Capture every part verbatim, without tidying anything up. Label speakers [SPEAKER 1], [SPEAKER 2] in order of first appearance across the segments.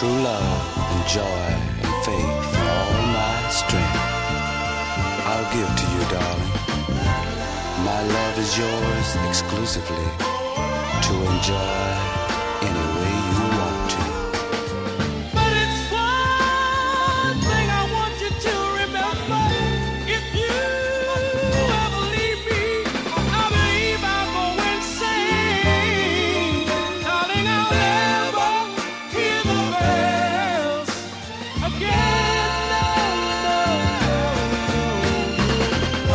[SPEAKER 1] true love and joy and faith, all my strength, I'll give to you, darling. My love is yours exclusively to enjoy any way you want to.
[SPEAKER 2] But it's one thing I want you to remember. If you ever leave me, I believe I'll go insane. Darling, I'll never hear the bells again. No, no, no.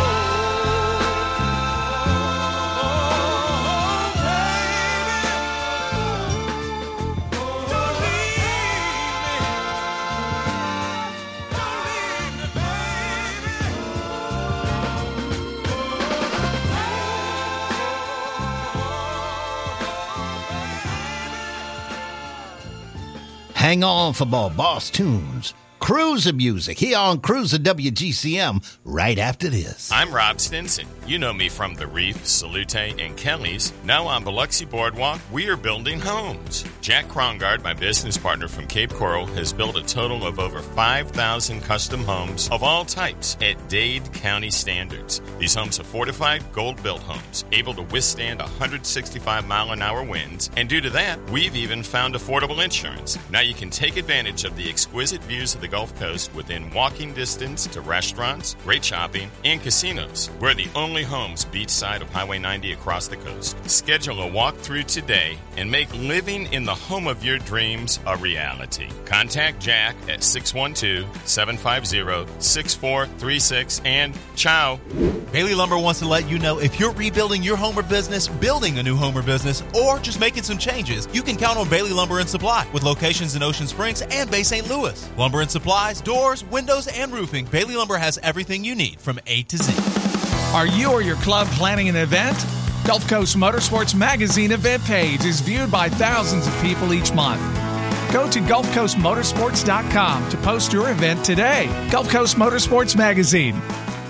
[SPEAKER 3] Hang on for more Boss Tunes, Cruiser Music, here on Cruiser W G C M, right after this.
[SPEAKER 4] I'm Rob Stinson. You know me from The Reef, Salute, and Kelly's. Now on Biloxi Boardwalk, we are building homes. Jack Krongard, my business partner from Cape Coral, has built a total of over five thousand custom homes of all types at Dade County standards. These homes are fortified, gold-built homes, able to withstand one hundred sixty-five mile an hour winds, and due to that, we've even found affordable insurance. Now you can take advantage of the exquisite views of the Gulf Coast within walking distance to restaurants, great shopping, and casinos. We're the only homes beachside of Highway ninety across the coast. Schedule a walkthrough today and make living in the home of your dreams a reality. Contact Jack at six one two, seven five zero, six four three six and ciao.
[SPEAKER 5] Bailey Lumber wants to let you know if you're rebuilding your home or business, building a new home or business, or just making some changes, you can count on Bailey Lumber and Supply with locations in Ocean Springs and Bay Saint Louis. Lumber and supplies, doors, windows, and roofing, Bailey Lumber has everything you need from A to Z.
[SPEAKER 6] Are you or your club planning an event? Gulf Coast Motorsports Magazine event page is viewed by thousands of people each month. Go to gulf coast motorsports dot com to post your event today. Gulf Coast Motorsports Magazine.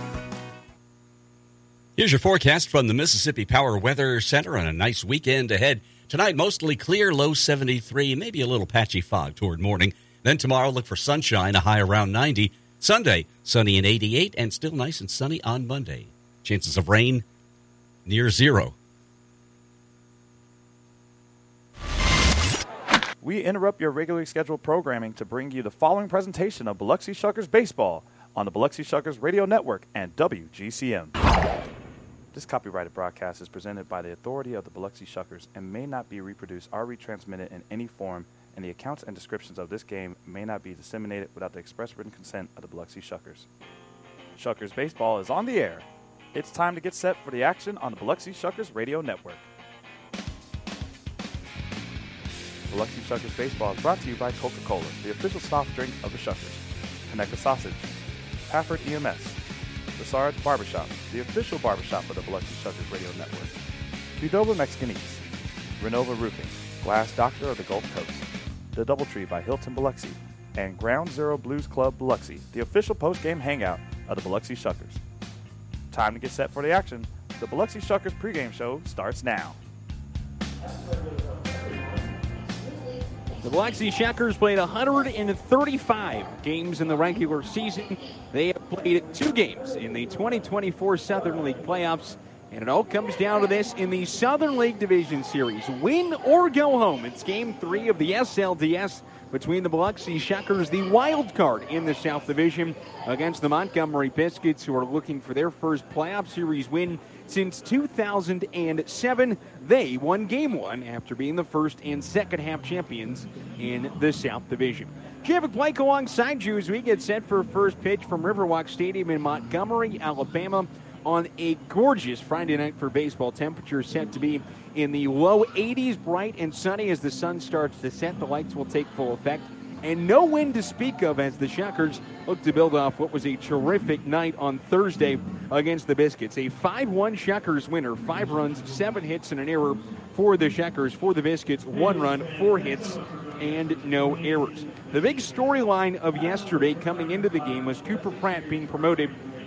[SPEAKER 7] Here's your forecast from the Mississippi Power Weather Center on a nice weekend ahead. Tonight, mostly clear, low seventy-three, maybe a little patchy fog toward morning. Then tomorrow, look for sunshine, a high around ninety. Sunday, sunny and eighty-eight, and still nice and sunny on Monday. Chances of rain near zero.
[SPEAKER 8] We interrupt your regularly scheduled programming to bring you the following presentation of Biloxi Shuckers Baseball on the Biloxi Shuckers Radio Network and W G C M. This copyrighted broadcast is presented by the authority of the Biloxi Shuckers and may not be reproduced or retransmitted in any form, and the accounts and descriptions of this game may not be disseminated without the express written consent of the Biloxi Shuckers. Shuckers Baseball is on the air. It's time to get set for the action on the Biloxi Shuckers Radio Network. Biloxi Shuckers Baseball is brought to you by Coca-Cola, the official soft drink of the Shuckers. Connecta Sausage, Pafford E M S, The Sarge Barbershop, the official barbershop of the Biloxi Shuckers Radio Network. Qdoba Mexicanese, Renova Roofing, Glass Doctor of the Gulf Coast, The Doubletree by Hilton Biloxi, and Ground Zero Blues Club Biloxi, the official post-game hangout of the Biloxi Shuckers. Time to get set for the action. The Biloxi Shuckers pregame show starts now.
[SPEAKER 9] The Biloxi Shuckers played one hundred thirty-five games in the regular season. They have played two games in the twenty twenty-four Southern League playoffs. And it all comes down to this in the Southern League Division Series. Win or go home. It's game three of the S L D S between the Biloxi Shuckers, the wild card in the South Division, against the Montgomery Biscuits, who are looking for their first playoff series win since two thousand seven. They won game one after being the first and second half champions in the South Division. Javik Blake alongside you as we get set for first pitch from Riverwalk Stadium in Montgomery, Alabama, on a gorgeous Friday night for baseball. Temperatures set to be in the low eighties, bright and sunny as the sun starts to set. The lights will take full effect. And no wind to speak of as the Shuckers look to build off what was a terrific night on Thursday against the Biscuits. A five one Shuckers winner, five runs, seven hits, and an error for the Shuckers. For the Biscuits, one run, four hits, and no errors. The big storyline of yesterday coming into the game was Cooper Pratt being promoted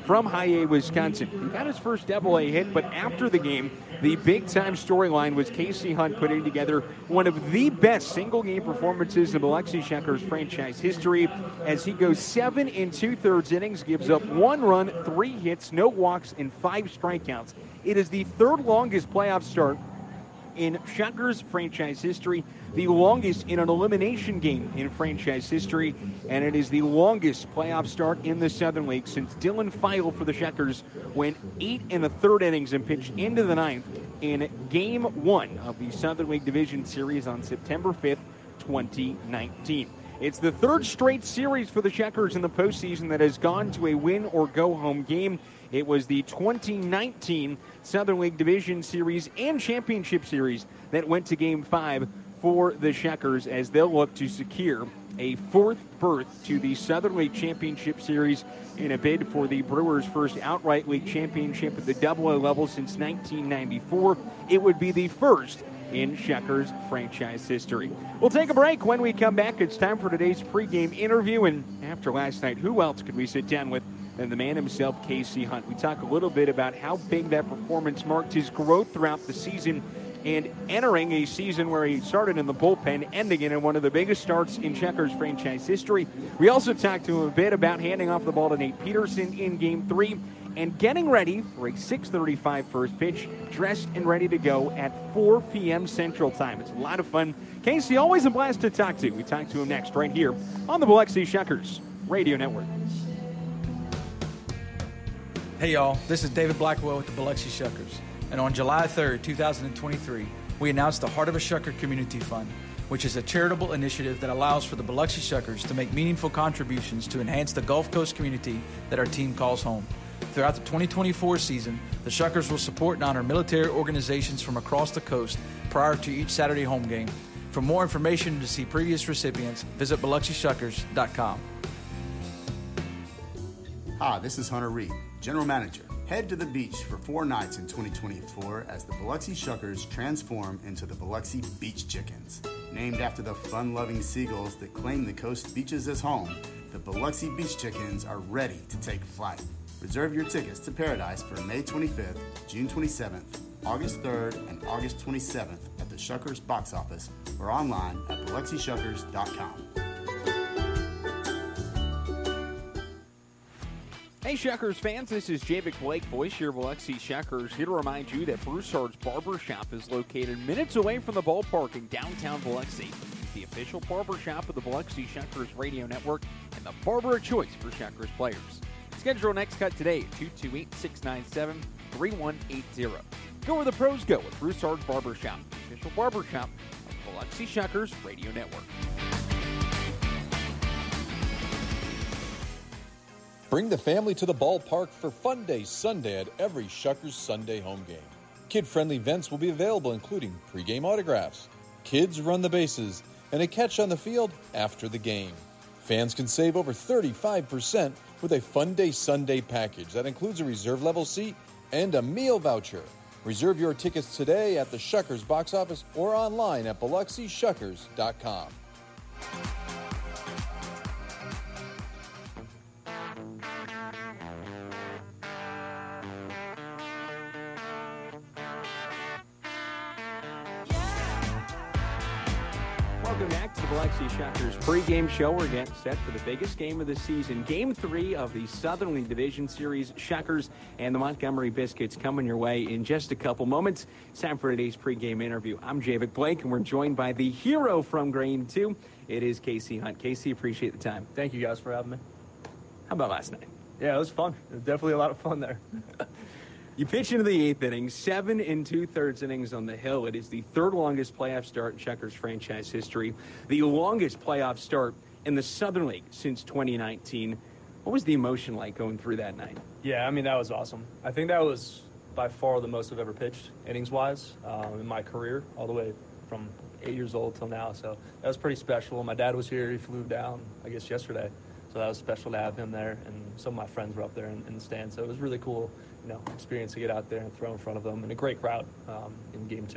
[SPEAKER 9] from High A, Wisconsin. He got his first double A hit, but after the game, the big-time storyline was Casey Hunt putting together one of the best single-game performances in Biloxi Shuckers franchise history as he goes seven and two-thirds innings, gives up one run, three hits, no walks, and five strikeouts. It is the third longest playoff start in Shuckers franchise history, the longest in an elimination game in franchise history, and it is the longest playoff start in the Southern League since Dylan Feil for the Shuckers went eight and a third innings and pitched into the ninth in Game One of the Southern League Division Series on September fifth, twenty nineteen. It's the third straight series for the Shuckers in the postseason that has gone to a win-or-go-home game. It was the twenty nineteen Southern League Division Series and Championship Series that went to Game five for the Shuckers as they'll look to secure a fourth berth to the Southern League Championship Series in a bid for the Brewers' first outright league championship at the double A level since nineteen ninety-four. It would be the first in Shuckers franchise history. We'll take a break. When we come back, it's time for today's pregame interview. And after last night, who else could we sit down with than the man himself, Casey Hunt? We talk a little bit about how big that performance marked his growth throughout the season and entering a season where he started in the bullpen, ending it in one of the biggest starts in Shuckers franchise history. We also talked to him a bit about handing off the ball to Nate Peterson in Game three and getting ready for a six thirty-five first pitch, dressed and ready to go at four p.m. Central Time. It's a lot of fun. Casey, always a blast to talk to. We talk to him next right here on the Biloxi Shuckers Radio Network.
[SPEAKER 10] Hey, y'all. This is David Blackwell with the Biloxi Shuckers. And on July third, two thousand twenty-three, we announced the Heart of a Shucker Community Fund, which is a charitable initiative that allows for the Biloxi Shuckers to make meaningful contributions to enhance the Gulf Coast community that our team calls home. Throughout the twenty twenty-four season, the Shuckers will support and honor military organizations from across the coast prior to each Saturday home game. For more information and to see previous recipients, visit Biloxi Shuckers dot com.
[SPEAKER 11] Hi, this is Hunter Reed, General Manager. Head to the beach for four nights in twenty twenty-four as the Biloxi Shuckers transform into the Biloxi Beach Chickens. Named after the fun-loving seagulls that claim the coast beaches as home, the Biloxi Beach Chickens are ready to take flight. Reserve your tickets to Paradise for May twenty-fifth, June twenty-seventh, August third, and August twenty-seventh at the Shuckers box office or online at Biloxi Shuckers dot com.
[SPEAKER 9] Hey, Shuckers fans, this is Javik Blake, voice your Biloxi Shuckers, here to remind you that Broussard's Barber Shop is located minutes away from the ballpark in downtown Biloxi. The official barber shop of the Biloxi Shuckers Radio Network and the barber of choice for Shuckers players. Schedule your next cut today at two two eight, six nine seven, three one eight zero. Go where the pros go with Broussard's Barber Shop, the official barber shop of the Biloxi Shuckers Radio Network.
[SPEAKER 12] Bring the family to the ballpark for Fun Day Sunday at every Shuckers Sunday home game. Kid-friendly events will be available, including pregame autographs, kids run the bases, and a catch on the field after the game. Fans can save over thirty-five percent with a Fun Day Sunday package that includes a reserve level seat and a meal voucher. Reserve your tickets today at the Shuckers box office or online at Biloxi Shuckers dot com.
[SPEAKER 9] Welcome back to the Biloxi Shuckers pregame show. We're getting set for the biggest game of the season, Game three of the Southern League Division Series. Shuckers and the Montgomery Biscuits coming your way in just a couple moments. It's time for today's pregame interview. I'm Javik Blake, and we're joined by the hero from Game two. It is Casey Hunt. Casey, appreciate the time.
[SPEAKER 13] Thank you guys for having me.
[SPEAKER 9] How about last night?
[SPEAKER 13] Yeah, it was fun. It was definitely a lot of fun there.
[SPEAKER 9] You pitch into the eighth inning, seven and two-thirds innings on the hill. It is the third longest playoff start in Shuckers franchise history, the longest playoff start in the Southern League since twenty nineteen. What was the emotion like going through that night?
[SPEAKER 13] Yeah, I mean, that was awesome. I think that was by far the most I've ever pitched, innings-wise, um, in my career, all the way from eight years old till now. So that was pretty special. My dad was here. He flew down, I guess, yesterday. So that was special to have him there, and some of my friends were up there in, in the stands. So it was really cool, you know, experience to get out there and throw in front of them, and a great crowd um, in Game two.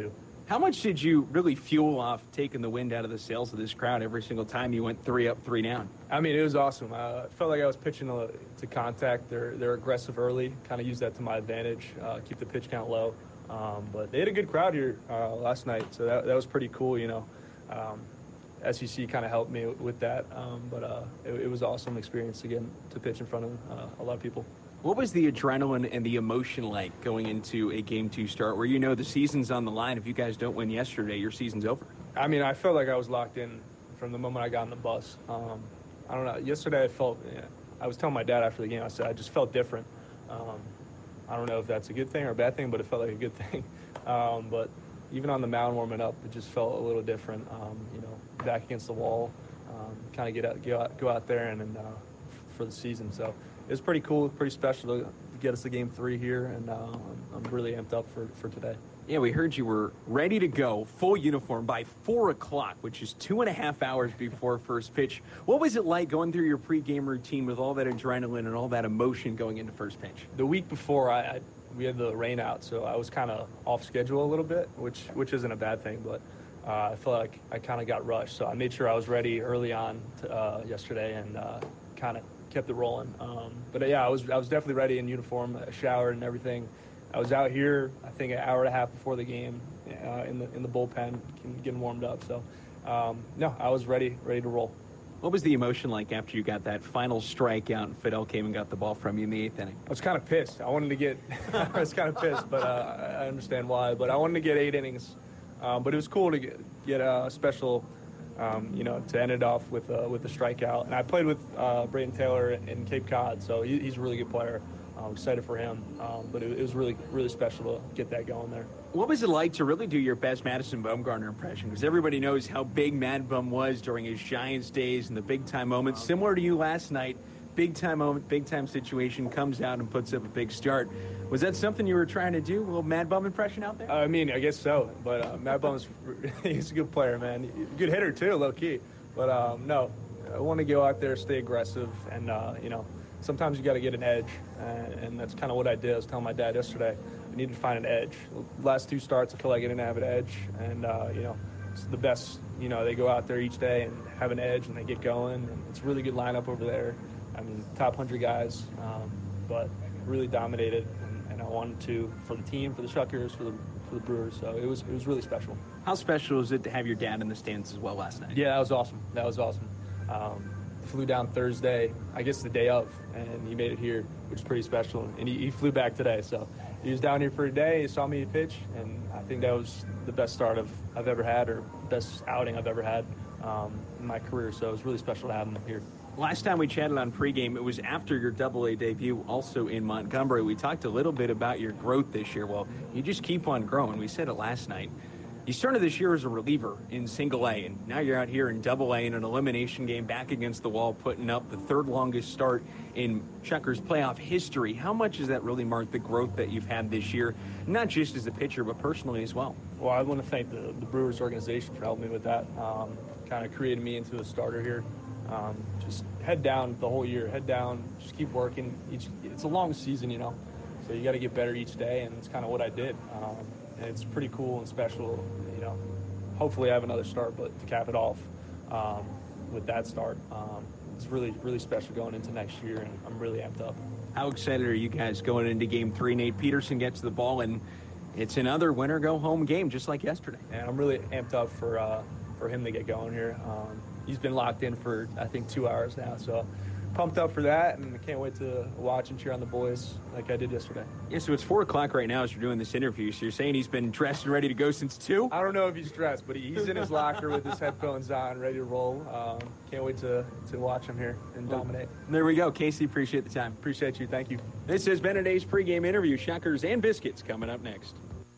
[SPEAKER 9] How much did you really fuel off taking the wind out of the sails of this crowd every single time you went three up, three down?
[SPEAKER 13] I mean, it was awesome. Uh, I felt like I was pitching to, to contact. They're they're aggressive early, kind of use that to my advantage, uh, keep the pitch count low. Um, but they had a good crowd here uh, last night, so that that was pretty cool, you know. Um, S E C kind of helped me with that, um, but uh, it, it was an awesome experience again to pitch in front of uh, a lot of people.
[SPEAKER 9] What was the adrenaline and the emotion like going into a game two start where you know the season's on the line? If you guys don't win yesterday, your season's over.
[SPEAKER 13] I mean, I felt like I was locked in from the moment I got on the bus. Um, I don't know. Yesterday I felt, yeah, I was telling my dad after the game, I said I just felt different. Um, I don't know if that's a good thing or a bad thing, but it felt like a good thing. Um, but even on the mound warming up, it just felt a little different. Um, you know, back against the wall, um, kind of get out, go out, go out there and, and uh, f- for the season. So it was pretty cool, pretty special to get us to game three here, and uh, I'm really amped up for, for today.
[SPEAKER 9] Yeah, we heard you were ready to go, full uniform, by four o'clock, which is two and a half hours before first pitch. What was it like going through your pregame routine with all that adrenaline and all that emotion going into first pitch?
[SPEAKER 13] The week before, I, I we had the rain out, so I was kind of off schedule a little bit, which which isn't a bad thing, but uh, I feel like I kind of got rushed. So I made sure I was ready early on to, uh, yesterday and uh, kind of kept it rolling. Um, but uh, yeah, I was I was definitely ready in uniform, showered and everything. I was out here, I think, an hour and a half before the game uh, in the in the bullpen, getting warmed up. So, um, no, I was ready, ready to roll.
[SPEAKER 9] What was the emotion like after you got that final strikeout and Fidel came and got the ball from you in the eighth inning?
[SPEAKER 13] I was kind of pissed. I wanted to get – I was kind of pissed, but uh, I understand why. But I wanted to get eight innings. Um, but it was cool to get, get a special, um, you know, to end it off with uh, with the strikeout. And I played with uh, Brayden Taylor in Cape Cod, so he, he's a really good player. I'm excited for him, um, but it, it was really, really special to get that going there.
[SPEAKER 9] What was it like to really do your best Madison Bumgarner impression? Because everybody knows how big Mad Bum was during his Giants days and the big-time moments. Um, Similar to you last night, big-time moment, big-time situation, comes out and puts up a big start. Was that something you were trying to do, a little Mad Bum impression out there?
[SPEAKER 13] I mean, I guess so, but uh, Mad Bum's he's a good player, man. Good hitter, too, low-key. But, um, no, I want to go out there, stay aggressive, and, uh, you know, sometimes you got to get an edge, and, and that's kind of what I did. I was telling my dad yesterday, I needed to find an edge. The last two starts, I feel like I didn't have an edge, and, uh, you know, it's the best. You know, they go out there each day and have an edge, and they get going, and it's a really good lineup over there. I mean, top one hundred guys, um, but really dominated, and, and I wanted to for the team, for the Shuckers, for the for the Brewers, so it was it was really special.
[SPEAKER 9] How special is it to have your dad in the stands as well last night?
[SPEAKER 13] Yeah, that was awesome. That was awesome. Um, flew down Thursday, I guess the day of, and he made it here, which is pretty special. And he, he flew back today, so he was down here for a day. He saw me pitch, and I think that was the best start of, I've ever had, or best outing I've ever had um, in my career. So it was really special to have him here.
[SPEAKER 9] Last time we chatted on pregame, it was after your Double A debut, also in Montgomery. We talked a little bit about your growth this year. Well, you just keep on growing. We said it last night. You started this year as a reliever in single A, and now you're out here in double A in an elimination game back against the wall, putting up the third longest start in Shuckers playoff history. How much has that really marked the growth that you've had this year, not just as a pitcher, but personally as well?
[SPEAKER 13] Well, I want to thank the, the Brewers organization for helping me with that, um, kind of created me into a starter here. Um, just head down the whole year, head down, just keep working. Each, it's a long season, you know, so you got to get better each day, and it's kind of what I did. Um, And it's pretty cool and special, you know. Hopefully I have another start, but to cap it off um, with that start, um, it's really, really special going into next year, and I'm really amped up.
[SPEAKER 9] How excited are you guys going into game three? Nate Peterson gets the ball, and it's another winner-go-home game, just like yesterday.
[SPEAKER 13] And I'm really amped up for uh, for him to get going here. Um, he's been locked in for, I think, two hours now, so pumped up for that, and I can't wait to watch and cheer on the boys like I did yesterday.
[SPEAKER 9] Yeah, so it's four o'clock right now as you're doing this interview, so you're saying he's been dressed and ready to go since two?
[SPEAKER 13] I don't know if he's dressed, but he's in his locker with his headphones on, ready to roll. Um, can't wait to, to watch him here and dominate.
[SPEAKER 9] There we go. Casey, appreciate the time.
[SPEAKER 13] Appreciate you. Thank you.
[SPEAKER 9] This has been today's pregame interview. Shuckers and Biscuits coming up next.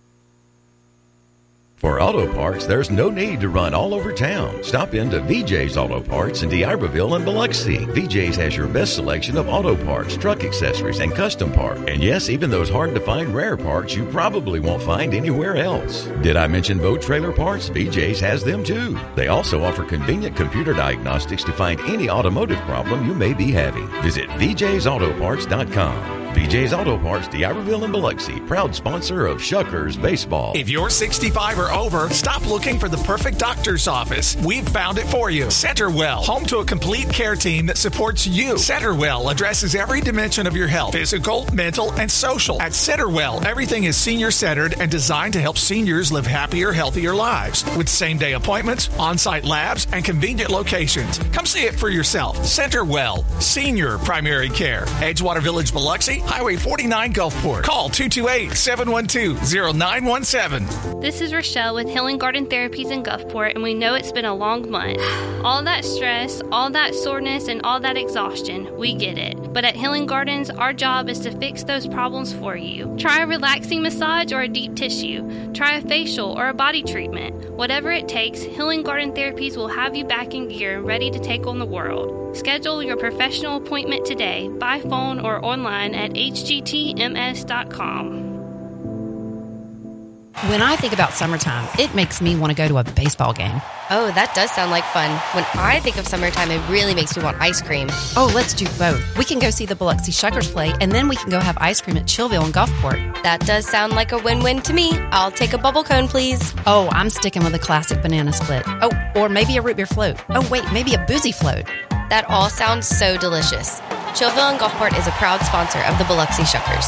[SPEAKER 14] For auto parts, there's no need to run all over town. Stop into V J's Auto Parts in D'Iberville and Biloxi. V J's has your best selection of auto parts, truck accessories, and custom parts. And yes, even those hard-to-find rare parts you probably won't find anywhere else. Did I mention boat trailer parts? V J's has them too. They also offer convenient computer diagnostics to find any automotive problem you may be having. Visit V J's Auto Parts dot com. V J's Auto Parts, DeIberville and Biloxi, proud sponsor of Shuckers Baseball.
[SPEAKER 6] If you're sixty-five or over, stop looking for the perfect doctor's office. We've found it for you. Centerwell, home to a complete care team that supports you. Centerwell addresses every dimension of your health, physical, mental, and social. At Centerwell, everything is senior-centered and designed to help seniors live happier, healthier lives. With same-day appointments, on-site labs, and convenient locations. Come see it for yourself. Centerwell, senior primary care. Edgewater Village, Biloxi, Highway forty-nine, Gulfport. Call two two eight, seven one two, zero nine one seven.
[SPEAKER 15] This is Rochelle with Healing Garden Therapies in Gulfport, and we know it's been a long month. All that stress, all that soreness, and all that exhaustion, we get it. But at Healing Gardens, our job is to fix those problems for you. Try a relaxing massage or a deep tissue. Try a facial or a body treatment. Whatever it takes, Healing Garden Therapies will have you back in gear and ready to take on the world. Schedule your professional appointment today by phone or online at h g t m s dot com.
[SPEAKER 16] When I think about summertime, it makes me want to go to a baseball game.
[SPEAKER 17] Oh, that does sound like fun. When I think of summertime, it really makes me want ice cream.
[SPEAKER 16] Oh, let's do both. We can go see the Biloxi Shuckers play, and then we can go have ice cream at Chillville and Gulfport.
[SPEAKER 17] That does sound like a win-win to me. I'll take a bubble cone, please.
[SPEAKER 16] Oh, I'm sticking with a classic banana split. Oh, or maybe a root beer float. Oh, wait, maybe a boozy float.
[SPEAKER 17] That all sounds so delicious. Chillville and Gulfport is a proud sponsor of the Biloxi Shuckers.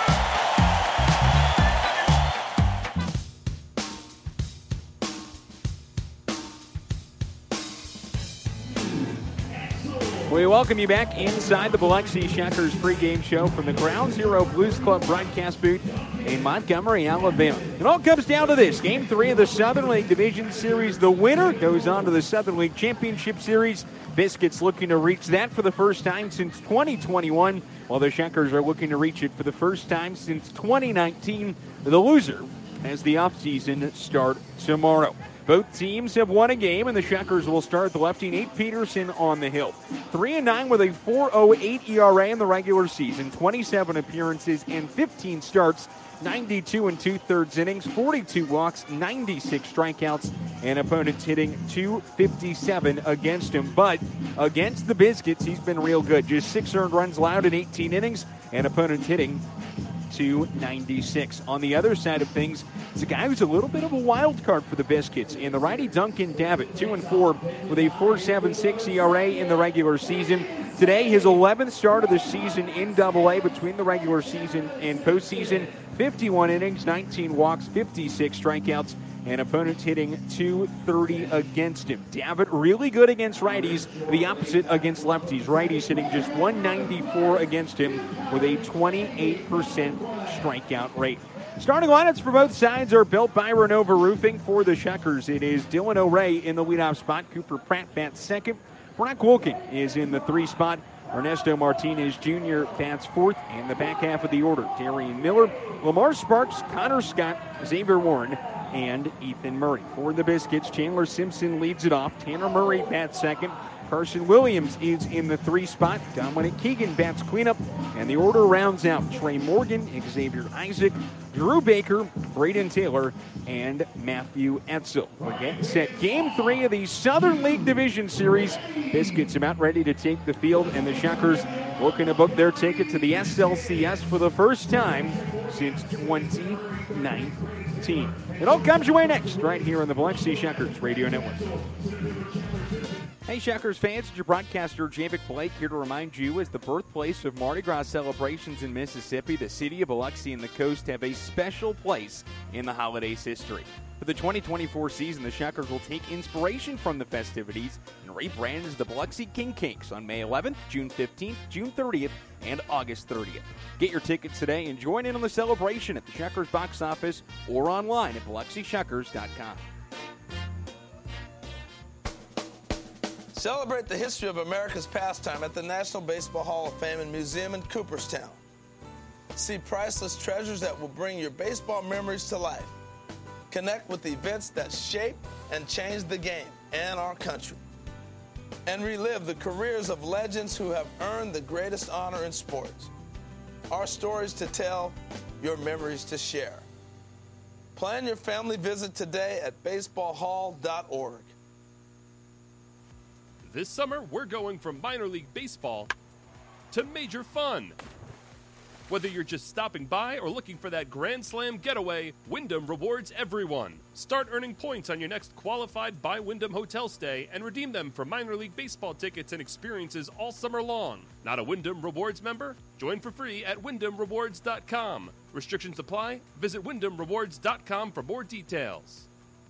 [SPEAKER 9] We welcome you back inside the Biloxi Shuckers pregame show from the Ground Zero Blues Club broadcast booth in Montgomery, Alabama. It all comes down to this. Game three of the Southern League Division Series. The winner goes on to the Southern League Championship Series. Biscuits looking to reach that for the first time since twenty twenty-one, while the Shuckers are looking to reach it for the first time since twenty nineteen. The loser as the offseason start tomorrow. Both teams have won a game, and the Shuckers will start the lefty Nate Peterson on the hill. three and nine with a four point oh eight E R A in the regular season, twenty-seven appearances and fifteen starts, ninety-two and two-thirds innings, forty-two walks, ninety-six strikeouts, and opponents hitting two fifty-seven against him. But against the Biscuits, he's been real good. Just six earned runs allowed in eighteen innings, and opponents hitting two ninety-six. On the other side of things, it's a guy who's a little bit of a wild card for the Biscuits. And the righty Duncan Davitt, two and four with a four point seven six E R A in the regular season. Today, his eleventh start of the season in Double A between the regular season and postseason. fifty-one innings, nineteen walks, fifty-six strikeouts, and opponents hitting two thirty against him. Davitt really good against righties, the opposite against lefties. Righties hitting just one ninety-four against him with a twenty-eight percent strikeout rate. Starting lineups for both sides are built by Renova Roofing. For the Shuckers, it is Dylan O'Ray in the leadoff spot. Cooper Pratt bats second. Brock Wolking is in the three spot. Ernesto Martinez Junior bats fourth in the back half of the order. Darian Miller, Lamar Sparks, Connor Scott, Xavier Warren, and Ethan Murray. For the Biscuits, Chandler Simpson leads it off. Tanner Murray bats second. Carson Williams is in the three spot. Dominic Keegan bats cleanup. And the order rounds out Trey Morgan, Xavier Isaac, Drew Baker, Braden Taylor, and Matthew Etzel. We're getting set game three of the Southern League Division Series. Biscuits about ready to take the field, and the Shuckers looking to book their ticket to the S L C S for the first time since twenty nineteen. It all comes your way next, right here on the Biloxi Shuckers Radio Network. Hey, Shuckers fans, it's your broadcaster, Javic Blake, here to remind you, as the birthplace of Mardi Gras celebrations in Mississippi, the city of Biloxi and the coast have a special place in the holiday's history. For the twenty twenty-four season, the Shuckers will take inspiration from the festivities and rebrand as the Biloxi King Cakes on May eleventh, June fifteenth, June thirtieth, and August thirtieth. Get your tickets today and join in on the celebration at the Shuckers box office or online at biloxi shuckers dot com.
[SPEAKER 18] Celebrate the history of America's pastime at the National Baseball Hall of Fame and Museum in Cooperstown. See priceless treasures that will bring your baseball memories to life. Connect with events that shape and change the game and our country. And relive the careers of legends who have earned the greatest honor in sports. Our stories to tell, your memories to share. Plan your family visit today at baseball hall dot org.
[SPEAKER 19] This summer, we're going from minor league baseball to major fun. Whether you're just stopping by or looking for that Grand Slam getaway, Wyndham rewards everyone. Start earning points on your next qualified by Wyndham hotel stay and redeem them for minor league baseball tickets and experiences all summer long. Not a Wyndham Rewards member? Join for free at wyndham rewards dot com. Restrictions apply. Visit wyndham rewards dot com for more details.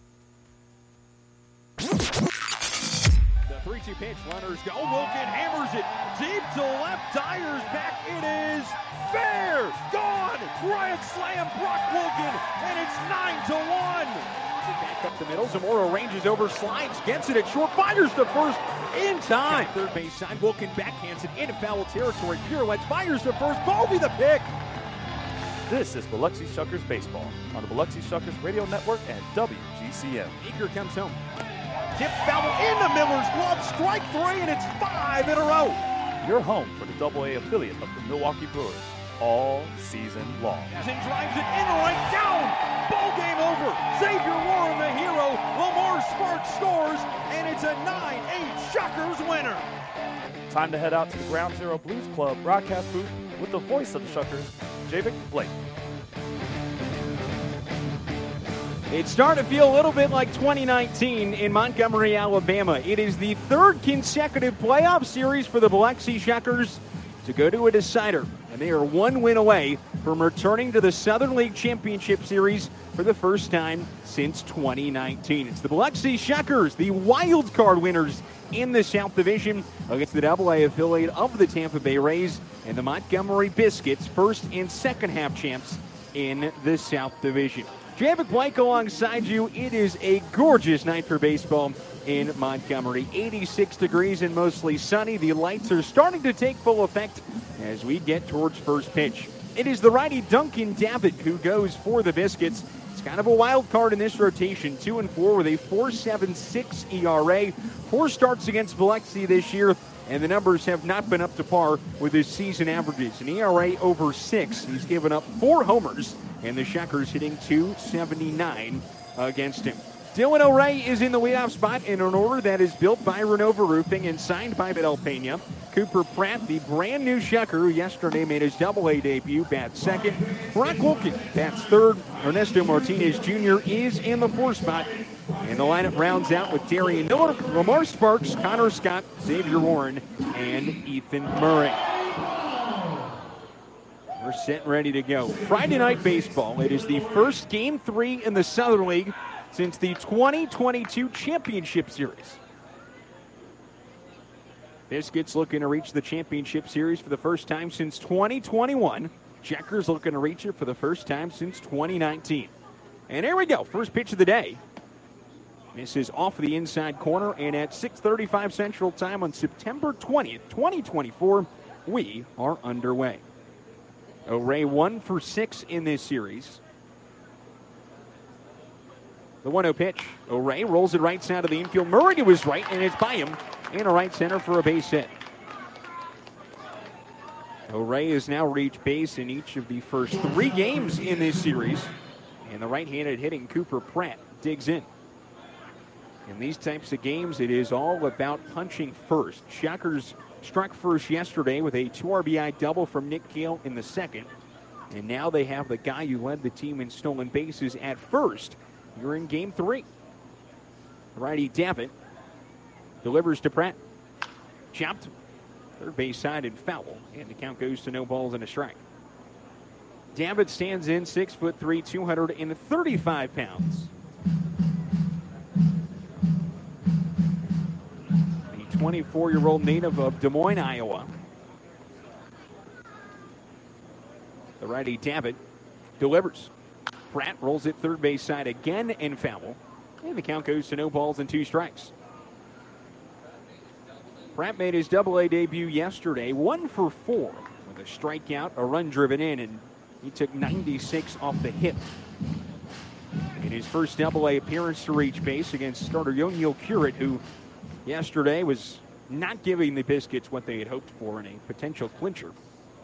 [SPEAKER 9] The three two pitch, runners go. Wilkin hammers it deep to left. Dyer's back. It is fair. Gone. Grand slam, Brock Wilkin, and it's nine to one. Back up the middle. Zamora ranges over, slides, gets it at short, fires to first in time. Third base side, Wilkin backhands it into foul territory. Pirouettes, fires to first. Bovey the pick.
[SPEAKER 8] This is Biloxi Shuckers Baseball on the Biloxi Shuckers Radio Network and W G C M.
[SPEAKER 9] Eager comes home. Tipped foul into Miller's glove. Strike three, and it's five in a row.
[SPEAKER 8] Your home for the double A affiliate of the Milwaukee Brewers all season long.
[SPEAKER 9] And drives it in right down. Ball game over. Xavier Warren, the hero. Lamar Sparks scores, and it's a nine eight Shuckers winner.
[SPEAKER 8] Time to head out to the Ground Zero Blues Club broadcast booth with the voice of the Shuckers, Javic Blake.
[SPEAKER 9] It's starting to feel a little bit like twenty nineteen in Montgomery, Alabama. It is the third consecutive playoff series for the Biloxi Shuckers to go to a decider, and they are one win away from returning to the Southern League Championship Series for the first time since twenty nineteen. It's the Biloxi Shuckers, the wild card winners in the South Division, against the double A affiliate of the Tampa Bay Rays and the Montgomery Biscuits, first and second half champs in the South Division. Javic Blake alongside you. It is a gorgeous night for baseball in Montgomery. eighty-six degrees and mostly sunny. The lights are starting to take full effect as we get towards first pitch. It is the righty Duncan Davitt who goes for the Biscuits. It's kind of a wild card in this rotation. Two and four with a four point seven six E R A. Four starts against Biloxi this year, and the numbers have not been up to par with his season averages. An E R A over six. He's given up four homers, and the Shuckers hitting two seventy-nine against him. Dylan O'Ray is in the leadoff spot in an order that is built by Renova Roofing and signed by Vidal Pena. Cooper Pratt, the brand new Shucker, who yesterday made his double A debut, bats second. Brock Wilkin bats third. Ernesto Martinez Junior is in the fourth spot. And the lineup rounds out with Darian Miller, Lamar Sparks, Connor Scott, Xavier Warren, and Ethan Murray. We're set and ready to go. Friday night baseball. It is the first game three in the Southern League since the twenty twenty-two Championship Series. Biscuits looking to reach the Championship Series for the first time since twenty twenty-one. Checkers looking to reach it for the first time since twenty nineteen. And here we go. First pitch of the day. This is off the inside corner, and at six thirty-five Central Time on September twentieth, twenty twenty-four, we are underway. O'Ray one for six in this series. The one oh pitch. O'Ray rolls it right side of the infield. Murray to his right, and it's by him in a right center for a base hit. O'Ray has now reached base in each of the first three games in this series. And the right-handed hitting Cooper Pratt digs in. In these types of games, it is all about punching first. Shuckers struck first yesterday with a two R B I double from Nick Gale in the second. And now they have the guy who led the team in stolen bases at first. You're in game three. Righty Davitt delivers to Pratt. Chopped. Third base side and foul. And the count goes to no balls and a strike. Davitt stands in six foot three, two hundred thirty-five pounds. The twenty-four-year-old native of Des Moines, Iowa. The righty Davitt delivers. Pratt rolls it third base side again and foul. And the count goes to no balls and two strikes. Pratt made his double A debut yesterday, one for four with a strikeout, a run driven in, and he took ninety-six off the hit. In his first double A appearance to reach base against starter Yoniel Currit, who yesterday was not giving the Biscuits what they had hoped for in a potential clincher.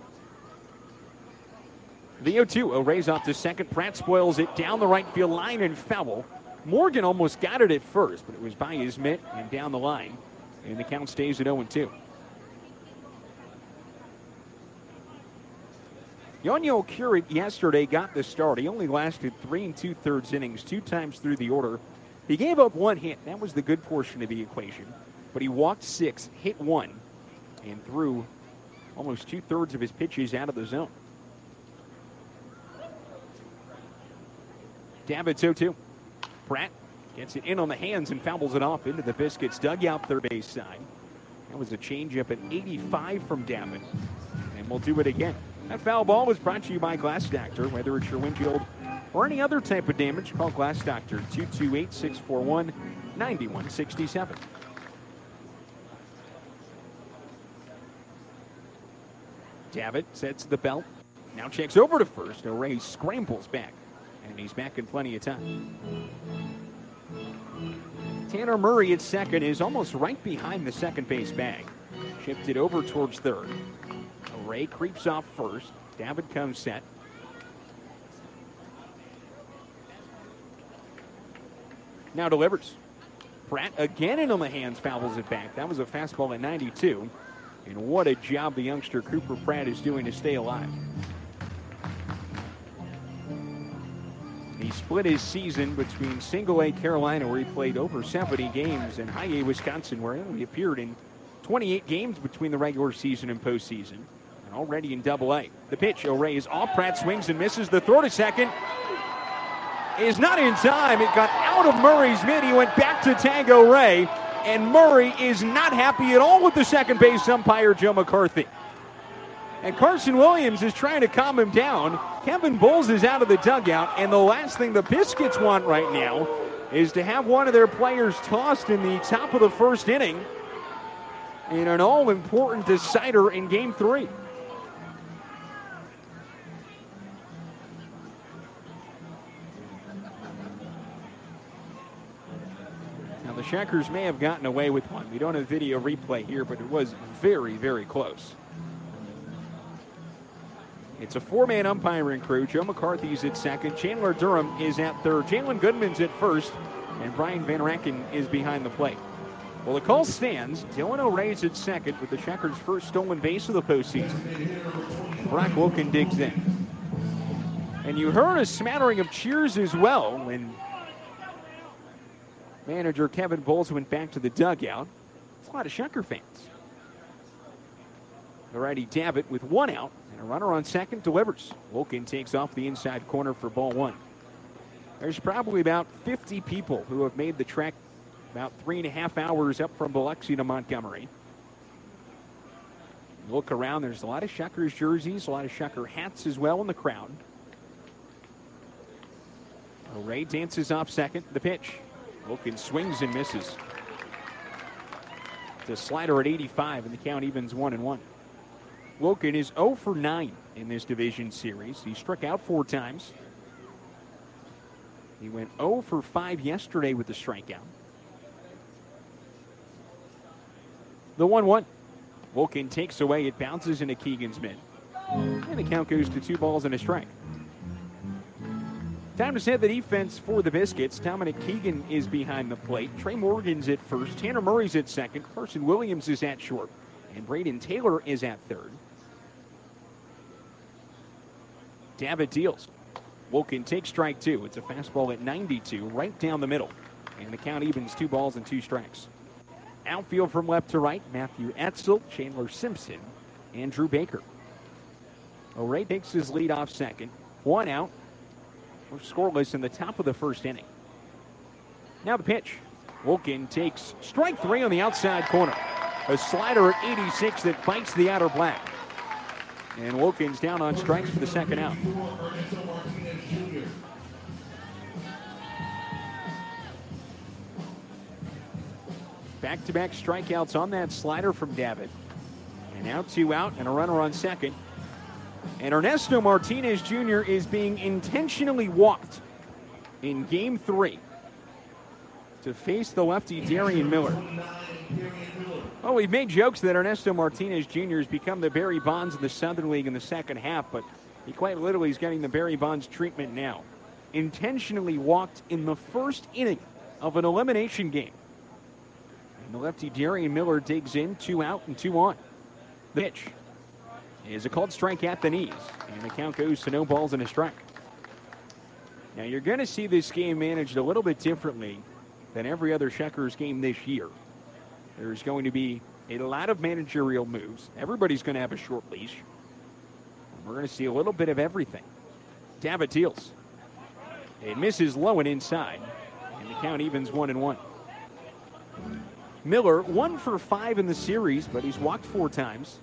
[SPEAKER 9] The oh two, O'Ray's off to second. Pratt spoils it down the right field line and foul. Morgan almost got it at first, but it was by his mitt and down the line. And the count stays at oh and two. Yonyo Curate yesterday got the start. He only lasted three and two-thirds innings, two times through the order. He gave up one hit. That was the good portion of the equation. But he walked six, hit one, and threw almost two-thirds of his pitches out of the zone. David's oh two. Pratt gets it in on the hands and fouls it off into the Biscuits dugout third base side. That was a changeup at eighty-five from David. And we'll do it again. That foul ball was brought to you by Glass Doctor. Whether it's your windshield or any other type of damage, call Glass Doctor two two eight, six four one, nine one six seven. David sets the belt. Now checks over to first. O'Ray scrambles back. And he's back in plenty of time. Tanner Murray at second is almost right behind the second base bag. Shipped it over towards third. O'Ray creeps off first. David comes set. Now delivers. Pratt again in on the hands, fouls it back. That was a fastball at ninety-two. And what a job the youngster Cooper Pratt is doing to stay alive. He split his season between Single A Carolina, where he played over seventy games, and High A Wisconsin, where he only appeared in twenty-eight games between the regular season and postseason. And already in Double A. The pitch, O'Ray is off. Pratt swings and misses. The throw to second is not in time. It got out of Murray's mitt. He went back to tag O'Ray, and Murray is not happy at all with the second base umpire, Joe McCarthy. And Carson Williams is trying to calm him down. Kevin Bowles is out of the dugout, and the last thing the Biscuits want right now is to have one of their players tossed in the top of the first inning in an all-important decider in Game three. Now, the Shackers may have gotten away with one. We don't have video replay here, but it was very, very close. It's a four-man umpiring crew. Joe McCarthy's at second. Chandler Durham is at third. Jalen Goodman's at first. And Brian Van Racken is behind the plate. Well, the call stands. Dylan O'Ray's at second with the Shackers' first stolen base of the postseason. Brock Wilken digs in. And you heard a smattering of cheers as well when manager Kevin Bowles went back to the dugout. It's a lot of Shacker fans. The righty Davitt with one out. And a runner on second delivers. Wilken takes off the inside corner for ball one. There's probably about fifty people who have made the trek about three and a half hours up from Biloxi to Montgomery. Look around, there's a lot of Shuckers jerseys, a lot of Shucker hats as well in the crowd. O'Ray dances off second. The pitch. Wilken swings and misses. It's a slider at eighty-five, and the count evens one and one. Wilken is oh for nine in this division series. He struck out four times. He went oh for five yesterday with the strikeout. The one one. Wilken takes away. It bounces into Keegan's mid. And the count goes to two balls and a strike. Time to set the defense for the Biscuits. Dominic Keegan is behind the plate. Trey Morgan's at first. Tanner Murray's at second. Carson Williams is at short. And Braden Taylor is at third. David deals. Wilken takes strike two. It's a fastball at ninety-two, right down the middle. And the count evens two balls and two strikes. Outfield from left to right, Matthew Etzel, Chandler Simpson, and Drew Baker. O'Ray takes his lead off second. One out. We're scoreless in the top of the first inning. Now the pitch. Wilken takes strike three on the outside corner. A slider at eighty-six that bites the outer black. And Wilken's down on strikes for the second out. Back-to-back strikeouts on that slider from David. And now two out and a runner on second. And Ernesto Martinez Junior is being intentionally walked in game three to face the lefty Darian Miller. Well, we've made jokes that Ernesto Martinez Junior has become the Barry Bonds of the Southern League in the second half, but he quite literally is getting the Barry Bonds treatment now. Intentionally walked in the first inning of an elimination game. And the lefty Darian Miller digs in, two out and two on. The pitch is a called strike at the knees. And the count goes to no balls and a strike. Now, you're going to see this game managed a little bit differently than every other Shuckers game this year. There's going to be a lot of managerial moves. Everybody's going to have a short leash. We're going to see a little bit of everything. Davitt deals. It misses low and inside. And the count evens one and one. Miller, one for five in the series, but he's walked four times.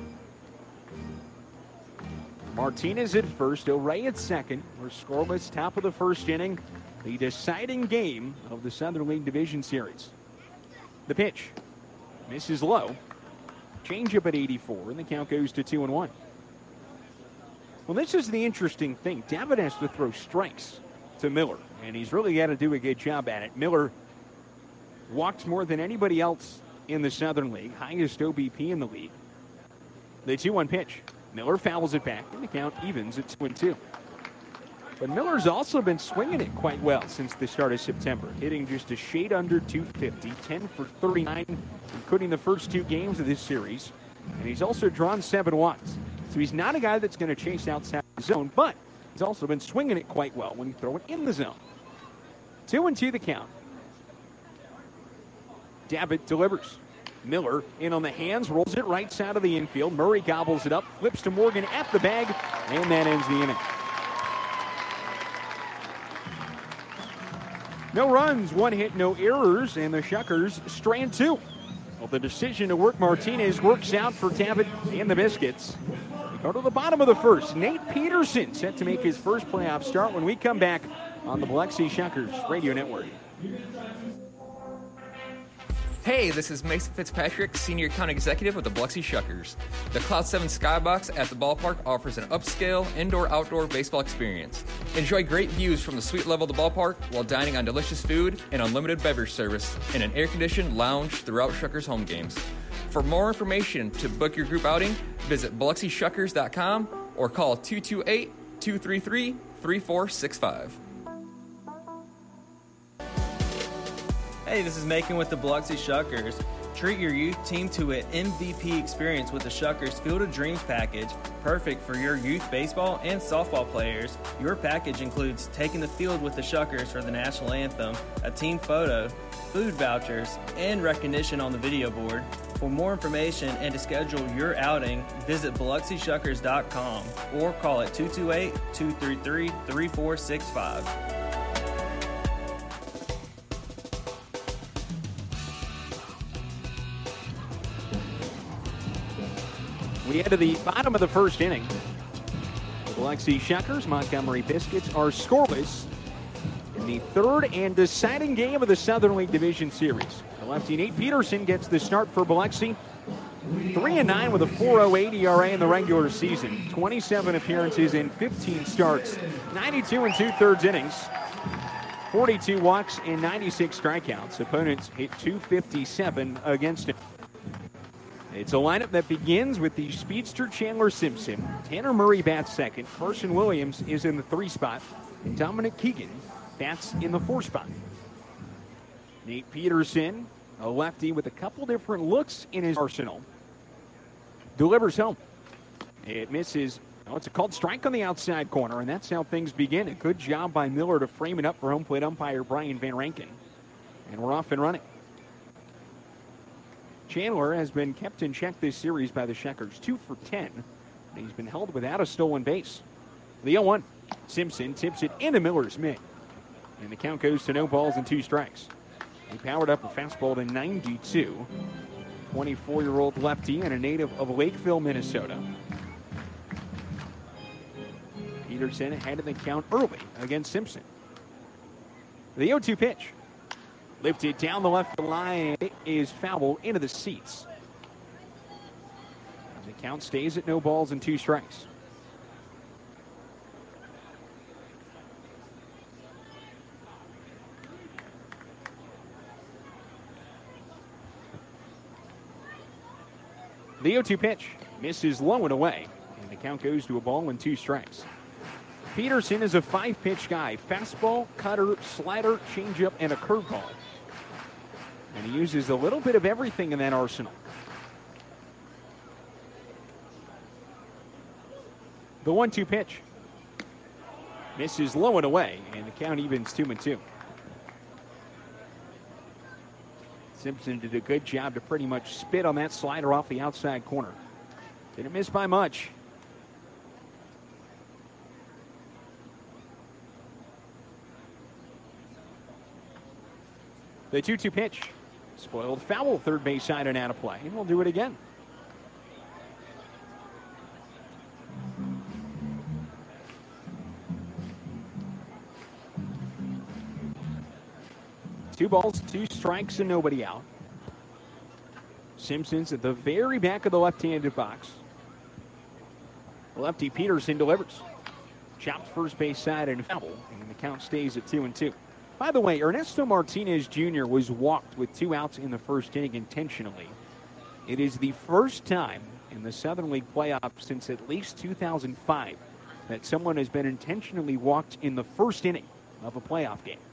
[SPEAKER 9] Martinez at first, O'Ray at second. We're scoreless, top of the first inning. The deciding game of the Southern League Division Series. The pitch. Misses low. Changeup at eighty-four, and the count goes to two and one. Well, this is the interesting thing. Davitt has to throw strikes to Miller, and he's really got to do a good job at it. Miller walked more than anybody else in the Southern League, highest O B P in the league. The two one pitch. Miller fouls it back, and the count evens at two and two. But Miller's also been swinging it quite well since the start of September, hitting just a shade under two fifty, ten for thirty-nine, including the first two games of this series. And he's also drawn seven walks. So he's not a guy that's going to chase outside the zone, but he's also been swinging it quite well when you throw it in the zone. Two and two the count. Davitt delivers. Miller in on the hands, rolls it right side of the infield. Murray gobbles it up, flips to Morgan at the bag, and that ends the inning. No runs, one hit, no errors, and the Shuckers strand two. Well, the decision to work Martinez works out for Davitt and the Biscuits. We go to the bottom of the first. Nate Peterson set to make his first playoff start when we come back on the Biloxi Shuckers Radio Network.
[SPEAKER 20] Hey, this is Mason Fitzpatrick, Senior Account Executive with the Biloxi Shuckers. The Cloud seven Skybox at the ballpark offers an upscale indoor-outdoor baseball experience. Enjoy great views from the suite level of the ballpark while dining on delicious food and unlimited beverage service in an air-conditioned lounge throughout Shuckers home games. For more information to book your group outing, visit Biloxi Shuckers dot com or call two two eight, two three three, three four six five.
[SPEAKER 21] Hey, this is Macon with the Biloxi Shuckers. Treat your youth team to an M V P experience with the Shuckers Field of Dreams package, perfect for your youth baseball and softball players. Your package includes taking the field with the Shuckers for the national anthem, a team photo, food vouchers, and recognition on the video board. For more information and to schedule your outing, visit Biloxi Shuckers dot com or call at two two eight, two three three, three four six five.
[SPEAKER 9] We head to the bottom of the first inning. The Biloxi Shuckers, Montgomery Biscuits are scoreless in the third and deciding game of the Southern League Division Series. The lefty Nate Peterson gets the start for Biloxi. three and nine with a four oh eight E R A in the regular season. twenty-seven appearances in fifteen starts. ninety-two and two-thirds innings. forty-two walks and ninety-six strikeouts. Opponents hit two fifty-seven against him. It's a lineup that begins with the speedster Chandler Simpson. Tanner Murray bats second. Carson Williams is in the three spot. And Dominic Keegan bats in the four spot. Nate Peterson, a lefty with a couple different looks in his arsenal, delivers home. It misses. Oh, it's a called strike on the outside corner, and that's how things begin. A good job by Miller to frame it up for home plate umpire Brian Van Rankin. And we're off and running. Chandler has been kept in check this series by the Shuckers, two for ten. And he's been held without a stolen base. The oh one. Simpson tips it into Miller's mitt. And the count goes to no balls and two strikes. He powered up a fastball to ninety-two. twenty-four-year-old lefty and a native of Lakeville, Minnesota. Peterson ahead of the count early against Simpson. The oh two pitch. Lifted down the left line. It is foul into the seats. The count stays at no balls and two strikes. The oh two pitch misses low and away. And the count goes to a ball and two strikes. Peterson is a five-pitch guy. Fastball, cutter, slider, changeup, and a curveball. And he uses a little bit of everything in that arsenal. The one two pitch. Misses low and away, and the count evens two and two. Simpson did a good job to pretty much spit on that slider off the outside corner. Didn't miss by much. The two two pitch. Spoiled foul, third base side and out of play. And we'll do it again. Two balls, two strikes, and nobody out. Simpson's at the very back of the left-handed box. Lefty Peterson delivers. Chopped first base side and foul, and the count stays at two and two. By the way, Ernesto Martinez Junior was walked with two outs in the first inning intentionally. It is the first time in the Southern League playoffs since at least two thousand five that someone has been intentionally walked in the first inning of a playoff game.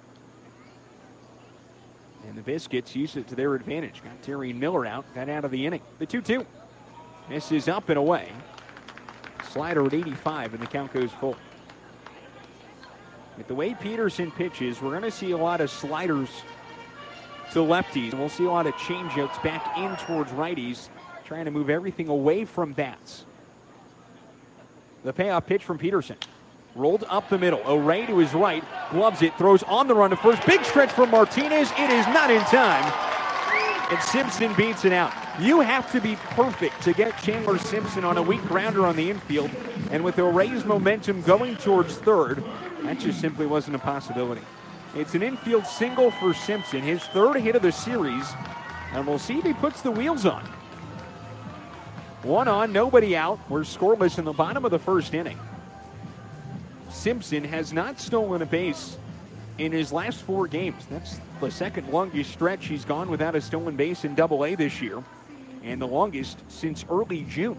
[SPEAKER 9] And the Biscuits used it to their advantage. Got Terry Miller out, got out of the inning. The two two. This is up and away. Slider at eighty-five, and the count goes full. With the way Peterson pitches, we're going to see a lot of sliders to lefties, and we'll see a lot of changeouts back in towards righties, trying to move everything away from bats. The payoff pitch from Peterson. Rolled up the middle. O'Ray to his right. Gloves it. Throws on the run to first. Big stretch from Martinez. It is not in time. And Simpson beats it out. You have to be perfect to get Chandler Simpson on a weak grounder on the infield. And with O'Ray's momentum going towards third, that just simply wasn't a possibility. It's an infield single for Simpson. His third hit of the series. And we'll see if he puts the wheels on. One on, nobody out. We're scoreless in the bottom of the first inning. Simpson has not stolen a base in his last four games. That's the second longest stretch he's gone without a stolen base in Double A this year, and the longest since early June.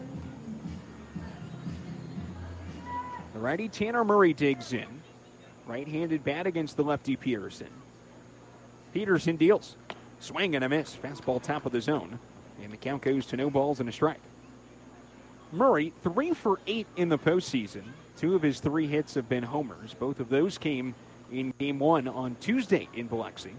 [SPEAKER 9] The righty Tanner Murray digs in. Right-handed bat against the lefty Peterson. Peterson deals. Swing and a miss. Fastball top of the zone. And the count goes to no balls and a strike. Murray, three for eight in the postseason. Two of his three hits have been homers. Both of those came in game one on Tuesday in Biloxi.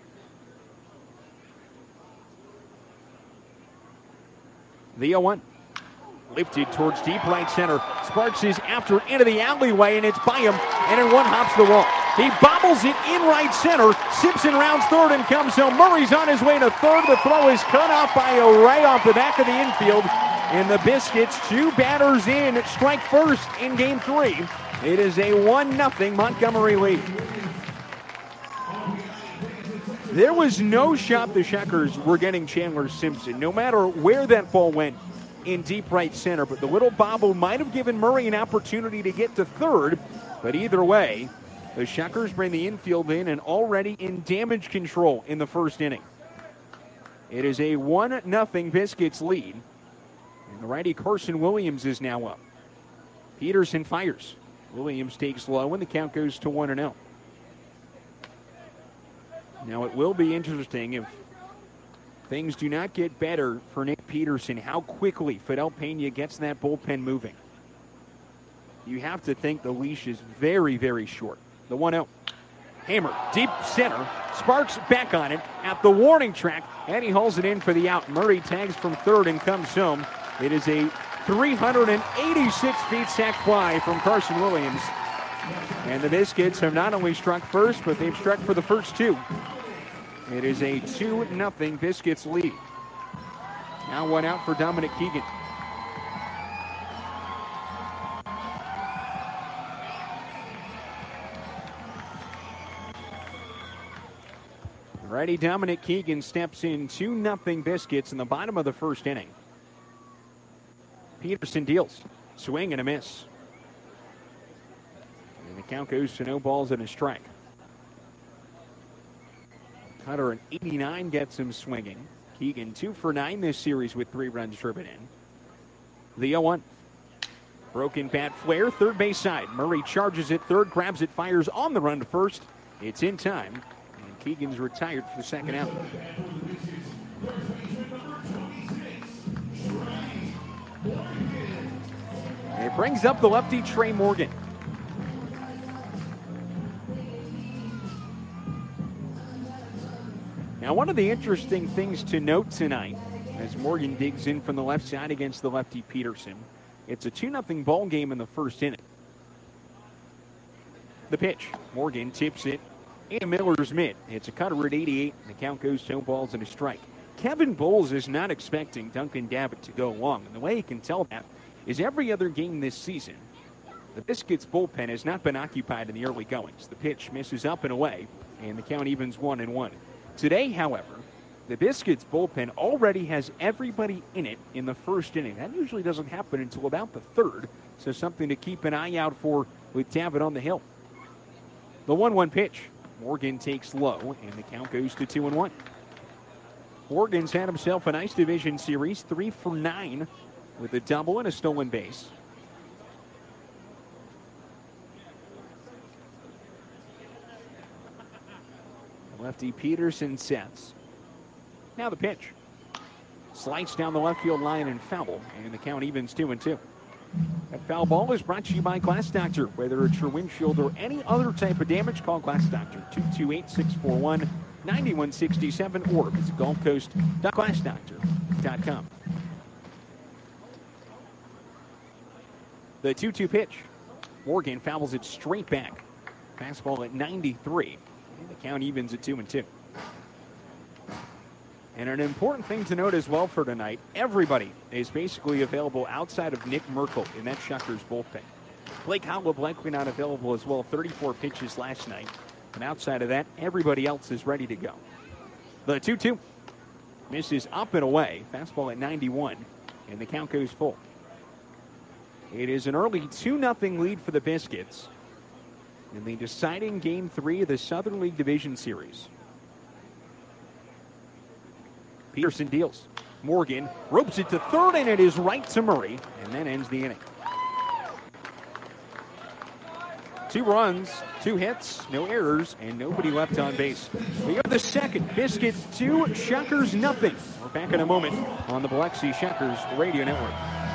[SPEAKER 9] The oh one. Lifted towards deep right center. Sparks is after into the alleyway, and it's by him, and in one hops the wall. He bobbles it in right center. Simpson rounds third and comes home. Murray's on his way to third. The throw is cut off by O'Ray off the back of the infield. And the Biscuits, two batters in, strike first in game three. It is a one nothing Montgomery lead. There was no shot the Shuckers were getting Chandler Simpson, no matter where that ball went in deep right center. But the little bobble might have given Murray an opportunity to get to third. But either way, the Shuckers bring the infield in and already in damage control in the first inning. It is a one nothing Biscuits lead. And the righty Carson Williams is now up. Peterson fires. Williams takes low, and the count goes to one and oh. Now, it will be interesting if things do not get better for Nick Peterson, how quickly Fidel Pena gets that bullpen moving. You have to think the leash is very, very short. The one oh. Hammer, deep center. Sparks back on it at the warning track, and he hauls it in for the out. Murray tags from third and comes home. It is a three hundred eighty-six feet sac fly from Carson Williams. And the Biscuits have not only struck first, but they've struck for the first two. It is a two nothing Biscuits lead. Now one out for Dominic Keegan. Righty Dominic Keegan steps in, two nothing Biscuits in the bottom of the first inning. Peterson deals. Swing and a miss. And the count goes to no balls and a strike. Cutter, an eighty-nine, gets him swinging. Keegan, two for nine this series with three runs driven in. The oh one. Broken bat flare, third base side. Murray charges it, third, grabs it, fires on the run to first. It's in time, and Keegan's retired for the second out. A Brings up the lefty, Trey Morgan. Now, one of the interesting things to note tonight, as Morgan digs in from the left side against the lefty Peterson, it's a two nothing ball game in the first inning. The pitch. Morgan tips it into Miller's mid. It's a cutter at eighty-eight, and the count goes to no balls and a strike. Kevin Bowles is not expecting Duncan Davitt to go long, and the way he can tell that is every other game this season, the Biscuits bullpen has not been occupied in the early goings. The pitch misses up and away, and the count evens one and one. Today, however, the Biscuits bullpen already has everybody in it in the first inning. That usually doesn't happen until about the third, so something to keep an eye out for with Davitt on the hill. The one one pitch. Morgan takes low, and the count goes to two and one. Morgan's had himself a nice division series, three for nine with a double and a stolen base. Lefty Peterson sets. Now the pitch. Sliced down the left field line and foul, and the count evens two and two. That foul ball is brought to you by Glass Doctor. Whether it's your windshield or any other type of damage, call Glass Doctor. two two eight, six four one, nine one six seven or visit gulf coast dot glass doctor dot com. The two two pitch. Morgan fouls it straight back. Fastball at ninety-three. And the count evens at two and two. And an important thing to note as well for tonight, everybody is basically available outside of Nick Merkel in that Shuckers bullpen. Blake Holub likely not available as well, thirty-four pitches last night. And outside of that, everybody else is ready to go. The two two misses up and away. Fastball at ninety-one, and the count goes full. It is an early two nothing lead for the Biscuits in the deciding Game three of the Southern League Division Series. Peterson deals. Morgan ropes it to third, and it is right to Murray, and then ends the inning. Two runs, two hits, no errors, and nobody left on base. We go to the second. Biscuits two, Shuckers nothing. We're back in a moment on the Biloxi Shuckers Radio Network.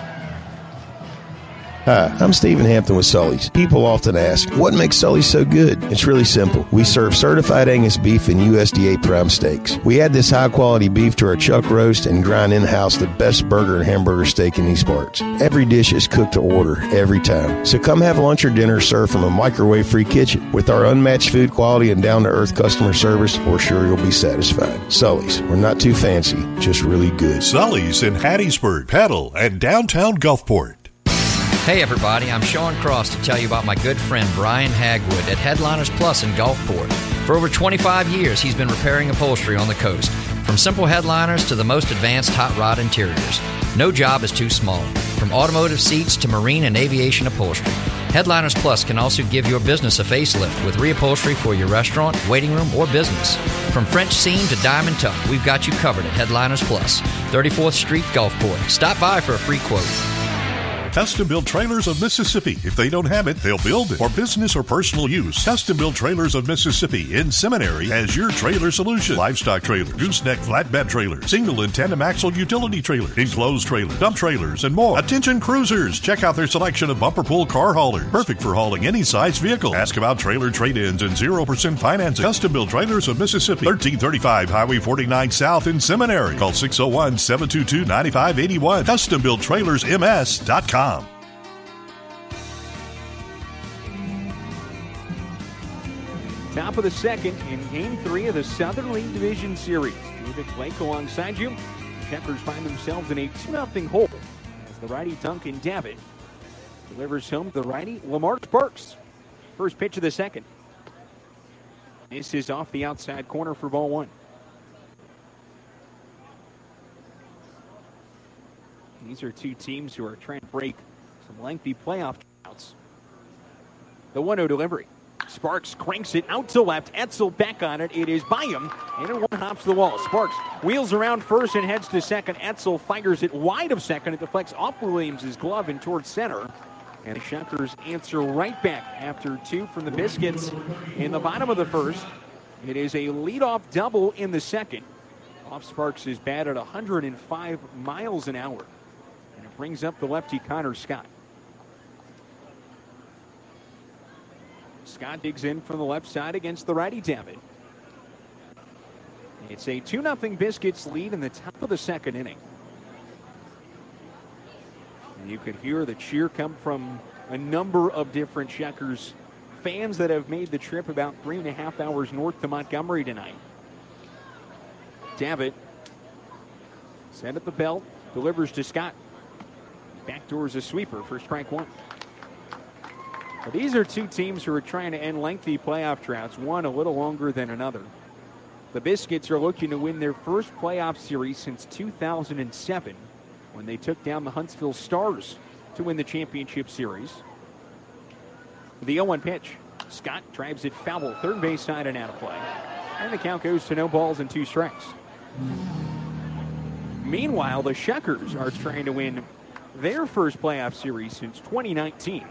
[SPEAKER 1] Hi, I'm Stephen Hampton with Sully's. People often ask, what makes Sully's so good? It's really simple. We serve certified Angus beef and U S D A prime steaks. We add this high-quality beef to our chuck roast and grind in-house the best burger and hamburger steak in these parts. Every dish is cooked to order, every time. So come have lunch or dinner served from a microwave-free kitchen. With our unmatched food quality and down-to-earth customer service, we're sure you'll be satisfied. Sully's. We're not too fancy, just really good.
[SPEAKER 22] Sully's in Hattiesburg, Petal, and downtown Gulfport.
[SPEAKER 23] Hey everybody, I'm Sean Cross to tell you about my good friend Brian Hagwood at Headliners Plus in Gulfport. For over twenty-five years, he's been repairing upholstery on the coast. From simple headliners to the most advanced hot rod interiors. No job is too small. From automotive seats to marine and aviation upholstery. Headliners Plus can also give your business a facelift with reupholstery for your restaurant, waiting room, or business. From French seam to diamond tuck, we've got you covered at Headliners Plus, thirty-fourth Street, Gulfport. Stop by for a free quote.
[SPEAKER 22] Custom Built Trailers of Mississippi. If they don't have it, they'll build it. For business or personal use, Custom Built Trailers of Mississippi in Seminary has your trailer solution. Livestock trailer, gooseneck flatbed trailer, single and tandem axle utility trailer, enclosed trailer, dump trailers, and more. Attention cruisers, check out their selection of bumper pull car haulers. Perfect for hauling any size vehicle. Ask about trailer trade-ins and zero percent financing. Custom Built Trailers of Mississippi, thirteen thirty-five Highway forty-nine South in Seminary. Call six oh one, seven two two, nine five eight one. custom built trailers m s dot com.
[SPEAKER 9] Top of the second in Game three of the Southern League Division Series. David Blake alongside you. Checkers find themselves in a two nothing hole as the righty Duncan Davitt delivers home the righty Lamar Sparks. First pitch of the second. This is off the outside corner for ball one. These are two teams who are trying to break some lengthy playoff droughts. The one oh delivery. Sparks cranks it out to left. Etzel back on it. It is by him. And it one hops the wall. Sparks wheels around first and heads to second. Etzel fires it wide of second. It deflects off Williams' glove and towards center. And the Shuckers answer right back after two from the Biscuits in the bottom of the first. It is a leadoff double in the second. Off Sparks is bat at one hundred five miles an hour. And it brings up the lefty Connor Scott. Scott digs in from the left side against the righty David. It's a two nothing Biscuits lead in the top of the second inning. And you could hear the cheer come from a number of different Checkers fans that have made the trip about three and a half hours north to Montgomery tonight. David set at the belt, delivers to Scott. Backdoors a sweeper for strike one. But these are two teams who are trying to end lengthy playoff droughts, one a little longer than another. The Biscuits are looking to win their first playoff series since two thousand seven, when they took down the Huntsville Stars to win the championship series. The oh one pitch. Scott drives it foul, third base side and out of play. And the count goes to no balls and two strikes. Meanwhile, the Checkers are trying to win their first playoff series since twenty nineteen.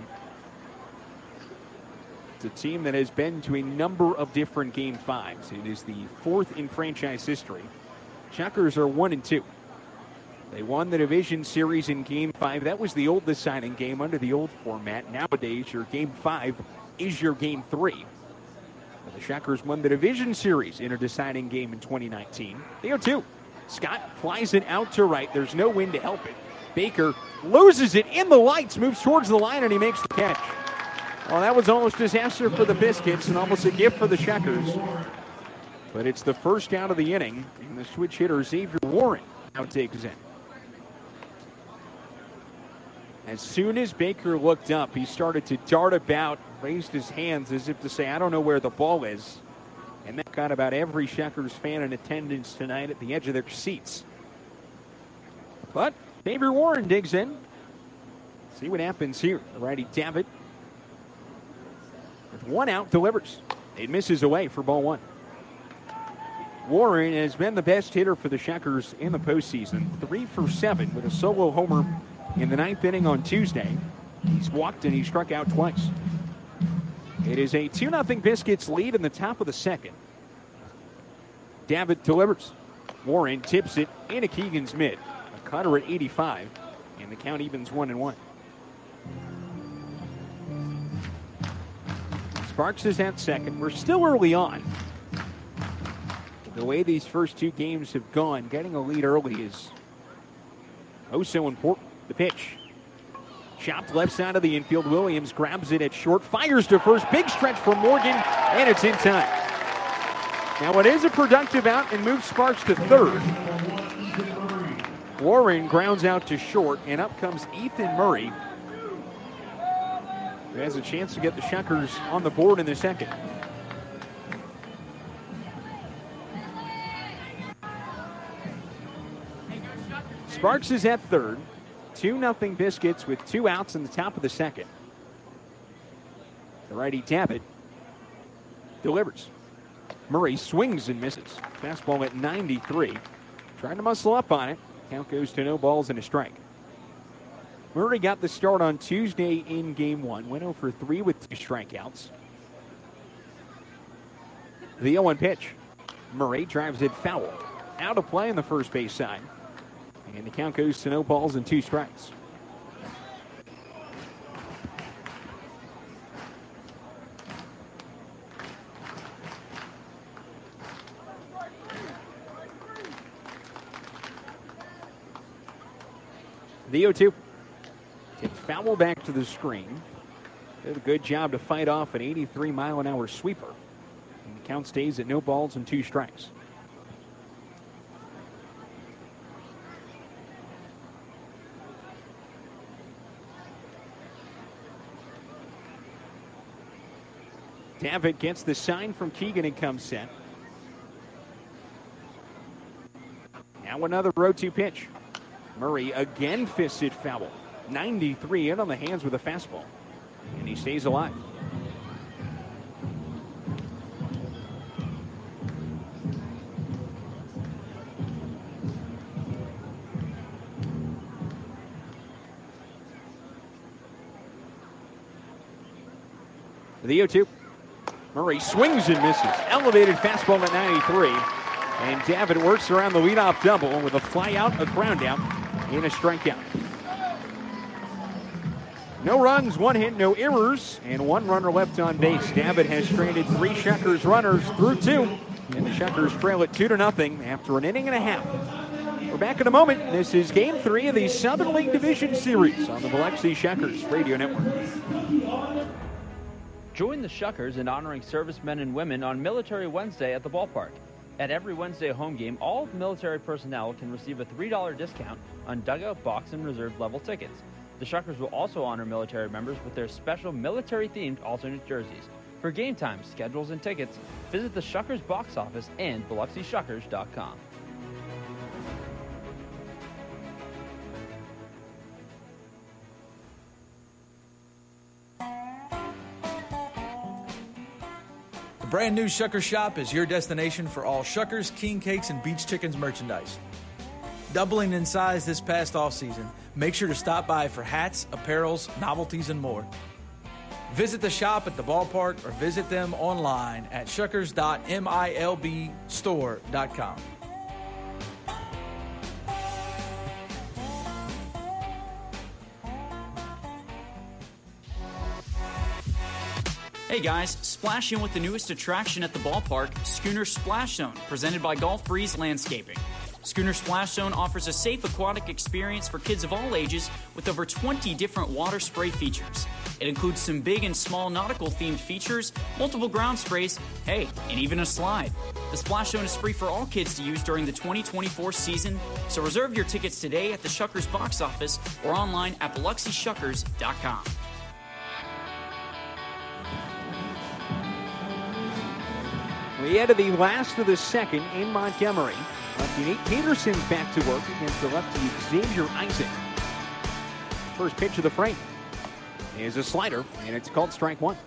[SPEAKER 9] It's a team that has been to a number of different game fives. It is the fourth in franchise history. Checkers are one and two. They won the division series in game five. That was the old deciding game under the old format. Nowadays, your game five is your game three. The Checkers won the division series in a deciding game in twenty nineteen. They are two. Scott flies it out to right. There's no wind to help it. Baker loses it in the lights, moves towards the line, and he makes the catch. Well, that was almost disaster for the Biscuits and almost a gift for the Checkers. But it's the first out of the inning, and the switch hitter, Xavier Warren, now takes in. As soon as Baker looked up, he started to dart about, raised his hands as if to say, I don't know where the ball is. And that got about every Checkers fan in attendance tonight at the edge of their seats. But Xavier Warren digs in. See what happens here. The righty David, with one out, delivers. It misses away for ball one. Warren has been the best hitter for the Checkers in the postseason. Three for seven with a solo homer in the ninth inning on Tuesday. He's walked and he struck out twice. It is a two nothing Biscuits lead in the top of the second. David delivers. Warren tips it into Keegan's mid. A cutter at eighty-five, and the count evens one and one. Sparks is at second. We're still early on. The way these first two games have gone, getting a lead early is oh so important. The pitch. Chopped left side of the infield. Williams grabs it at short, fires to first. Big stretch for Morgan, and it's in time. Now it is a productive out and moves Sparks to third. Warren grounds out to short, and up comes Ethan Murray, who has a chance to get the Checkers on the board in the second. Sparks is at third. two nothing Biscuits with two outs in the top of the second. The righty David delivers. Murray swings and misses. Fastball at ninety-three. Trying to muscle up on it. Count goes to no balls and a strike. Murray got the start on Tuesday in game one. Went oh for three with two strikeouts. The oh one pitch. Murray drives it foul. Out of play on the first base side. And the count goes to no balls and two strikes. The oh two. It's foul back to the screen. Did a good job to fight off an eighty-three mile an hour sweeper. And the count stays at no balls and two strikes. David gets the sign from Keegan and comes set. Now another oh two pitch. Murray again fists it foul. ninety-three in on the hands with a fastball. And he stays alive. The oh two. Murray swings and misses. Elevated fastball at ninety-three. And David works around the leadoff double with a fly out, a ground out, and a strikeout. No runs, one hit, no errors, and one runner left on base. Davitt has stranded three Shuckers runners through two, and the Shuckers trail it two to nothing after an inning and a half. We're back in a moment. This is Game three of the Southern League Division Series on the Biloxi Shuckers Radio Network.
[SPEAKER 2] Join the Shuckers in honoring servicemen and women on Military Wednesday at the ballpark. At every Wednesday home game, all military personnel can receive a three dollar discount on dugout, box, and reserve level tickets. The Shuckers will also honor military members with their special military-themed alternate jerseys. For game times, schedules, and tickets, visit the Shuckers box office and Biloxi Shuckers dot com.
[SPEAKER 10] The brand new Shucker Shop is your destination for all Shuckers, King Cakes, and Beach Chickens merchandise. Doubling in size this past off-season, make sure to stop by for hats, apparels, novelties, and more. Visit the shop at the ballpark or visit them online at shuckers dot milb store dot com.
[SPEAKER 3] Hey guys, splash in with the newest attraction at the ballpark, Schooner Splash Zone, presented by Golf Breeze Landscaping. Schooner Splash Zone offers a safe aquatic experience for kids of all ages with over twenty different water spray features. It includes some big and small nautical-themed features, multiple ground sprays, hey, and even a slide. The Splash Zone is free for all kids to use during the twenty twenty-four season, so reserve your tickets today at the Shuckers box office or online at Biloxi Shuckers dot com.
[SPEAKER 9] We head to the last of the second in Montgomery. Lefty Nate Peterson's back to work against the lefty Xavier Isaac. First pitch of the frame is a slider, and it's called strike one.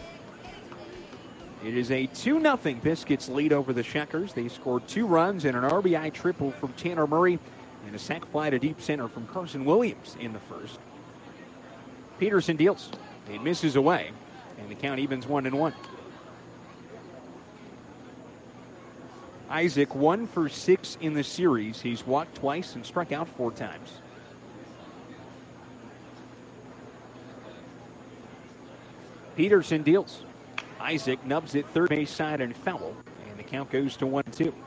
[SPEAKER 9] It is a two nothing Biscuits lead over the Shuckers. They scored two runs and an R B I triple from Tanner Murray and a sac fly to deep center from Carson Williams in the first. Peterson deals. It misses away, and the count evens one and one. Isaac one for six in the series. He's walked twice and struck out four times. Peterson deals. Isaac nubs it third base side and foul, and the count goes to one and two.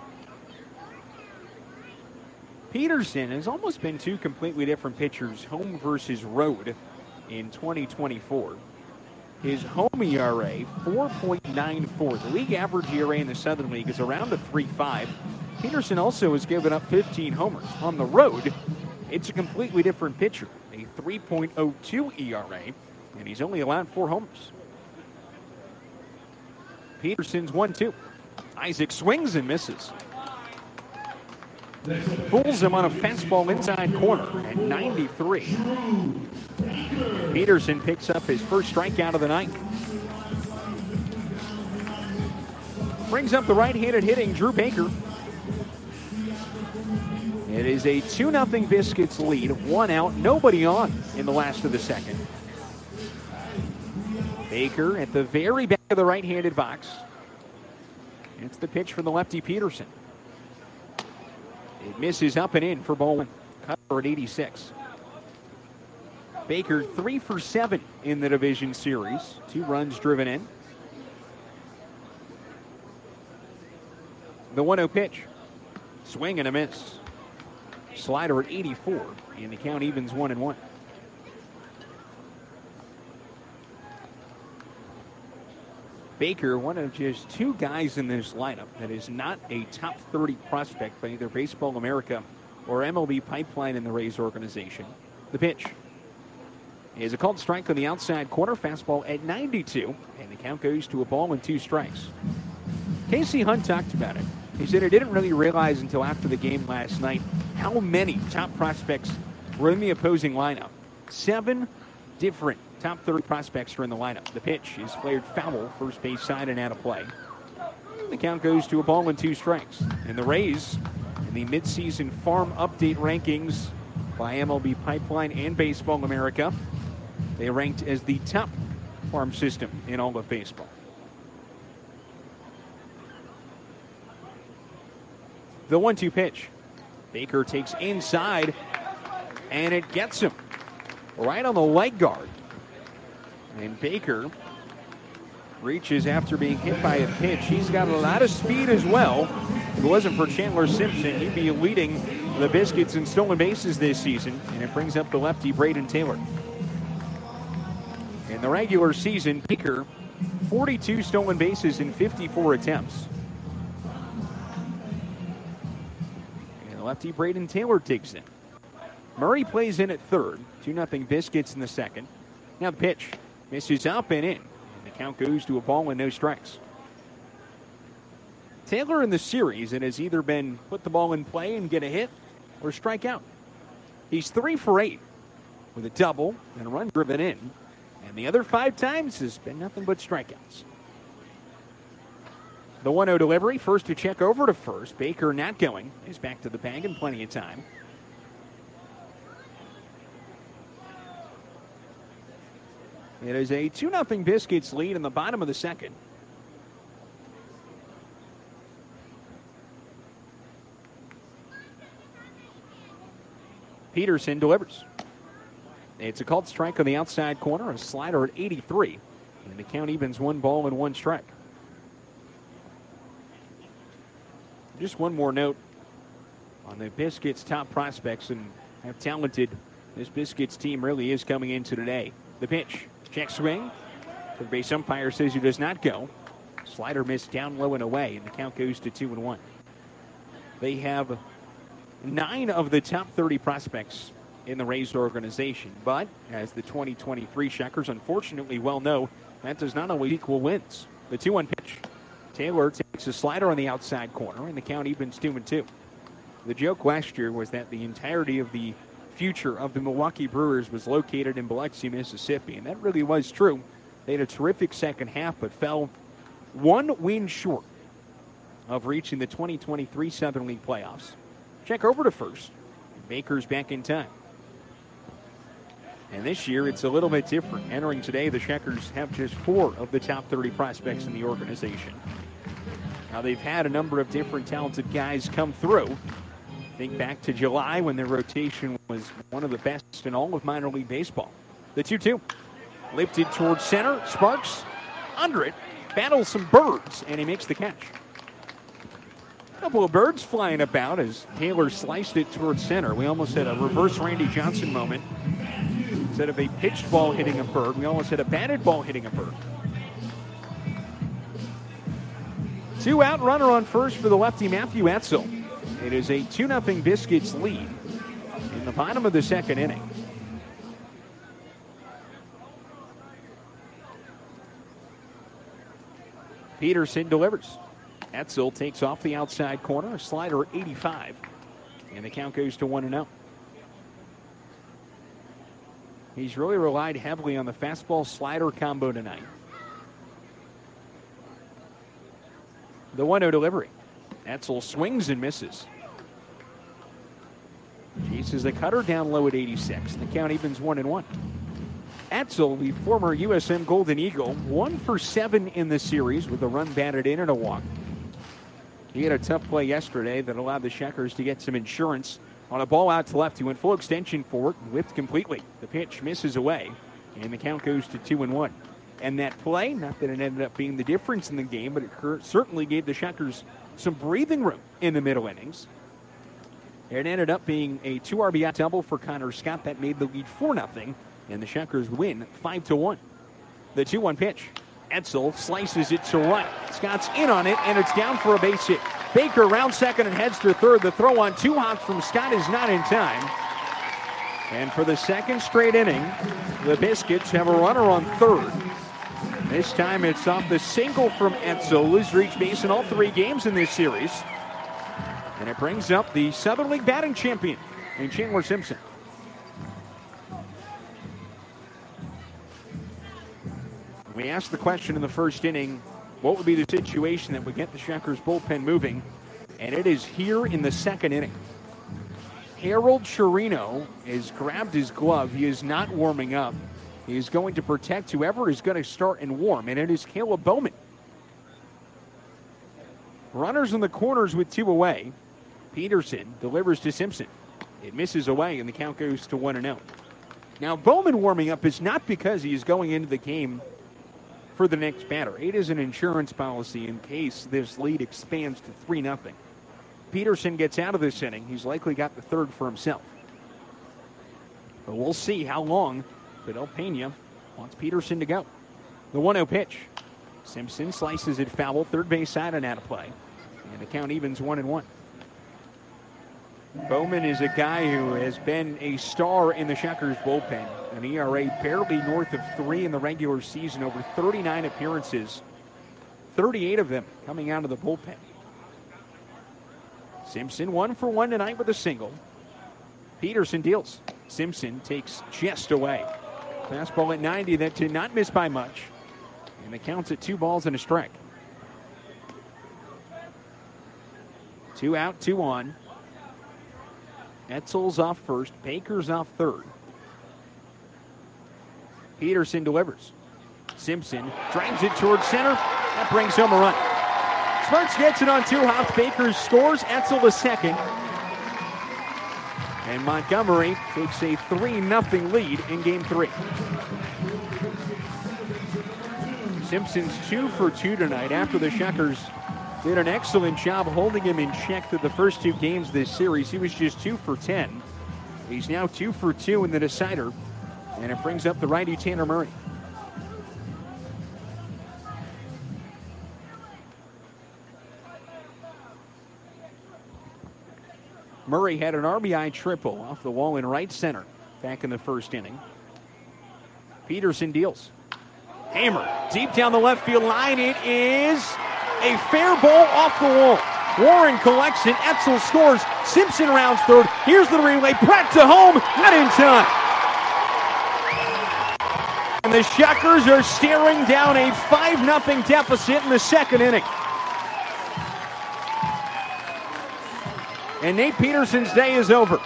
[SPEAKER 9] Peterson has almost been two completely different pitchers, home versus road, in twenty twenty-four. His home E R A, four point nine four. The league average E R A in the Southern League is around a three point five. Peterson also has given up fifteen homers. On the road, it's a completely different pitcher, a three point oh two E R A, and he's only allowed four homers. Peterson's one two. Isaac swings and misses. Fools him on a fastball inside corner at ninety-three. Peterson picks up his first strikeout of the night. Brings up the right-handed hitting Drew Baker. It is a two nothing Biscuits lead. One out, nobody on in the last of the second. Baker at the very back of the right-handed box. It's the pitch for the lefty Peterson. It misses up and in for ball one. Cover at eighty-six. Baker three for seven in the division series. Two runs driven in. The one oh pitch. Swing and a miss. Slider at eighty-four. And the count evens one and one. Baker, one of just two guys in this lineup that is not a top thirty prospect by either Baseball America or M L B Pipeline in the Rays organization. The pitch is a called strike on the outside corner, fastball at ninety-two, and the count goes to a ball and two strikes. Casey Hunt talked about it. He said he didn't really realize until after the game last night how many top prospects were in the opposing lineup. Seven different top thirty prospects are in the lineup. The pitch is flared foul, first base side and out of play. The count goes to a ball and two strikes. And the Rays, in the midseason farm update rankings by M L B Pipeline and Baseball America, they are ranked as the top farm system in all of baseball. The one two pitch. Baker takes inside, and it gets him right on the leg guard. And Baker reaches after being hit by a pitch. He's got a lot of speed as well. If it wasn't for Chandler Simpson, he'd be leading the Biscuits in stolen bases this season, and it brings up the lefty Braden Taylor. In the regular season, Baker, forty-two stolen bases in fifty-four attempts. And the lefty Braden Taylor digs in. Murray plays in at third. two nothing Biscuits in the second. Now the pitch misses up and in. And the count goes to a ball and no strikes. Taylor in the series, it has either been put the ball in play and get a hit or strike out. He's three for eight with a double and a run driven in. And the other five times has been nothing but strikeouts. The one oh delivery, first to check over to first. Baker not going. He's back to the bag in plenty of time. It is a two nothing Biscuits lead in the bottom of the second. Peterson delivers. It's a called strike on the outside corner, a slider at eighty-three. And the count evens one ball and one strike. Just one more note on the Biscuits' top prospects and how talented this Biscuits team really is coming into today. The pitch. Check swing. The base umpire says he does not go. Slider missed down low and away, and the count goes to two and one. They have nine of the top thirty prospects in the Rays organization, but as the twenty twenty-three Shuckers unfortunately well know, that does not always equal wins. The two one pitch. Taylor takes a slider on the outside corner, and the count evens two and two. The joke last year was that the entirety of the future of the Milwaukee Brewers was located in Biloxi, Mississippi, and that really was true. They had a terrific second half, but fell one win short of reaching the twenty twenty-three Southern League playoffs. Check over to first. Baker's back in time. And this year, it's a little bit different. Entering today, the Checkers have just four of the top thirty prospects in the organization. Now, they've had a number of different talented guys come through. Think back to July when their rotation was one of the best in all of minor league baseball. The two two. Lifted towards center. Sparks under it. Battles some birds, and he makes the catch. A couple of birds flying about as Taylor sliced it towards center. We almost had a reverse Randy Johnson moment. Instead of a pitched ball hitting a bird, we almost had a batted ball hitting a bird. Two out, runner on first for the lefty Matthew Etzel. It is a two nothing Biscuits lead in the bottom of the second inning. Peterson delivers. Etzel takes off the outside corner, a slider at eighty-five. And the count goes to one and oh. He's really relied heavily on the fastball slider combo tonight. The one oh delivery. Etzel swings and misses. Chases the cutter down low at eighty-six. The count evens one and one. Etzel, the former U S M Golden Eagle, one for seven in the series with a run batted in and a walk. He had a tough play yesterday that allowed the Checkers to get some insurance on a ball out to left. He went full extension for it and whipped completely. The pitch misses away, and the count goes to two and one. And that play, not that it ended up being the difference in the game, but it certainly gave the Checkers some breathing room in the middle innings. It ended up being a two R B I double for Connor Scott that made the lead four nothing, and the Checkers win five to one. The two one pitch. Etzel slices it to right. Scott's in on it, and it's down for a base hit. Baker round second and heads to third. The throw on two hops from Scott is not in time. And for the second straight inning, the Biscuits have a runner on third. This time it's off the single from Etzel, who's reached base in all three games in this series. And it brings up the Southern League batting champion in Chandler Simpson. We asked the question in the first inning, what would be the situation that would get the Checkers bullpen moving? And it is here in the second inning. Harold Chirino has grabbed his glove. He is not warming up. He is going to protect whoever is going to start and warm, and it is Caleb Bowman. Runners in the corners with two away. Peterson delivers to Simpson. It misses away, and the count goes to one and oh. Now, Bowman warming up is not because he is going into the game for the next batter. It is an insurance policy in case this lead expands to three nothing. Peterson gets out of this inning. He's likely got the third for himself. But we'll see how long Fidel Pena wants Peterson to go. The one oh pitch. Simpson slices it foul, third base side and out of play. And the count evens one and one. Bowman is a guy who has been a star in the Shuckers bullpen. An E R A barely north of three in the regular season, over thirty-nine appearances, thirty-eight of them coming out of the bullpen. Simpson one for one tonight with a single. Peterson deals. Simpson takes just away. Fastball at ninety that did not miss by much. And the count's at two balls and a strike. Two out, two on. Etzel's off first. Baker's off third. Peterson delivers. Simpson drives it towards center. That brings home a run. Smarts gets it on two hops. Baker scores. Etzel the second. And Montgomery takes a three nothing lead in game three. Simpson's two for two tonight after the Shuckers did an excellent job holding him in check through the first two games this series. He was just two for ten. He's now two for two in the decider, and it brings up the righty Tanner Murray. Murray had an R B I triple off the wall in right center back in the first inning. Peterson deals. Hammer deep down the left field line. It is a fair ball off the wall. Warren collects it. Etzel scores. Simpson rounds third. Here's the relay. Pratt to home. Not in time. And the Shuckers are staring down a five nothing deficit in the second inning. And Nate Peterson's day is over.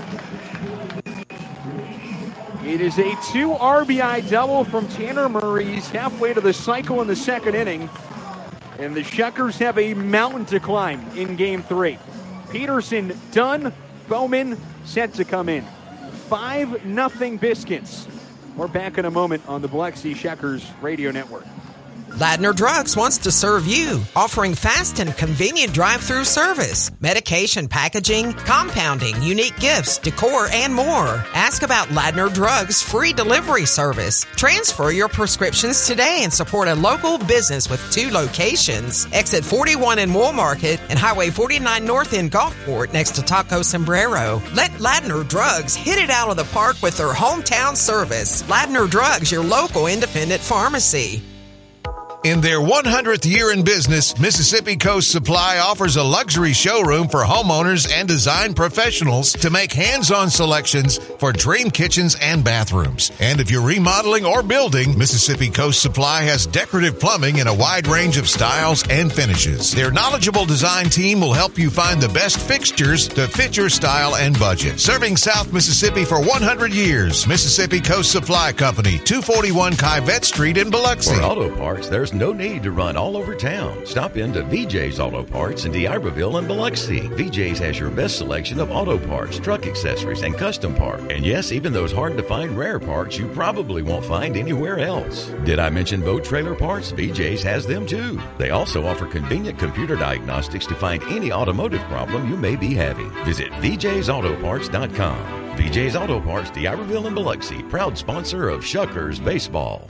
[SPEAKER 9] It is a two R B I double from Tanner Murray. He's halfway to the cycle in the second inning. And the Shuckers have a mountain to climb in game three. Peterson done. Bowman set to come in. five nothing Biscuits. We're back in a moment on the Biloxi Shuckers Radio Network.
[SPEAKER 4] Ladner Drugs wants to serve you, offering fast and convenient drive-through service, medication packaging, compounding, unique gifts, decor, and more. Ask about Ladner Drugs' free delivery service. Transfer your prescriptions today and support a local business with two locations. Exit forty-one in Wool Market and Highway forty-nine North in Gulfport next to Taco Sombrero. Let Ladner Drugs hit it out of the park with their hometown service. Ladner Drugs, your local independent pharmacy.
[SPEAKER 5] In their one hundredth year in business, Mississippi Coast Supply offers a luxury showroom for homeowners and design professionals to make hands-on selections for dream kitchens and bathrooms. And if you're remodeling or building, Mississippi Coast Supply has decorative plumbing in a wide range of styles and finishes. Their knowledgeable design team will help you find the best fixtures to fit your style and budget. Serving South Mississippi for one hundred years, Mississippi Coast Supply Company, two forty-one Kivette Street in Biloxi.
[SPEAKER 14] For auto parts, there's no need to run all over town. Stop in to V J's Auto Parts in D'Iberville and Biloxi. V J's has your best selection of auto parts, truck accessories, and custom parts. And yes, even those hard-to-find rare parts you probably won't find anywhere else. Did I mention boat trailer parts? V J's has them too. They also offer convenient computer diagnostics to find any automotive problem you may be having. Visit V J's Auto Parts dot com. V J's Auto Parts, D'Iberville and Biloxi, proud sponsor of Shuckers Baseball.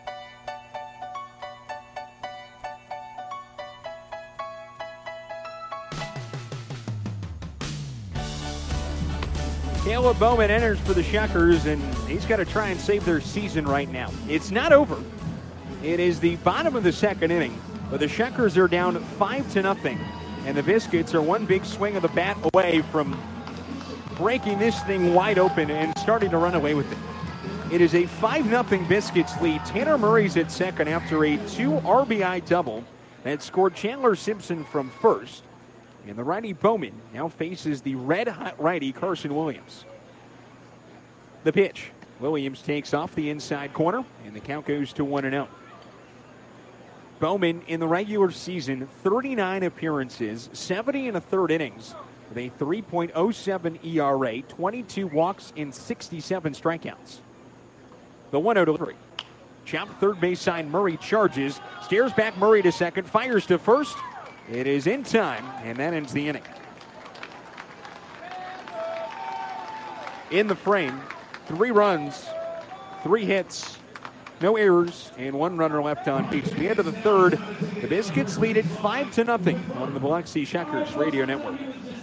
[SPEAKER 9] Caleb Bowman enters for the Shuckers, and he's got to try and save their season right now. It's not over. It is the bottom of the second inning, but the Shuckers are down five to nothing, and the Biscuits are one big swing of the bat away from breaking this thing wide open and starting to run away with it. It is a five nothing Biscuits lead. Tanner Murray's at second after a two R B I double that scored Chandler Simpson from first. And the righty Bowman now faces the red-hot righty Carson Williams. The pitch. Williams takes off the inside corner, and the count goes to one and oh. Bowman in the regular season, thirty-nine appearances, seventy and a third innings, with a three point oh seven E R A, twenty-two walks, and sixty-seven strikeouts. The one oh delivery. Chop third base side. Murray charges. Steers back Murray to second. Fires to first. It is in time, and that ends the inning. In the frame, three runs, three hits, no errors, and one runner left on base. At the end of the third, the Biscuits lead it five to nothing on the Biloxi Shuckers Radio Network.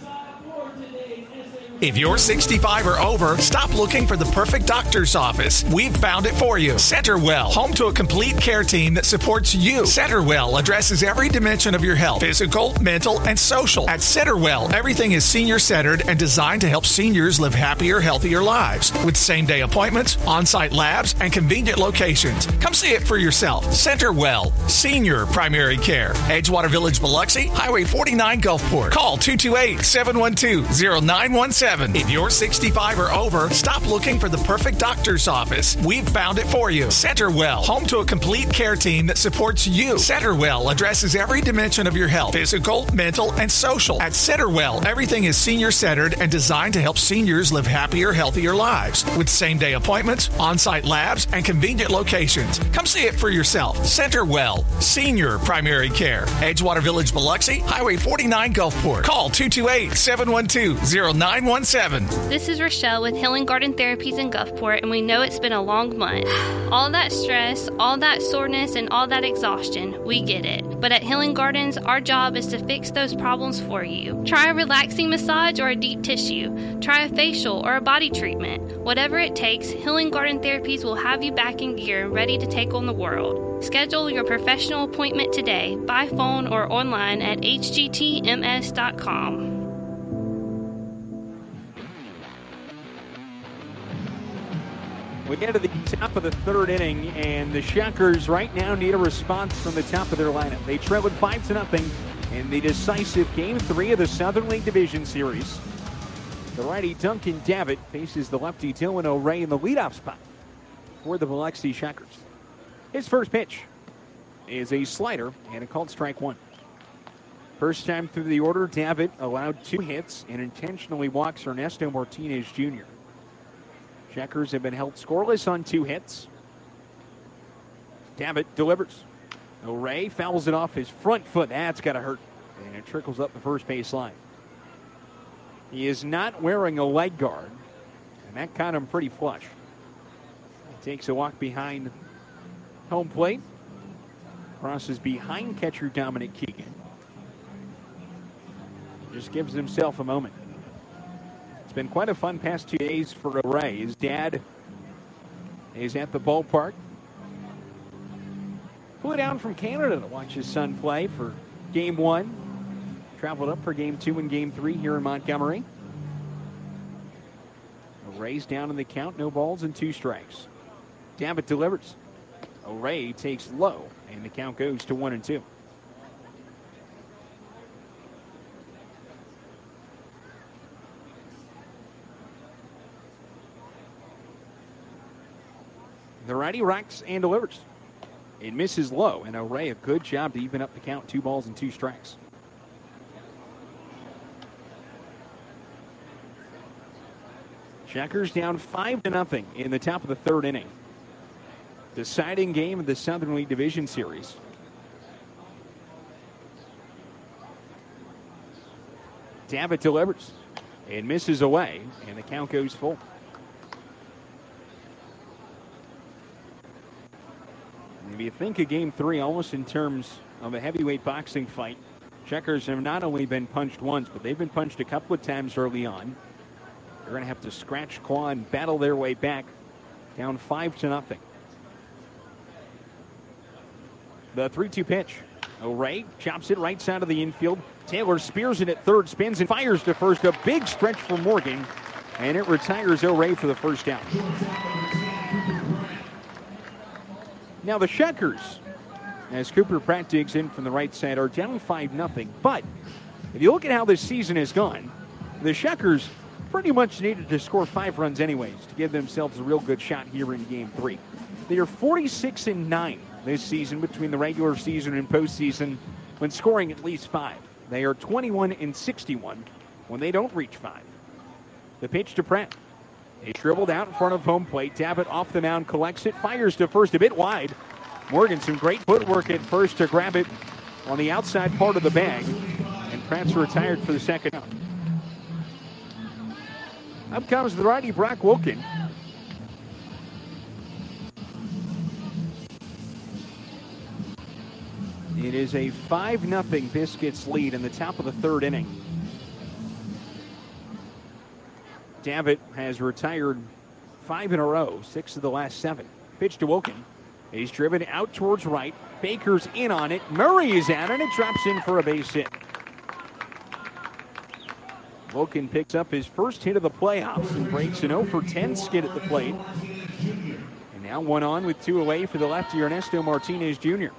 [SPEAKER 6] If you're sixty-five or over, stop looking for the perfect doctor's office. We've found it for you. Centerwell, home to a complete care team that supports you. Centerwell addresses every dimension of your health, physical, mental, and social. At Centerwell, everything is senior-centered and designed to help seniors live happier, healthier lives. With same-day appointments, on-site labs, and convenient locations. Come see it for yourself. Centerwell, Senior Primary Care. Edgewater Village, Biloxi, Highway forty-nine, Gulfport. Call two two eight, seven one two, zero nine one seven. If you're sixty-five or over, stop looking for the perfect doctor's office. We've found it for you. Centerwell, home to a complete care team that supports you. Centerwell addresses every dimension of your health, physical, mental, and social. At Centerwell, everything is senior-centered and designed to help seniors live happier, healthier lives. With same-day appointments, on-site labs, and convenient locations. Come see it for yourself. Centerwell, Senior Primary Care. Edgewater Village, Biloxi, Highway forty-nine, Gulfport. Call two two eight, seven one two, zero nine one seven.
[SPEAKER 15] This is Rochelle with Healing Garden Therapies in Gulfport, and we know it's been a long month. All that stress, all that soreness, and all that exhaustion, we get it. But at Healing Gardens, our job is to fix those problems for you. Try a relaxing massage or a deep tissue. Try a facial or a body treatment. Whatever it takes, Healing Garden Therapies will have you back in gear and ready to take on the world. Schedule your professional appointment today by phone or online at h g t m s dot com.
[SPEAKER 9] We get to the top of the third inning, and the Shuckers right now need a response from the top of their lineup. They trail it five to nothing in the decisive Game three of the Southern League Division Series. The righty Duncan Davitt faces the lefty Dylan O'Ray in the leadoff spot for the Biloxi Shuckers. His first pitch is a slider and a called strike one. First time through the order, Davitt allowed two hits and intentionally walks Ernesto Martinez Junior Shuckers have been held scoreless on two hits. Davitt delivers. O'Ray fouls it off his front foot. That's got to hurt. And it trickles up the first base line. He is not wearing a leg guard, and that caught him pretty flush. He takes a walk behind home plate. Crosses behind catcher Dominic Keegan. Just gives himself a moment. It's been quite a fun past two days for O'Ray. His dad is at the ballpark. Flew down from Canada to watch his son play for game one. Traveled up for game two and game three here in Montgomery. O'Ray's down in the count. No balls and two strikes. Davitt delivers. O'Ray takes low, and the count goes to one and two. The righty racks and delivers. It misses low, and O'Ray a good job to even up the count. Two balls and two strikes. Shuckers down five to nothing in the top of the third inning. Deciding game of the Southern League Division Series. Davitt delivers. It misses away, and the count goes full. If you think of game three almost in terms of a heavyweight boxing fight, Shuckers have not only been punched once, but they've been punched a couple of times early on. They're going to have to scratch, claw, and battle their way back, down five to nothing. The three two pitch. O'Ray chops it right side of the infield. Taylor spears it at third, spins and fires to first. A big stretch for Morgan, and it retires O'Ray for the first down. Now the Shuckers, as Cooper Pratt digs in from the right side, are down five nothing. But if you look at how this season has gone, the Shuckers pretty much needed to score five runs anyways to give themselves a real good shot here in game three. They are forty-six and nine this season between the regular season and postseason when scoring at least five. They are twenty-one and sixty-one when they don't reach five. The pitch to Pratt. He dribbled out in front of home plate. Davitt off the mound, collects it, fires to first a bit wide. Morgan, some great footwork at first to grab it on the outside part of the bag. And Pratt's retired for the second out. Up comes the righty Brock Wilken. It is a five nothing Biscuits lead in the top of the third inning. Davitt has retired five in a row, six of the last seven. Pitch to Wilken. He's driven out towards right. Baker's in on it. Murray is at it, and it drops in for a base hit. Wilken picks up his first hit of the playoffs and breaks an oh for ten skid at the plate. And now one on with two away for the lefty Ernesto Martinez Junior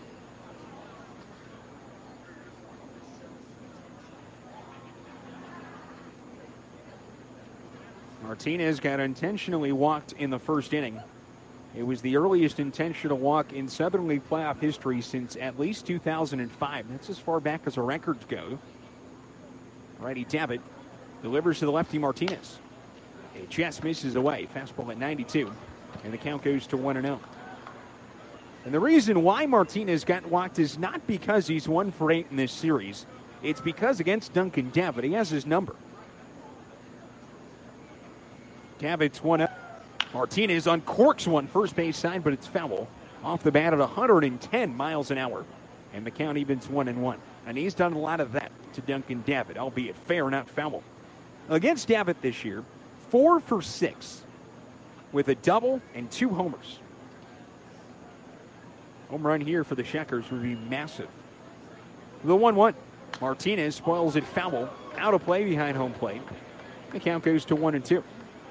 [SPEAKER 9] Martinez got intentionally walked in the first inning. It was the earliest intentional walk in Southern League playoff history since at least two thousand five. That's as far back as our records go. Righty Davitt delivers to the lefty Martinez. A just misses away. Fastball at ninety-two. And the count goes to one and oh. And the reason why Martinez got walked is not because he's one for eight in this series. It's because against Duncan Davitt, he has his number. Davitt's one up. Martinez uncorks one first base side, but it's foul. Off the bat at one hundred ten miles an hour. And the count evens one and one. And he's done a lot of that to Duncan Davitt, albeit fair, not foul. Against Davitt this year, four for six with a double and two homers. Home run here for the Shuckers would be massive. The one one. Martinez spoils it foul. Out of play behind home plate. The count goes to one and two.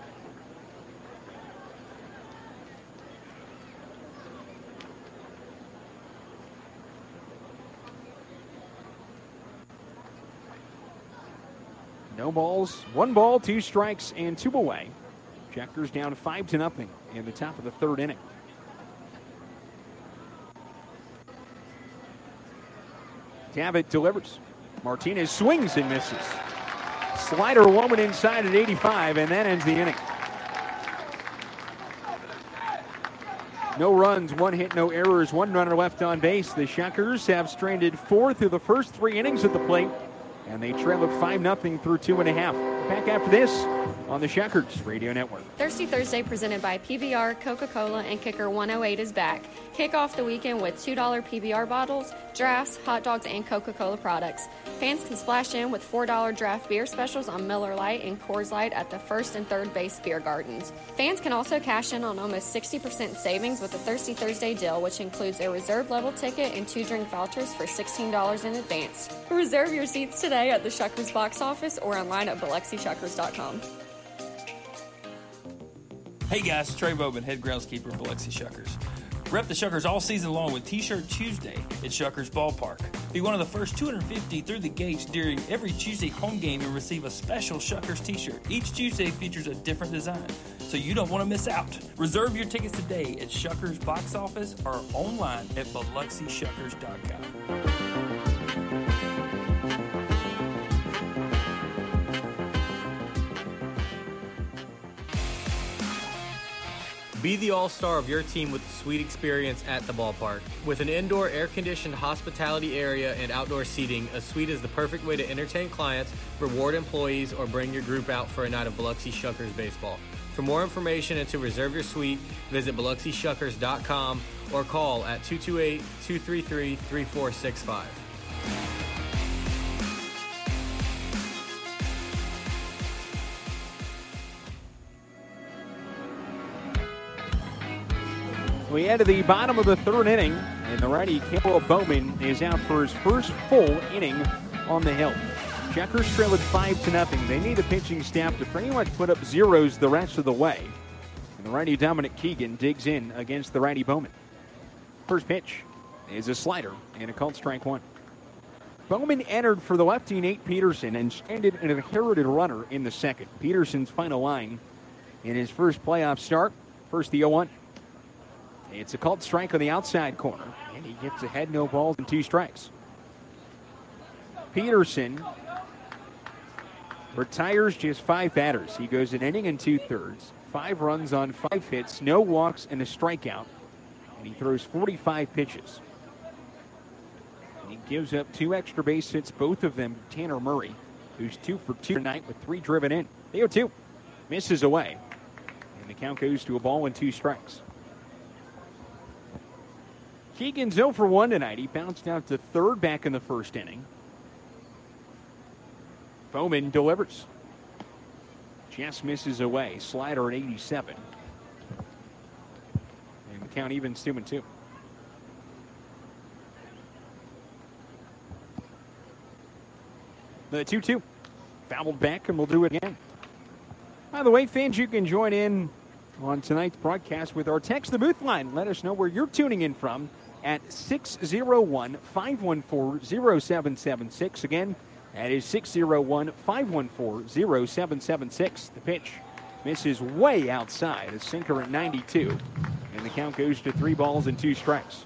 [SPEAKER 9] No balls, one ball, two strikes, and two away. Checkers down five to nothing in the top of the third inning. Davitt delivers. Martinez swings and misses. Slider woman inside at eighty-five, and that ends the inning. No runs, one hit, no errors, one runner left on base. The Shuckers have stranded four through the first three innings at the plate. And they trail it five nothing through two and a half. Back after this on the Shuckers Radio Network.
[SPEAKER 7] Thirsty Thursday presented by P B R, Coca-Cola, and Kicker one oh eight is back. Kick off the weekend with two dollar P B R bottles, drafts, hot dogs, and Coca-Cola products. Fans can splash in with four dollar draft beer specials on Miller Lite and Coors Light at the first and third base beer gardens. Fans can also cash in on almost sixty percent savings with the Thirsty Thursday deal, which includes a reserve level ticket and two drink vouchers for sixteen dollars in advance. Reserve your seats today at the Shuckers box office or online at Biloxi Shuckers dot com.
[SPEAKER 11] Hey guys, Trey Bowman, head groundskeeper at Biloxi Shuckers. Rep the Shuckers all season long with T-Shirt Tuesday at Shuckers Ballpark. Be one of the first two hundred fifty through the gates during every Tuesday home game and receive a special Shuckers T-shirt. Each Tuesday features a different design, so you don't want to miss out. Reserve your tickets today at Shuckers box office or online at Biloxi Shuckers dot com.
[SPEAKER 12] Be the all-star of your team with a sweet experience at the ballpark. With an indoor air-conditioned hospitality area and outdoor seating, a suite is the perfect way to entertain clients, reward employees, or bring your group out for a night of Biloxi Shuckers baseball. For more information and to reserve your suite, visit Biloxi Shuckers dot com or call at two two eight, two three three, three four six five.
[SPEAKER 9] We head to the bottom of the third inning, and the righty Caleb Bowman is out for his first full inning on the hill. Checkers trail at five to nothing. They need the pitching staff to pretty much put up zeros the rest of the way. And the righty Dominic Keegan digs in against the righty Bowman. First pitch is a slider and a called strike one. Bowman entered for the lefty Nate Peterson and stranded an inherited runner in the second. Peterson's final line in his first playoff start. First the oh one. It's a called strike on the outside corner, and he gets ahead, no balls, and two strikes. Peterson retires just five batters. He goes an inning and two-thirds, five runs on five hits, no walks, and a strikeout. And he throws forty-five pitches. And he gives up two extra base hits, both of them Tanner Murray, who's two for two tonight with three driven in. The oh two misses away. And the count goes to a ball and two strikes. Keegan's oh for one tonight. He bounced out to third back in the first inning. Bowman delivers. Just misses away. Slider at eighty-seven. And the count evens two and two. The two two. Fouled back, and we'll do it again. By the way, fans, you can join in on tonight's broadcast with our Text the Booth line. Let us know where you're tuning in from at six oh one, five one four, oh seven seven six. Again, that is six oh one, five one four, oh seven seven six. The pitch misses way outside. A sinker at ninety-two. And the count goes to three balls and two strikes.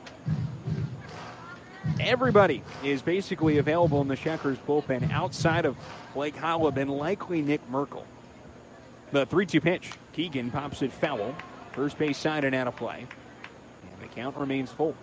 [SPEAKER 9] Everybody is basically available in the Checkers bullpen outside of Blake Holub and likely Nick Merkel. The three two pitch. Keegan pops it foul. First base side and out of play. And the count remains full.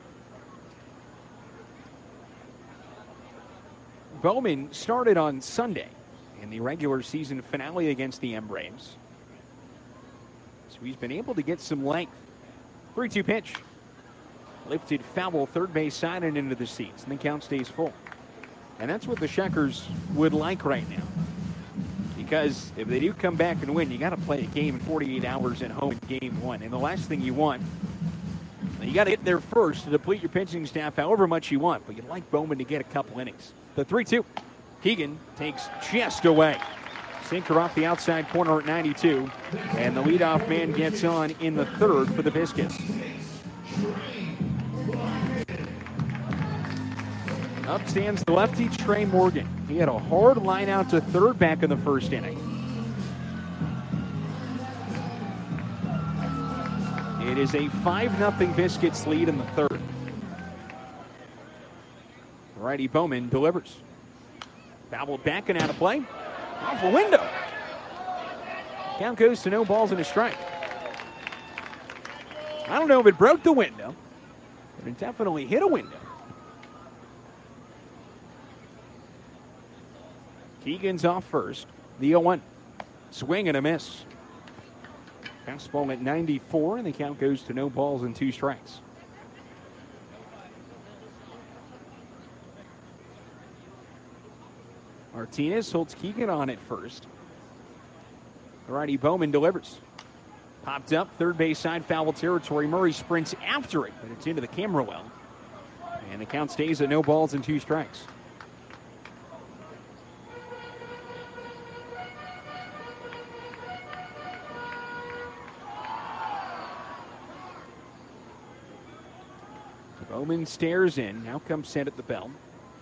[SPEAKER 9] Bowman started on Sunday in the regular season finale against the M Braves. So he's been able to get some length. three two pitch. Lifted foul, third base side and into the seats. And the count stays full. And that's what the Checkers would like right now. Because if they do come back and win, you got to play a game in forty-eight hours at home in game one. And the last thing you want, you got to get there first to deplete your pitching staff however much you want. But you'd like Bowman to get a couple innings. The three two. Keegan takes just away. Sinker off the outside corner at ninety-two. And the leadoff man gets on in the third for the Biscuits. Up stands the lefty, Trey Morgan. He had a hard line out to third back in the first inning. It is a five nothing Biscuits lead in the third. Righty Bowman delivers. Fouled back and out of play. Off a window. Count goes to no balls and a strike. I don't know if it broke the window, but it definitely hit a window. Keegan's off first. The oh one. Swing and a miss. Fastball at ninety-four, and the count goes to no balls and two strikes. Martinez holds Keegan on at first. Righty Bowman delivers. Popped up, third base side, foul territory. Murray sprints after it, but it's into the camera well. And the count stays at no balls and two strikes. Bowman stares in. Now comes set at the bell.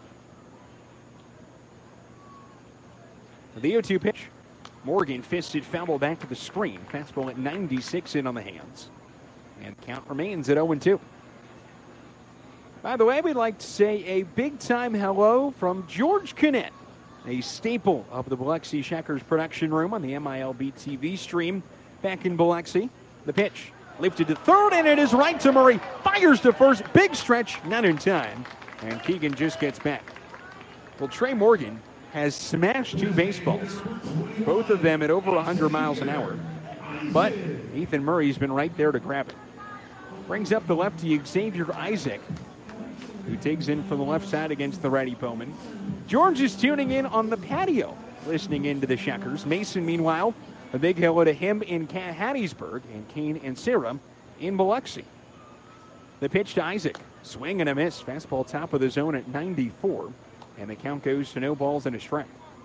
[SPEAKER 9] The oh two pitch. Morgan fisted foul back to the screen. Fastball at ninety-six in on the hands. And the count remains at oh and two. By the way, we'd like to say a big-time hello from George Kinnett, a staple of the Biloxi Checkers production room on the M I L B T V stream back in Biloxi. The pitch. Lifted to third, and it is right to Murray. Fires to first. Big stretch, not in time. And Keegan just gets back. Well, Trey Morgan has smashed two baseballs, both of them at over one hundred miles an hour. But Ethan Murray's been right there to grab it. Brings up the lefty Xavier Isaac, who digs in from the left side against the righty Bowman. George is tuning in on the patio, listening into the Checkers. Mason, meanwhile, a big hello to him in Hattiesburg, and Kane and Sarah in Biloxi. The pitch to Isaac. Swing and a miss. Fastball top of the zone at ninety-four. And the count goes to no balls and a strike.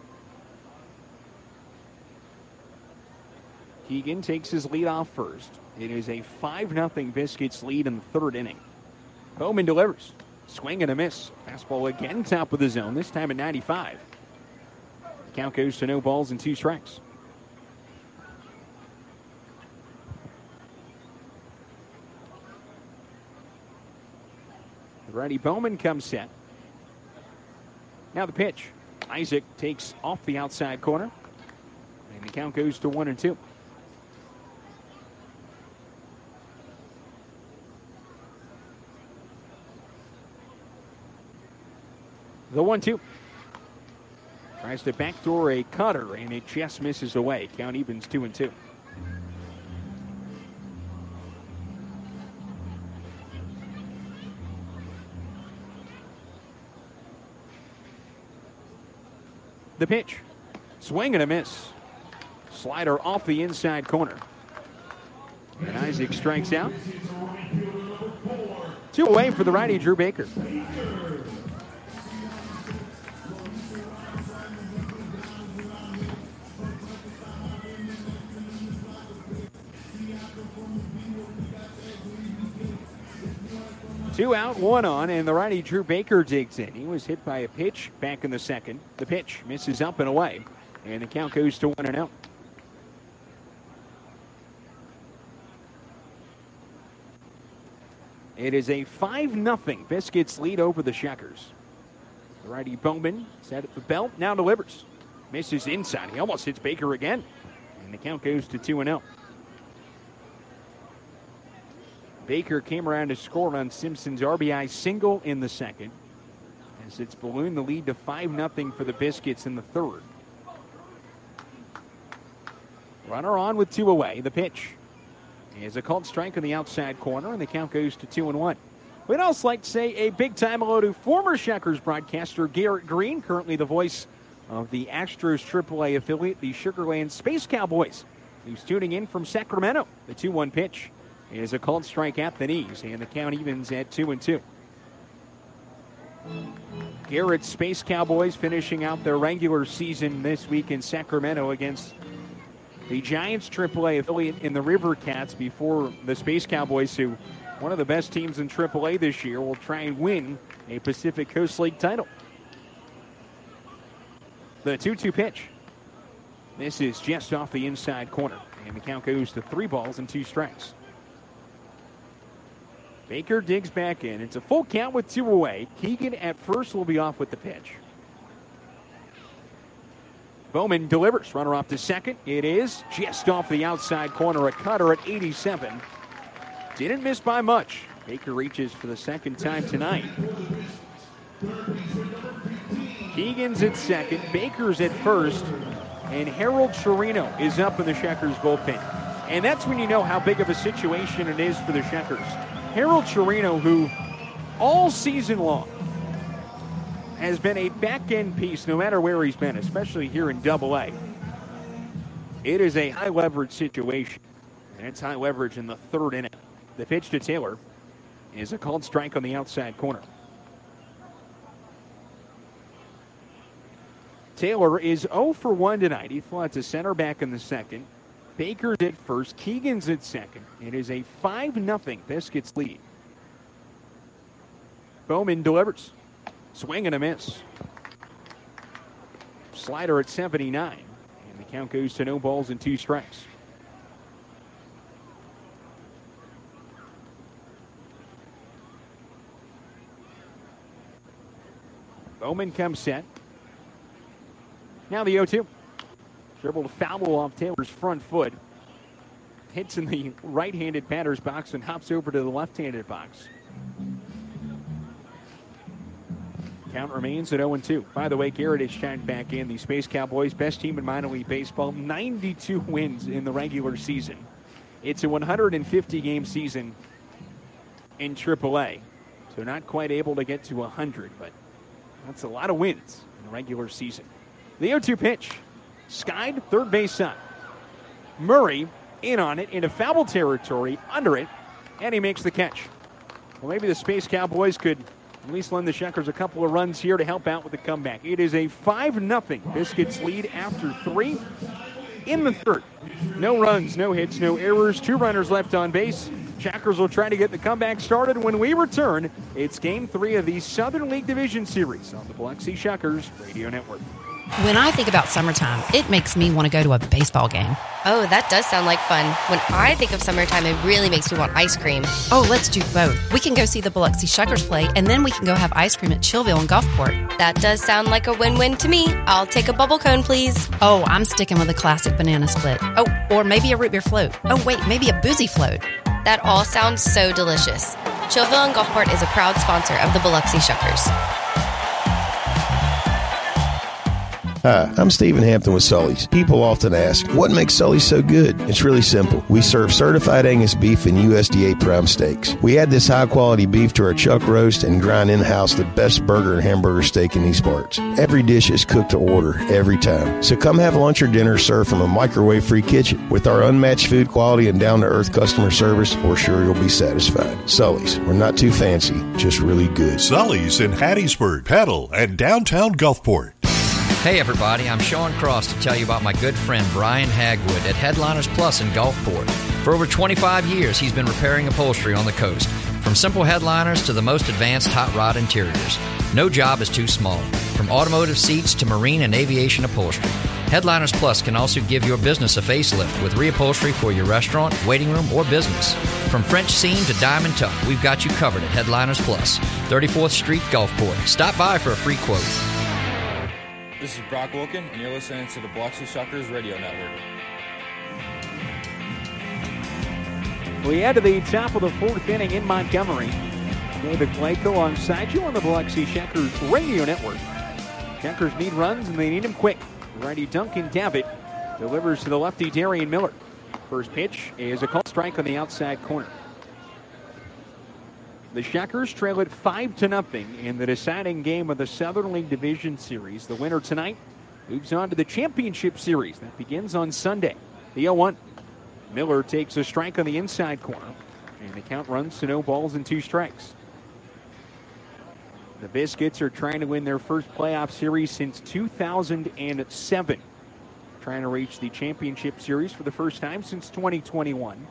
[SPEAKER 9] Keegan takes his lead off first. It is a five nothing Biscuits lead in the third inning. Bowman delivers. Swing and a miss. Fastball again top of the zone, this time at ninety-five. The count goes to no balls and two strikes. Righty Bowman comes set. Now the pitch. Isaac takes off the outside corner. And the count goes to one and two. The one two. Tries to backdoor a cutter, and it just misses away. Count evens two and two. The pitch. Swing and a miss. Slider off the inside corner. And Isaac strikes out. Two away for the righty, Drew Baker. Two out, one on, and the righty Drew Baker digs in. He was hit by a pitch back in the second. The pitch misses up and away, and the count goes to one and out. It is a five nothing Biscuits lead over the Shuckers. The righty Bowman set at the belt, now delivers. Misses inside. He almost hits Baker again, and the count goes to two and oh. Baker came around to score on Simpson's R B I single in the second, as it's ballooned the lead to five nothing for the Biscuits in the third. Runner on with two away. The pitch is a called strike on the outside corner, and the count goes to two and one. We'd also like to say a big time hello to former Shuckers broadcaster Garrett Green, currently the voice of the Astros triple A affiliate, the Sugar Land Space Cowboys, who's tuning in from Sacramento. The two one pitch is a called strike at the knees, and the count evens at two and two. Garrett's Space Cowboys finishing out their regular season this week in Sacramento against the Giants triple A affiliate in the River Cats before the Space Cowboys, who one of the best teams in triple A this year, will try and win a Pacific Coast League title. The two two pitch. This is just off the inside corner, and the count goes to three balls and two strikes. Baker digs back in. It's a full count with two away. Keegan at first will be off with the pitch. Bowman delivers. Runner off to second. It is just off the outside corner. A cutter at eighty-seven. Didn't miss by much. Baker reaches for the second time tonight. Keegan's at second. Baker's at first. And Harold Chirino is up in the Shuckers bullpen. And that's when you know how big of a situation it is for the Shuckers. Harold Chirino, who all season long has been a back-end piece no matter where he's been, especially here in double A. It is a high-leverage situation, and it's high leverage in the third inning. The pitch to Taylor is a called strike on the outside corner. Taylor is oh for one tonight. He floods a center back in the second. Baker's at first. Keegan's at second. It is a five nothing Biscuits lead. Bowman delivers. Swing and a miss. Slider at seventy-nine. And the count goes to no balls and two strikes. Bowman comes set. Now the oh two. Dribbled foul off Taylor's front foot. Hits in the right-handed batter's box and hops over to the left-handed box. Count remains at oh and two. By the way, Garrett is chimed back in. The Space Cowboys, best team in minor league baseball, ninety-two wins in the regular season. It's a one hundred fifty game season in triple A. So not quite able to get to one hundred, but that's a lot of wins in the regular season. The oh two pitch. Skied, third base side. Murray in on it, into foul territory, under it, and he makes the catch. Well, maybe the Space Cowboys could at least lend the Shuckers a couple of runs here to help out with the comeback. It is a five nothing Biscuits lead after three in the third. No runs, no hits, no errors, two runners left on base. Shuckers will try to get the comeback started when we return. It's game three of the Southern League Division Series on the Biloxi Shuckers Radio Network.
[SPEAKER 13] When I think about summertime, it makes me want to go to a baseball game.
[SPEAKER 16] Oh, that does sound like fun. When I think of summertime, it really makes me want ice cream.
[SPEAKER 13] Oh, let's do both. We can go see the Biloxi Shuckers play, and then we can go have ice cream at Chillville and Gulfport.
[SPEAKER 16] That does sound like a win-win to me. I'll take a bubble cone, please.
[SPEAKER 13] Oh, I'm sticking with a classic banana split. Oh, or maybe a root beer float. Oh, wait, maybe a boozy float.
[SPEAKER 16] That all sounds so delicious. Chillville and Gulfport is a proud sponsor of the Biloxi Shuckers.
[SPEAKER 1] Hi, I'm Stephen Hampton with Sully's. People often ask, what makes Sully's so good? It's really simple. We serve certified Angus beef and U S D A prime steaks. We add this high-quality beef to our chuck roast and grind in-house the best burger and hamburger steak in these parts. Every dish is cooked to order, every time. So come have lunch or dinner served from a microwave-free kitchen. With our unmatched food quality and down-to-earth customer service, we're sure you'll be satisfied. Sully's. We're not too fancy, just really good.
[SPEAKER 22] Sully's in Hattiesburg, Petal, and downtown Gulfport.
[SPEAKER 23] Hey everybody, I'm Sean Cross to tell you about my good friend Brian Hagwood at Headliners Plus in Gulfport. For over twenty-five years, he's been repairing upholstery on the coast. From simple headliners to the most advanced hot rod interiors. No job is too small. From automotive seats to marine and aviation upholstery. Headliners Plus can also give your business a facelift with reupholstery for your restaurant, waiting room, or business. From French seam to diamond tuck, we've got you covered at Headliners Plus, thirty-fourth Street, Gulfport. Stop by for a free quote.
[SPEAKER 17] This is Brock Wilkin, and you're listening to the Biloxi Shuckers Radio Network.
[SPEAKER 9] We head to the top of the fourth inning in Montgomery. David Blake alongside you on the Biloxi Shuckers Radio Network. Shuckers need runs, and they need them quick. Righty Duncan Davitt delivers to the lefty Darian Miller. First pitch is a called strike on the outside corner. The Shuckers trail it five to nothing in the deciding game of the Southern League Division Series. The winner tonight moves on to the Championship Series that begins on Sunday. The oh one. Miller takes a strike on the inside corner, and the count runs to no balls and two strikes. The Biscuits are trying to win their first playoff series since two thousand seven. Trying to reach the Championship Series for the first time since twenty twenty-one.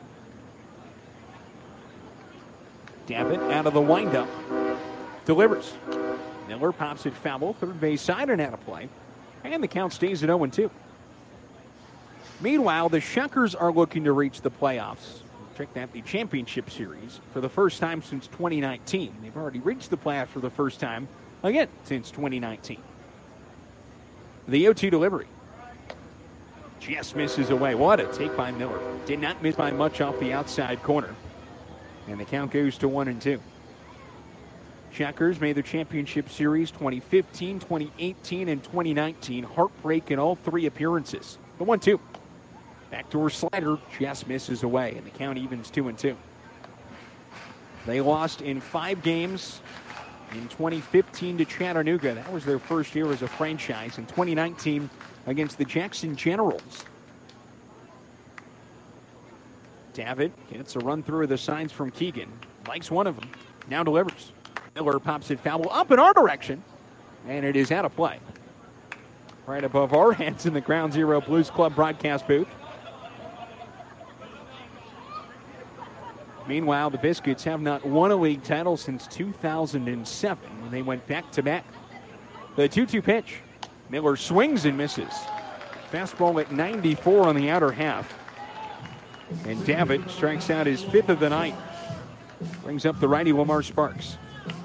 [SPEAKER 9] Davitt out of the windup. Delivers. Miller pops it foul. Third base side and out of play. And the count stays at oh and two. Meanwhile, the Shuckers are looking to reach the playoffs. Check that, the Championship Series for the first time since twenty nineteen. They've already reached the playoffs for the first time, again, since twenty nineteen. The oh two delivery. Just misses away. What a take by Miller. Did not miss by much off the outside corner. And the count goes to one and two. Shuckers made the Championship Series twenty fifteen, twenty eighteen, and twenty nineteen. Heartbreak in all three appearances. The one two. Backdoor slider just misses away, and the count evens two and two. They lost in five games in twenty fifteen to Chattanooga. That was their first year as a franchise. In twenty nineteen against the Jackson Generals. Davitt gets a run through of the signs from Keegan. Likes one of them. Now delivers. Miller pops it foul up in our direction. And it is out of play. Right above our heads in the Ground Zero Blues Club broadcast booth. Meanwhile, the Biscuits have not won a league title since two thousand seven when they went back-to-back. The two two pitch. Miller swings and misses. Fastball at ninety-four on the outer half. And Davitt strikes out his fifth of the night. Brings up the righty Lamar Sparks.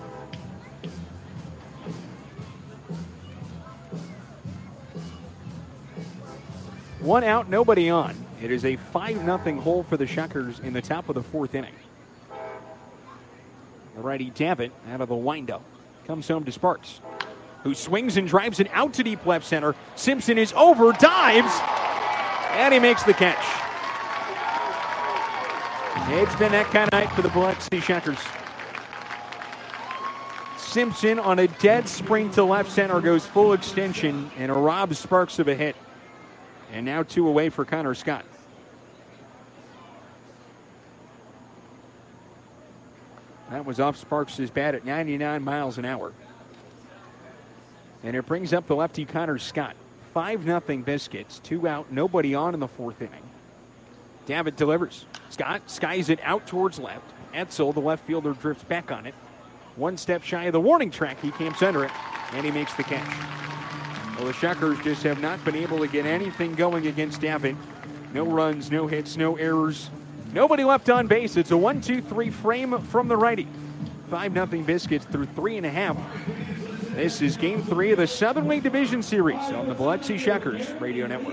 [SPEAKER 9] One out, nobody on. It is a five nothing hole for the Shuckers in the top of the fourth inning. The righty Davitt out of the windup. Comes home to Sparks, who swings and drives it out to deep left center. Simpson is over, dives, and he makes the catch. It's been that kind of night for the Biloxi Shuckers. Simpson on a dead sprint to left center goes full extension and robs Sparks of a hit. And now two away for Connor Scott. That was off Sparks' bat at ninety-nine miles an hour. And it brings up the lefty Connor Scott. five nothing Biscuits. Two out, nobody on in the fourth inning. Davitt delivers. Scott skies it out towards left. Edsel, the left fielder, drifts back on it. One step shy of the warning track. He camps under it, and he makes the catch. Well, the Shuckers just have not been able to get anything going against Davin. No runs, no hits, no errors. Nobody left on base. It's a one two three frame from the righty. five nothing Biscuits through three and a half. This is game three of the Southern League Division Series on the Biloxi Shuckers Radio Network.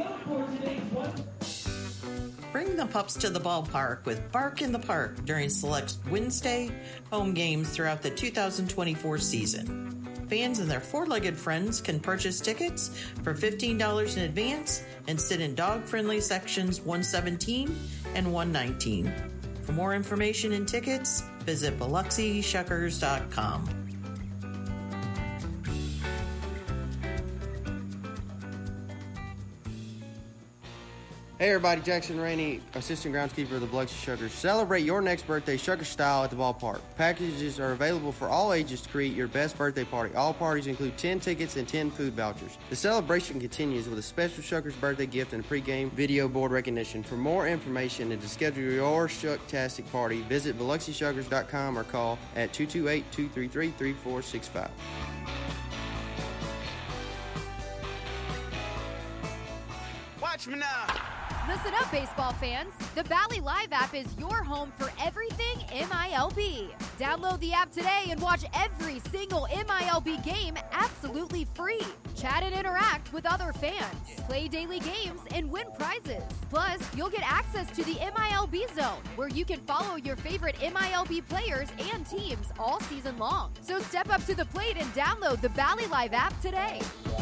[SPEAKER 8] Bring the pups to the ballpark with Bark in the Park during select Wednesday home games throughout the two thousand twenty-four season. Fans and their four-legged friends can purchase tickets for fifteen dollars in advance and sit in dog-friendly sections one seventeen and one nineteen. For more information and tickets, visit Biloxi Shuckers dot com.
[SPEAKER 18] Hey everybody, Jackson Rainey, assistant groundskeeper of the Biloxi Shuckers. Celebrate your next birthday Shucker style at the ballpark. Packages are available for all ages to create your best birthday party. All parties include ten tickets and ten food vouchers. The celebration continues with a special Shuckers birthday gift and a pregame video board recognition. For more information and to schedule your Shucktastic party, visit Biloxi Shuckers dot com or call at two two eight, two three three, three four six five.
[SPEAKER 19] Watch me now.
[SPEAKER 24] Listen up, baseball fans. The Bally Live app is your home for everything M I L B. Download the app today and watch every single M I L B game absolutely free. Chat and interact with other fans. Play daily games and win prizes. Plus, you'll get access to the M I L B Zone, where you can follow your favorite M I L B players and teams all season long. So step up to the plate and download the Bally Live app today.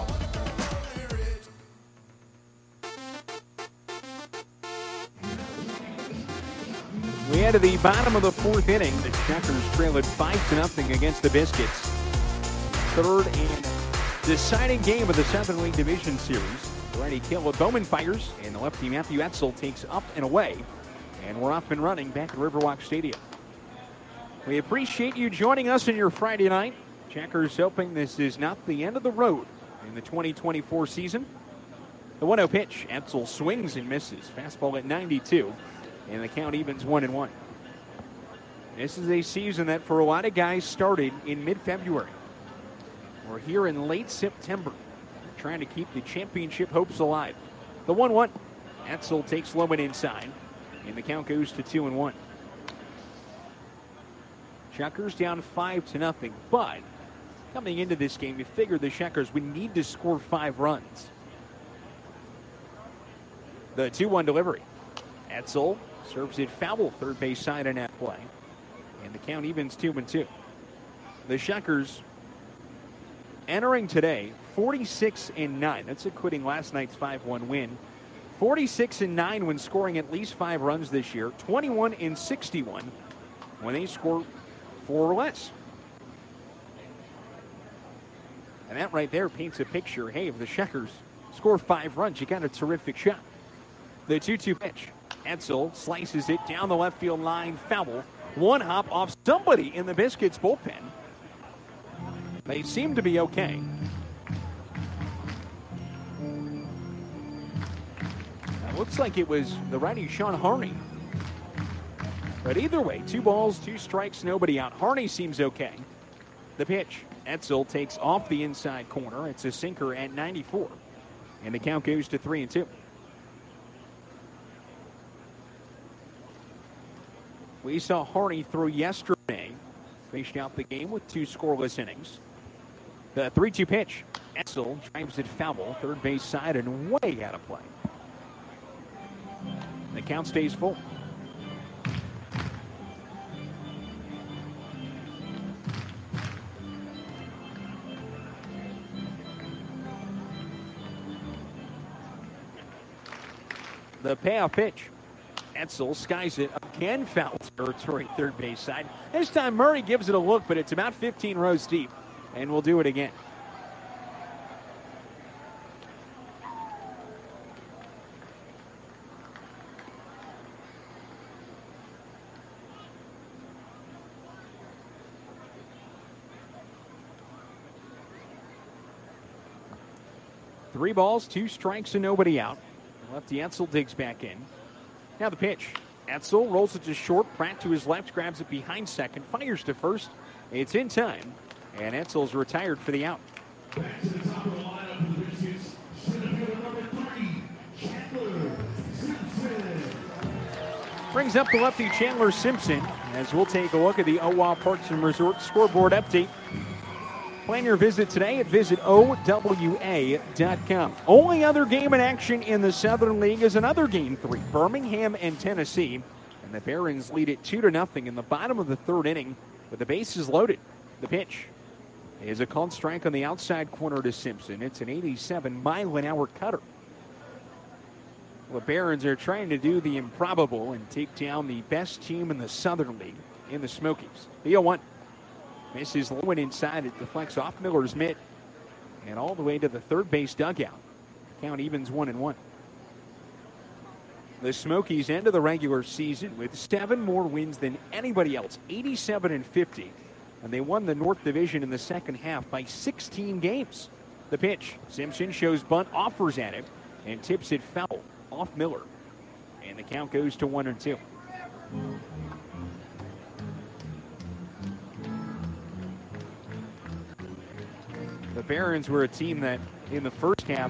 [SPEAKER 9] We head to the bottom of the fourth inning. The Shuckers trail at five to nothing against the Biscuits. Third and deciding game of the Southern League Division Series. Righty Caleb Bowman fires, and the lefty Matthew Etzel takes up and away. And we're off and running back at Riverwalk Stadium. We appreciate you joining us in your Friday night. Shuckers hoping this is not the end of the road in the twenty twenty-four season. The one oh pitch. Etzel swings and misses. Fastball at ninety-two. And the count evens one and one. This is a season that for a lot of guys started in mid-February. We're here in late September, trying to keep the championship hopes alive. The one one. Etzel takes low and inside, and the count goes to two and one. Shuckers down five to nothing, but coming into this game, you figured the Shuckers would need to score five runs. The two one delivery. Etzel serves it foul, third base side in that play. And the count evens two and two. The Shuckers entering today forty-six and nine. That's quitting last night's five one win. forty-six and nine when scoring at least five runs this year. twenty-one and sixty-one when they score four or less. And that right there paints a picture. Hey, if the Shuckers score five runs, you got a terrific shot. The two two pitch. Etzel slices it down the left field line, foul. One hop off somebody in the Biscuits bullpen. They seem to be okay. It looks like it was the righty Sean Harney. But either way, two balls, two strikes, nobody out. Harney seems okay. The pitch. Etzel takes off the inside corner. It's a sinker at ninety-four. And the count goes to three and two. We saw Harney throw yesterday. Finished out the game with two scoreless innings. The three two pitch. Etzel drives it foul. Third base side and way out of play. The count stays full. The payoff pitch. Etzel skies it again, foul territory, third base side. This time Murray gives it a look, but it's about fifteen rows deep, and we'll do it again. Three balls, two strikes, and nobody out. Lefty Etzel digs back in. Now the pitch. Etzel rolls it to short. Pratt to his left, grabs it behind second, fires to first. It's in time, and Etzel's retired for the out. Brings up the lefty Chandler Simpson as we'll take a look at the O W A Parks and Resorts scoreboard update. Plan your visit today at visit O W A dot com. Only other game in action in the Southern League is another game three, Birmingham and Tennessee. And the Barons lead it two to nothing in the bottom of the third inning with the bases loaded. The pitch is a called strike on the outside corner to Simpson. It's an eighty-seven mile an hour cutter. The Barons are trying to do the improbable and take down the best team in the Southern League in the Smokies. The oh one. Misses low and inside. It deflects off Miller's mitt and all the way to the third base dugout. Count evens one and one. The Smokies end of the regular season with seven more wins than anybody else, eighty-seven and fifty. And they won the North Division in the second half by sixteen games. The pitch. Simpson shows bunt, offers at him, and tips it foul off Miller. And the count goes to one and two. The Barons were a team that in the first half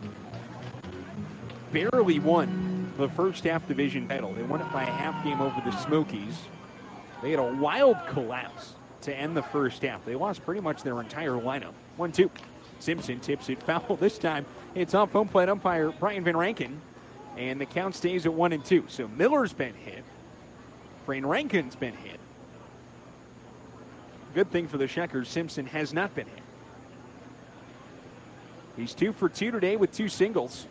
[SPEAKER 9] barely won the first half division title. They won it by a half game over the Smokies. They had a wild collapse to end the first half. They lost pretty much their entire lineup. one two. Simpson tips it foul. This time it's off home plate umpire Brian Van Rankin, and the count stays at one and two. So Miller's been hit. Van Rankin's been hit. Good thing for the Shuckers, Simpson has not been hit. He's two for two today with two singles.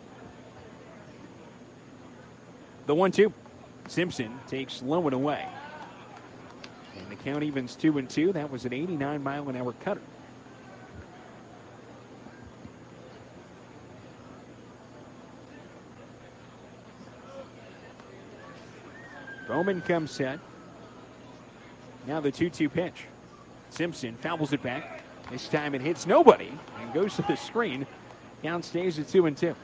[SPEAKER 9] The one two. Simpson takes low and away. And the count evens two and two. That was an eighty-nine mile an hour cutter. Bowman comes set. Now the two two pitch. Simpson fouls it back. This time it hits nobody and goes to the screen. Count stays at two and two.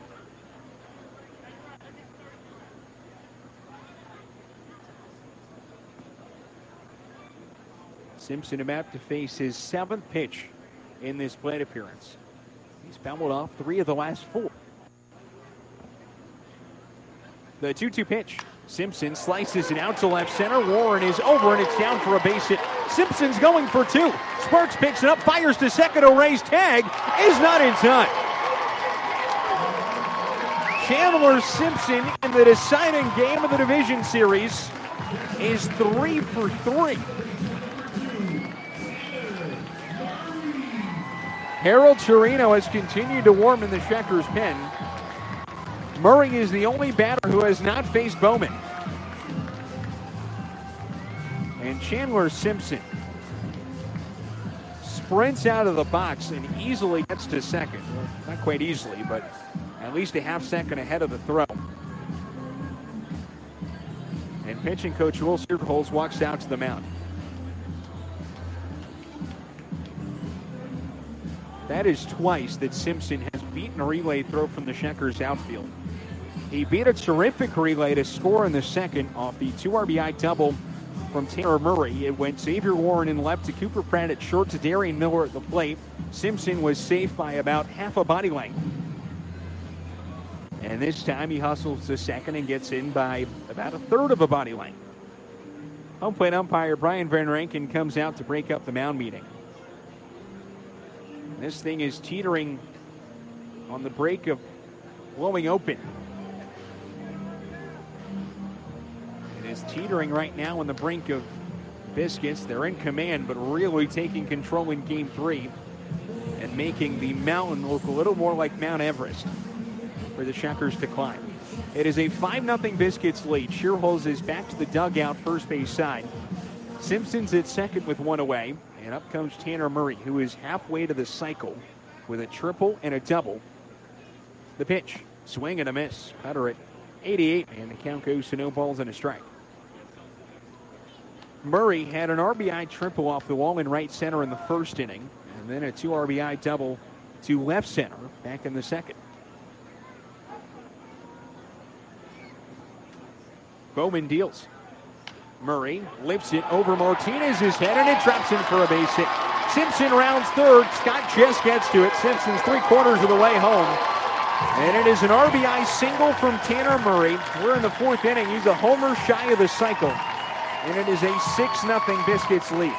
[SPEAKER 9] Simpson about to face his seventh pitch in this plate appearance. He's fouled off three of the last four. The two two pitch. Simpson slices it out to left center. Warren is over and it's down for a base hit. Simpson's going for two. Sparks picks it up, fires to second. O'Reilly's tag is not in time. Chandler Simpson in the deciding game of the division series is three for three. Harold Chirino has continued to warm in the Shuckers pen. Murray is the only batter who has not faced Bowman. And Chandler Simpson sprints out of the box and easily gets to second. Well, not quite easily, but at least a half second ahead of the throw. And pitching coach Will Silverholz walks out to the mound. That is twice that Simpson has beaten a relay throw from the Shuckers outfield. He beat a terrific relay to score in the second off the two R B I double from Tanner Murray. It went Xavier Warren in left to Cooper Pratt at short to Darian Miller at the plate. Simpson was safe by about half a body length. And this time he hustles to second and gets in by about a third of a body length. Home plate umpire Brian Van Rankin comes out to break up the mound meeting. This thing is teetering on the break of blowing open. It is teetering right now on the brink of biscuits. They're in command, but really taking control in game three and making the mountain look a little more like Mount Everest for the Shuckers to climb. It is a five nothing Biscuits lead. Shearholz is back to the dugout first base side. Simpson's at second with one away. And up comes Tanner Murray, who is halfway to the cycle with a triple and a double. The pitch, swing and a miss. Cutter at eighty-eight, and the count goes to no balls and a strike. Murray had an R B I triple off the wall in right center in the first inning, and then a two R B I double to left center back in the second. Bowman deals. Murray lifts it over Martinez's head, and it drops in for a base hit. Simpson rounds third. Scott Chess gets to it. Simpson's three quarters of the way home. And it is an R B I single from Tanner Murray. We're in the fourth inning. He's a homer shy of the cycle. And it is a six nothing Biscuits lead.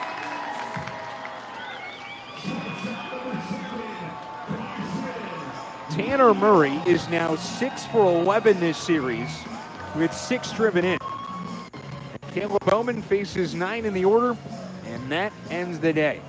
[SPEAKER 9] Tanner Murray is now six for eleven this series with six driven in. Caleb Bowman faces nine in the order, and that ends the day.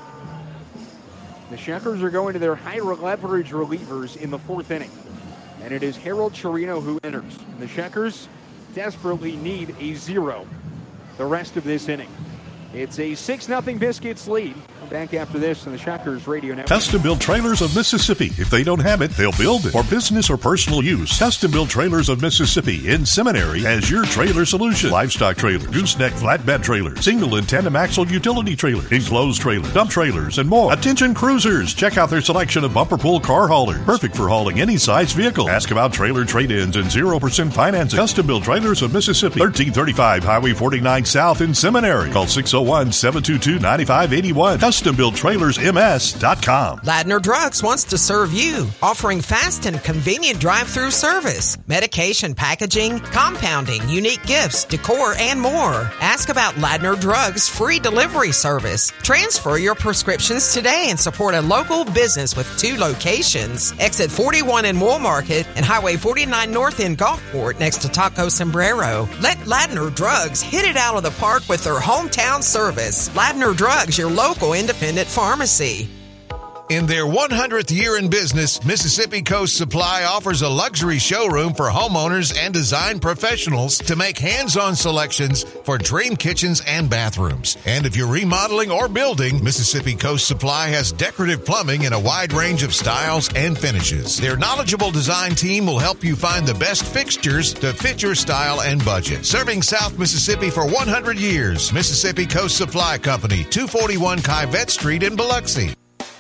[SPEAKER 9] The Shuckers are going to their high leverage relievers in the fourth inning. And it is Harold Chirino who enters. The Shuckers desperately need a zero the rest of this inning. It's a six nothing Biscuits lead. Back after this on the Shuckers Radio Network.
[SPEAKER 22] Custom Built Trailers of Mississippi. If they don't have it, they'll build it. For business or personal use, Custom Built Trailers of Mississippi in Seminary has your trailer solution. Livestock trailer, gooseneck flatbed trailer, single and tandem axle utility trailer, enclosed trailer, dump trailers, and more. Attention cruisers, check out their selection of bumper pull car haulers. Perfect for hauling any size vehicle. Ask about trailer trade-ins and zero percent financing. Custom Built Trailers of Mississippi. thirteen thirty-five Highway forty-nine South in Seminary. Call six oh one, seven two two, nine five eight one. Custom Built Trailers M S dot com.
[SPEAKER 4] Ladner Drugs wants to serve you, offering fast and convenient drive-through service, medication packaging, compounding, unique gifts, decor, and more. Ask about Ladner Drugs' free delivery service. Transfer your prescriptions today and support a local business with two locations. Exit forty-one in Wool Market and Highway forty-nine North in Gulfport next to Taco Sombrero. Let Ladner Drugs hit it out of the park with their hometown service. Ladner Drugs, your local independent pharmacy.
[SPEAKER 5] In their one hundredth year in business, Mississippi Coast Supply offers a luxury showroom for homeowners and design professionals to make hands-on selections for dream kitchens and bathrooms. And if you're remodeling or building, Mississippi Coast Supply has decorative plumbing in a wide range of styles and finishes. Their knowledgeable design team will help you find the best fixtures to fit your style and budget. Serving South Mississippi for one hundred years, Mississippi Coast Supply Company, two forty-one Kyvette Street in Biloxi.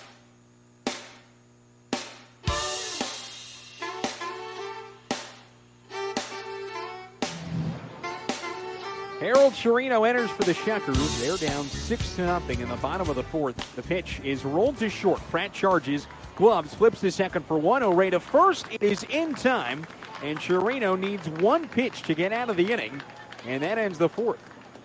[SPEAKER 9] Harold Chirino enters for the Shuckers. They're down six to nothing in the bottom of the fourth. The pitch is rolled to short. Pratt charges, gloves, flips to second for one. O'Reilly to first. It is in time, and Chirino needs one pitch to get out of the inning, and that ends the fourth.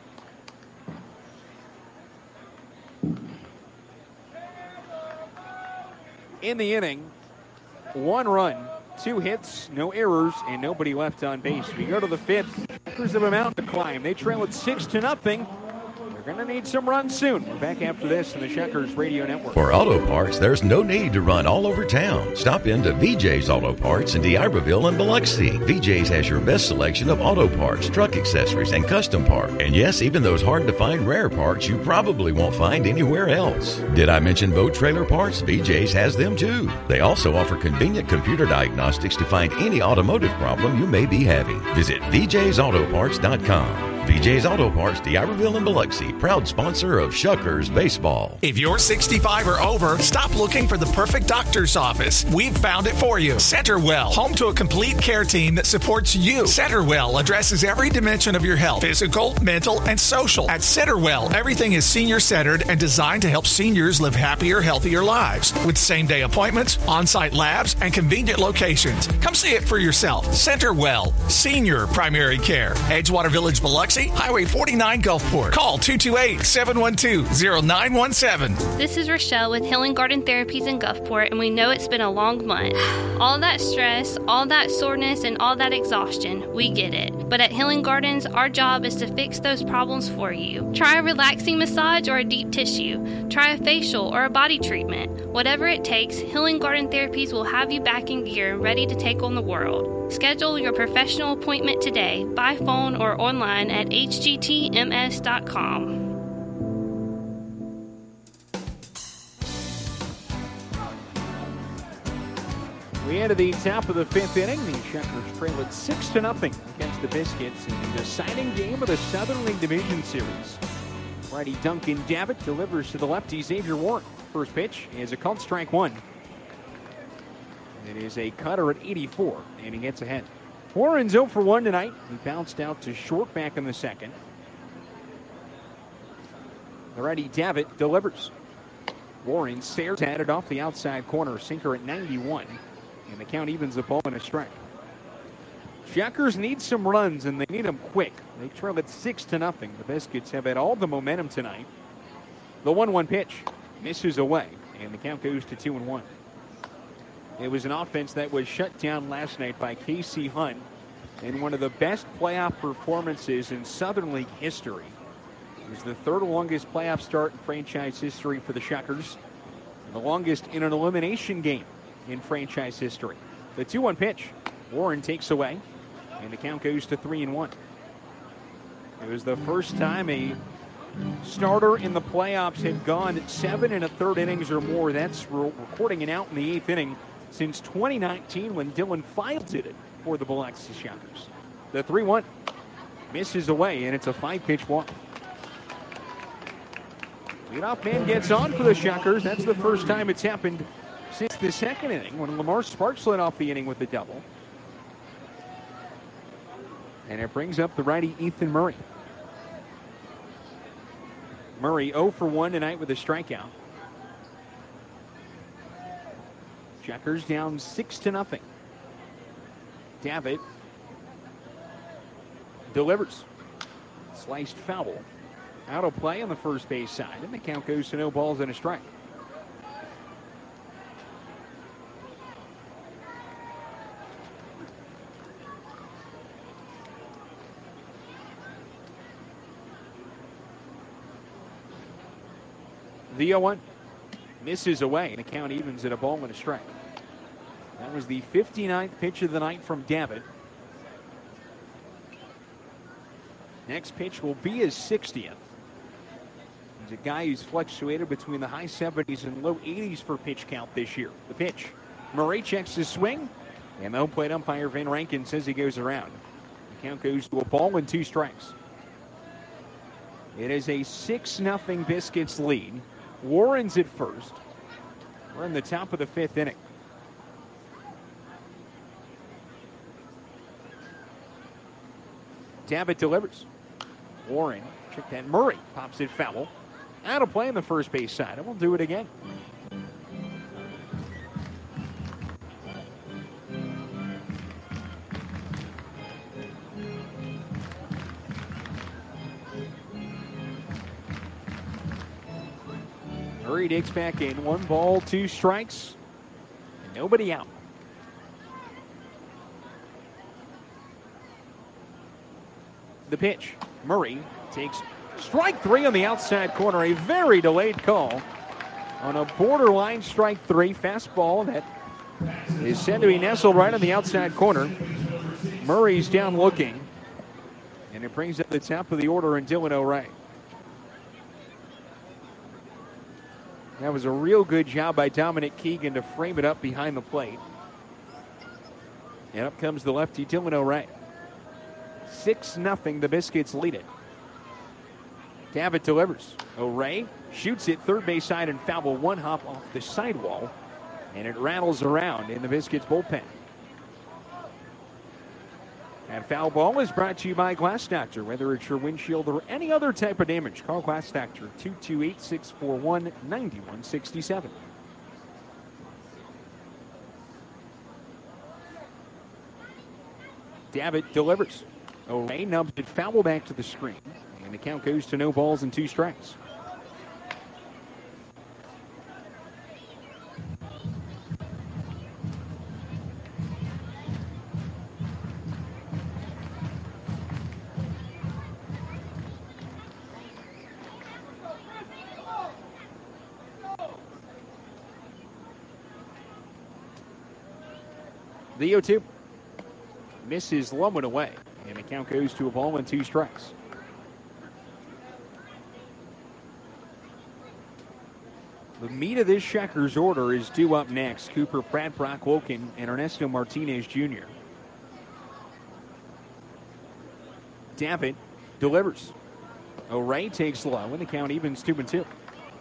[SPEAKER 9] In the inning, one run, two hits, no errors, and nobody left on base. We go to the fifth. Packers have a mountain to climb. They trail it six to nothing. They're going to need some runs soon. We're back after this on the Shuckers Radio Network.
[SPEAKER 14] For auto parts, there's no need to run all over town. Stop into V J's Auto Parts in D'Iberville and Biloxi. V J's has your best selection of auto parts, truck accessories, and custom parts. And yes, even those hard-to-find rare parts you probably won't find anywhere else. Did I mention boat trailer parts? V J's has them too. They also offer convenient computer diagnostics to find any automotive problem you may be having. Visit V J's Auto Parts dot com. V J's Auto Parts, D'Iberville and Biloxi, proud sponsor of Shuckers Baseball.
[SPEAKER 6] If you're sixty-five or over, stop looking for the perfect doctor's office. We've found it for you. Centerwell, home to a complete care team that supports you. Centerwell addresses every dimension of your health, physical, mental, and social. At Centerwell, everything is senior-centered and designed to help seniors live happier, healthier lives. With same-day appointments, on-site labs, and convenient locations. Come see it for yourself. Centerwell, senior primary care. Edgewater Village, Biloxi, Highway forty-nine Gulfport. Call two two eight, seven one two, zero nine one seven.
[SPEAKER 15] This is Rochelle with Healing Garden Therapies in Gulfport, and we know it's been a long month. All that stress, all that soreness, and all that exhaustion, we get it. But at Healing Gardens, our job is to fix those problems for you. Try a relaxing massage or a deep tissue. Try a facial or a body treatment. Whatever it takes, Healing Garden Therapies will have you back in gear and ready to take on the world. Schedule your professional appointment today by phone or online at H G T M S dot com.
[SPEAKER 9] We enter the top of the fifth inning. The Shuckers trail it six to nothing against the Biscuits in the deciding game of the Southern League Division Series. Righty Duncan Davitt delivers to the lefty Xavier Warren. First pitch is a called strike one. It is a cutter at eighty-four, and he gets ahead. Warren's zero for one tonight. He bounced out to short back in the second. The righty Davitt delivers. Warren stares at it off the outside corner. Sinker at ninety-one. And the count evens the ball and a strike. Checkers need some runs, and they need them quick. They trail at six to nothing. The Biscuits have had all the momentum tonight. The one one pitch misses away, and the count goes to two and one. It was an offense that was shut down last night by Casey Hunt in one of the best playoff performances in Southern League history. It was the third longest playoff start in franchise history for the Checkers, and the longest in an elimination game in franchise history. The two one pitch, Warren takes away, and the count goes to three and one. It was the first time a starter in the playoffs had gone seven and a third innings or more. That's re- recording an out in the eighth inning since twenty nineteen when Dylan Files did it for the Biloxi Shockers. The three one misses away, and it's a five-pitch walk. Leadoff man gets on for the Shockers. That's the first time it's happened since the second inning when Lamar Sparks led off the inning with a double. And it brings up the righty Ethan Murray. Murray oh for one tonight with a strikeout. Checkers down six to nothing. Davitt delivers. Sliced foul. Out of play on the first base side, and the count goes to no balls and a strike. The oh one misses away, and the count evens at a ball and a strike. That was the fifty-ninth pitch of the night from Davitt. Next pitch will be his sixtieth. He's a guy who's fluctuated between the high seventies and low eighties for pitch count this year. The pitch. Murray checks his swing, and the home plate umpire Van Rankin says he goes around. The count goes to a ball and two strikes. It is a six nothing Biscuits lead. Warren's at first. We're in the top of the fifth inning. Davitt delivers. Warren, check that. Murray pops it foul. Out of play on the first base side. And we'll do it again. Murray digs back in. One ball, two strikes. Nobody out. The pitch. Murray takes strike three on the outside corner. A very delayed call on a borderline strike three. Fastball that is said to be nestled right on the outside corner. Murray's down looking. And it brings up the top of the order in Dylan O'Reilly. That was a real good job by Dominic Keegan to frame it up behind the plate. And up comes the lefty, Dylan O'Reilly. six nothing, the Biscuits lead it. Davitt delivers. O'Reilly shoots it third base side and foul one hop off the sidewall. And it rattles around in the Biscuits bullpen. And foul ball is brought to you by Glass Doctor. Whether it's your windshield or any other type of damage, call Glass Doctor, two two eight, six four one, nine one six seven. Davitt delivers. O'Reilly nubs it foul back to the screen. And the count goes to no balls and two strikes. The oh two misses low and away, and the count goes to a ball and two strikes. The meat of this Checkers order is due up next. Cooper Pratt, Brock Wilken, and Ernesto Martinez Junior Davitt delivers. O'Reilly takes low, and the count evens two and two.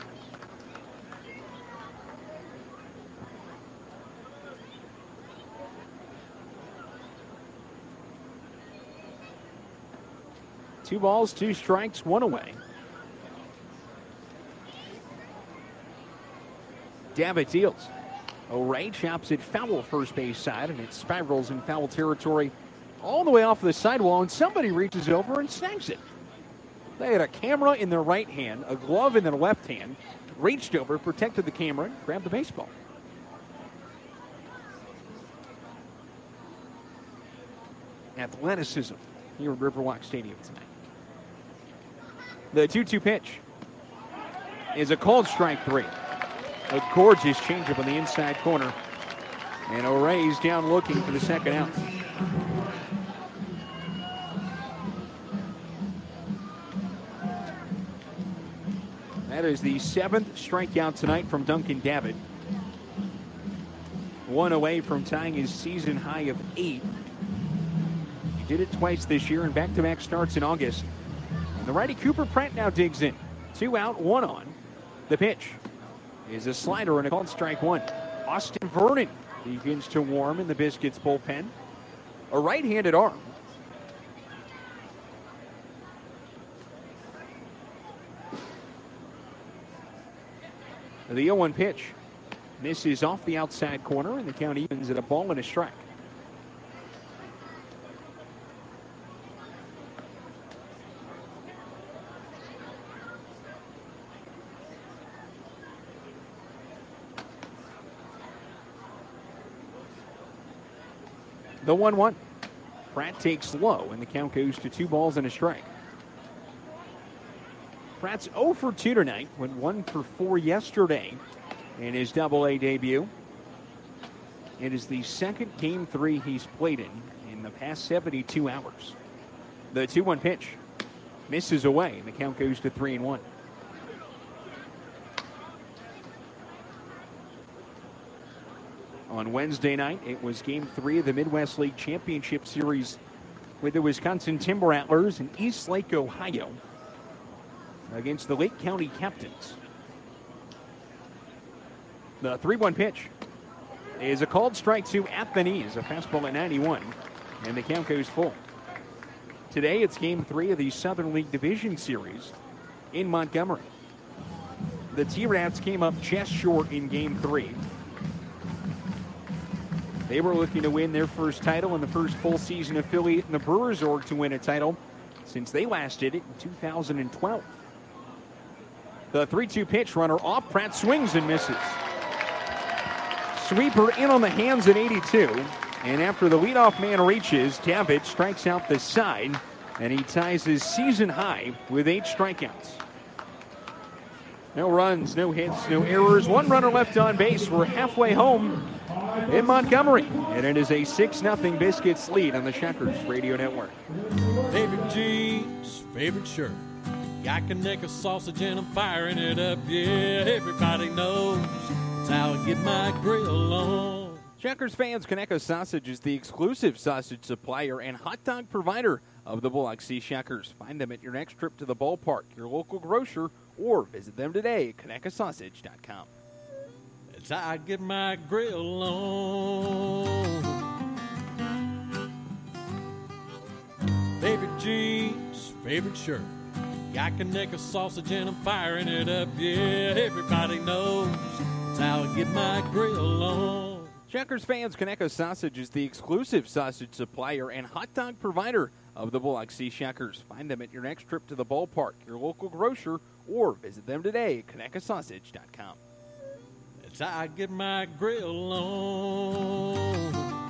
[SPEAKER 9] Two balls, two strikes, one away. Davitt deals. O'Ray chops it foul first base side, and it spirals in foul territory all the way off the sidewall, and somebody reaches over and snags it. They had a camera in their right hand, a glove in their left hand, reached over, protected the camera, and grabbed the baseball. Athleticism here at Riverwalk Stadium tonight. The two two pitch is a called strike three. A gorgeous changeup on the inside corner. And O'Reilly's down looking for the second out. That is the seventh strikeout tonight from Duncan Davitt. One away from tying his season high of eight. He did it twice this year in back-to-back starts in August. And the righty Cooper Pratt now digs in. Two out, one on. The pitch is a slider and a called strike one. Austin Vernon begins to warm in the Biscuits bullpen. A right-handed arm. The oh one pitch misses off the outside corner, and the count evens at a ball and a strike. The one one. Pratt takes low, and the count goes to two balls and a strike. Pratt's oh for two tonight, went one for four yesterday in his double A debut. It is the second game three he's played in in the past seventy-two hours. The two one pitch misses away, and the count goes to three and one. On Wednesday night, it was game three of the Midwest League Championship Series with the Wisconsin Timber Rattlers in East Lake, Ohio, against the Lake County Captains. The three one pitch is a called strike two at the knees, a fastball at ninety-one, and the count goes full. Today, it's game three of the Southern League Division Series in Montgomery. The T-Rats came up just short in game three. They were looking to win their first title and the first full season affiliate in the Brewers org to win a title since they last did it in two thousand twelve. The three two pitch, runner off, Pratt swings and misses. Sweeper in on the hands at eighty-two, and after the leadoff man reaches, Davitt strikes out the side, and he ties his season high with eight strikeouts. No runs, no hits, no errors, one runner left on base. We're halfway home in Montgomery, and it is a six nothing Biscuits lead on the Shuckers Radio Network.
[SPEAKER 2] Favorite jeans, favorite shirt. Got Conecuh sausage and I'm firing it up. Yeah, everybody knows that's how I get my grill on.
[SPEAKER 9] Shuckers fans, Conecuh Sausage is the exclusive sausage supplier and hot dog provider of the Biloxi Shuckers. Find them at your next trip to the ballpark, your local grocer, or visit them today at Conecuh Sausage dot com.
[SPEAKER 2] That's how I get my grill on. Favorite jeans, favorite shirt. Got Conecuh sausage and I'm firing it up. Yeah, everybody knows that's how I get my grill on.
[SPEAKER 9] Shuckers fans, Conecuh Sausage is the exclusive sausage supplier and hot dog provider of the Biloxi Shuckers. Find them at your next trip to the ballpark, your local grocer, or visit them today at Conecuh Sausage dot com.
[SPEAKER 2] That's how I get my grill on.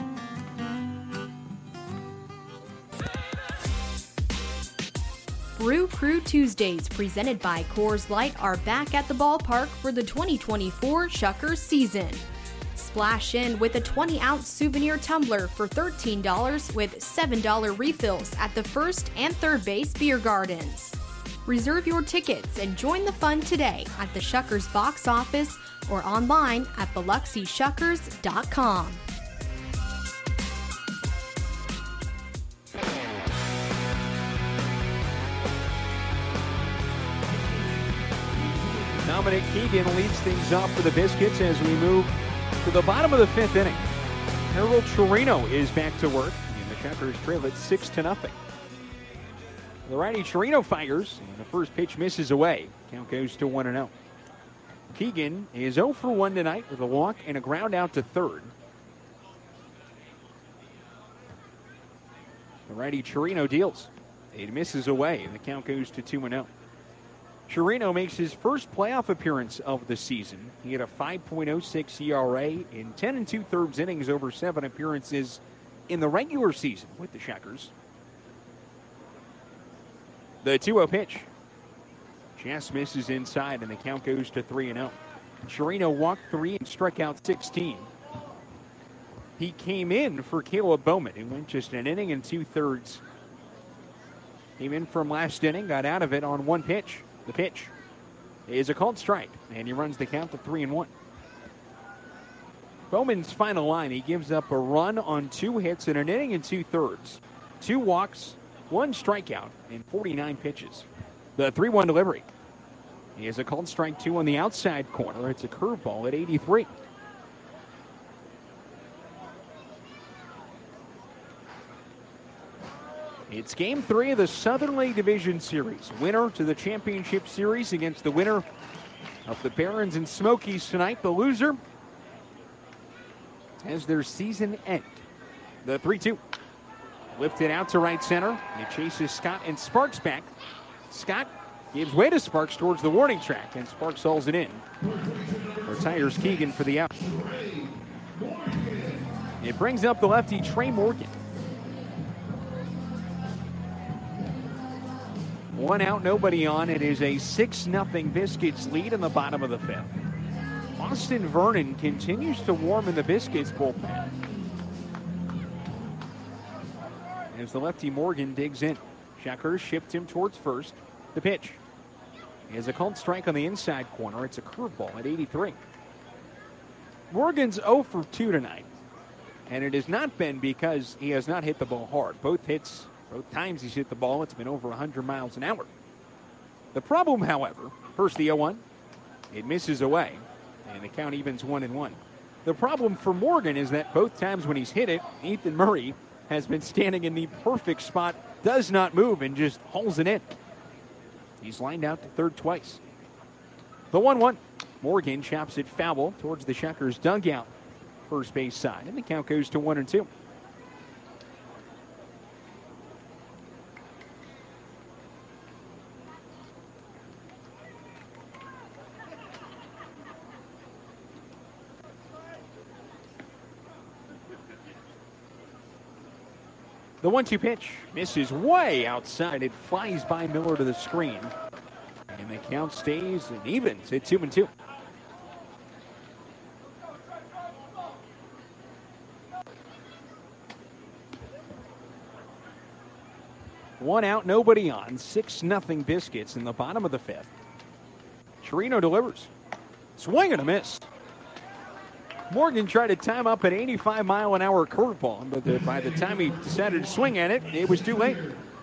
[SPEAKER 10] Brew Crew Tuesdays, presented by Coors Light, are back at the ballpark for the twenty twenty-four Shuckers season. Splash in with a twenty ounce souvenir tumbler for thirteen dollars with seven dollars refills at the first and third base beer gardens. Reserve your tickets and join the fun today at the Shuckers box office or online at Biloxi Shuckers dot com.
[SPEAKER 9] Dominic Keegan leads things off for the Biscuits as we move to the bottom of the fifth inning. Harold Chirino is back to work, and the Shuckers trail at six to nothing. The righty Chirino fires, and the first pitch misses away. Count goes to one and oh. Keegan is zero for one tonight with a walk and a ground out to third. The righty Chirino deals. It misses away, and the count goes to two and oh. Chirino makes his first playoff appearance of the season. He had a five point oh six E R A in ten and two-thirds innings over seven appearances in the regular season with the Shockers. The two oh pitch. Just misses inside, and the count goes to three and oh. Chirino walked three and struck out sixteen. He came in for Caleb Bowman. He went just an inning and two-thirds. Came in from last inning, got out of it on one pitch. The pitch is a called strike, and he runs the count to three and one. Bowman's final line, he gives up a run on two hits in an inning and two-thirds. Two walks, one strikeout, and forty-nine pitches. The three one delivery. He has a called strike two on the outside corner. It's a curveball at eighty-three. It's game three of the Southern League Division Series. Winner to the championship series against the winner of the Barons and Smokies tonight. The loser has their season end. The three two. Lifted out to right center. It chases Scott and Sparks back. Scott gives way to Sparks towards the warning track, and Sparks hauls it in. Retires Keegan for the out. It brings up the lefty Trey Morgan. One out, nobody on. It is a six nothing Biscuits lead in the bottom of the fifth. Austin Vernon continues to warm in the Biscuits bullpen as the lefty Morgan digs in. Shockers shift him towards first. The pitch is a called strike on the inside corner. It's a curveball at eighty-three. Morgan's zero for two tonight, and it has not been because he has not hit the ball hard. Both hits, both times he's hit the ball, it's been over one hundred miles an hour. The problem, however, first the oh one, it misses away, and the count evens one and one. The problem for Morgan is that both times when he's hit it, Ethan Murray has been standing in the perfect spot, does not move, and just hauls it in. He's lined out to third twice. The one one. Morgan chops it foul towards the Shockers dugout first base side, and the count goes to one and two. The one two pitch misses way outside. It flies by Miller to the screen. And the count stays and evens at two and two. One out, nobody on. six nothing Biscuits in the bottom of the fifth. Chirino delivers. Swing and a miss. Morgan tried to time up an eighty-five mile an hour curveball, but the, by the time he decided to swing at it, it was too late.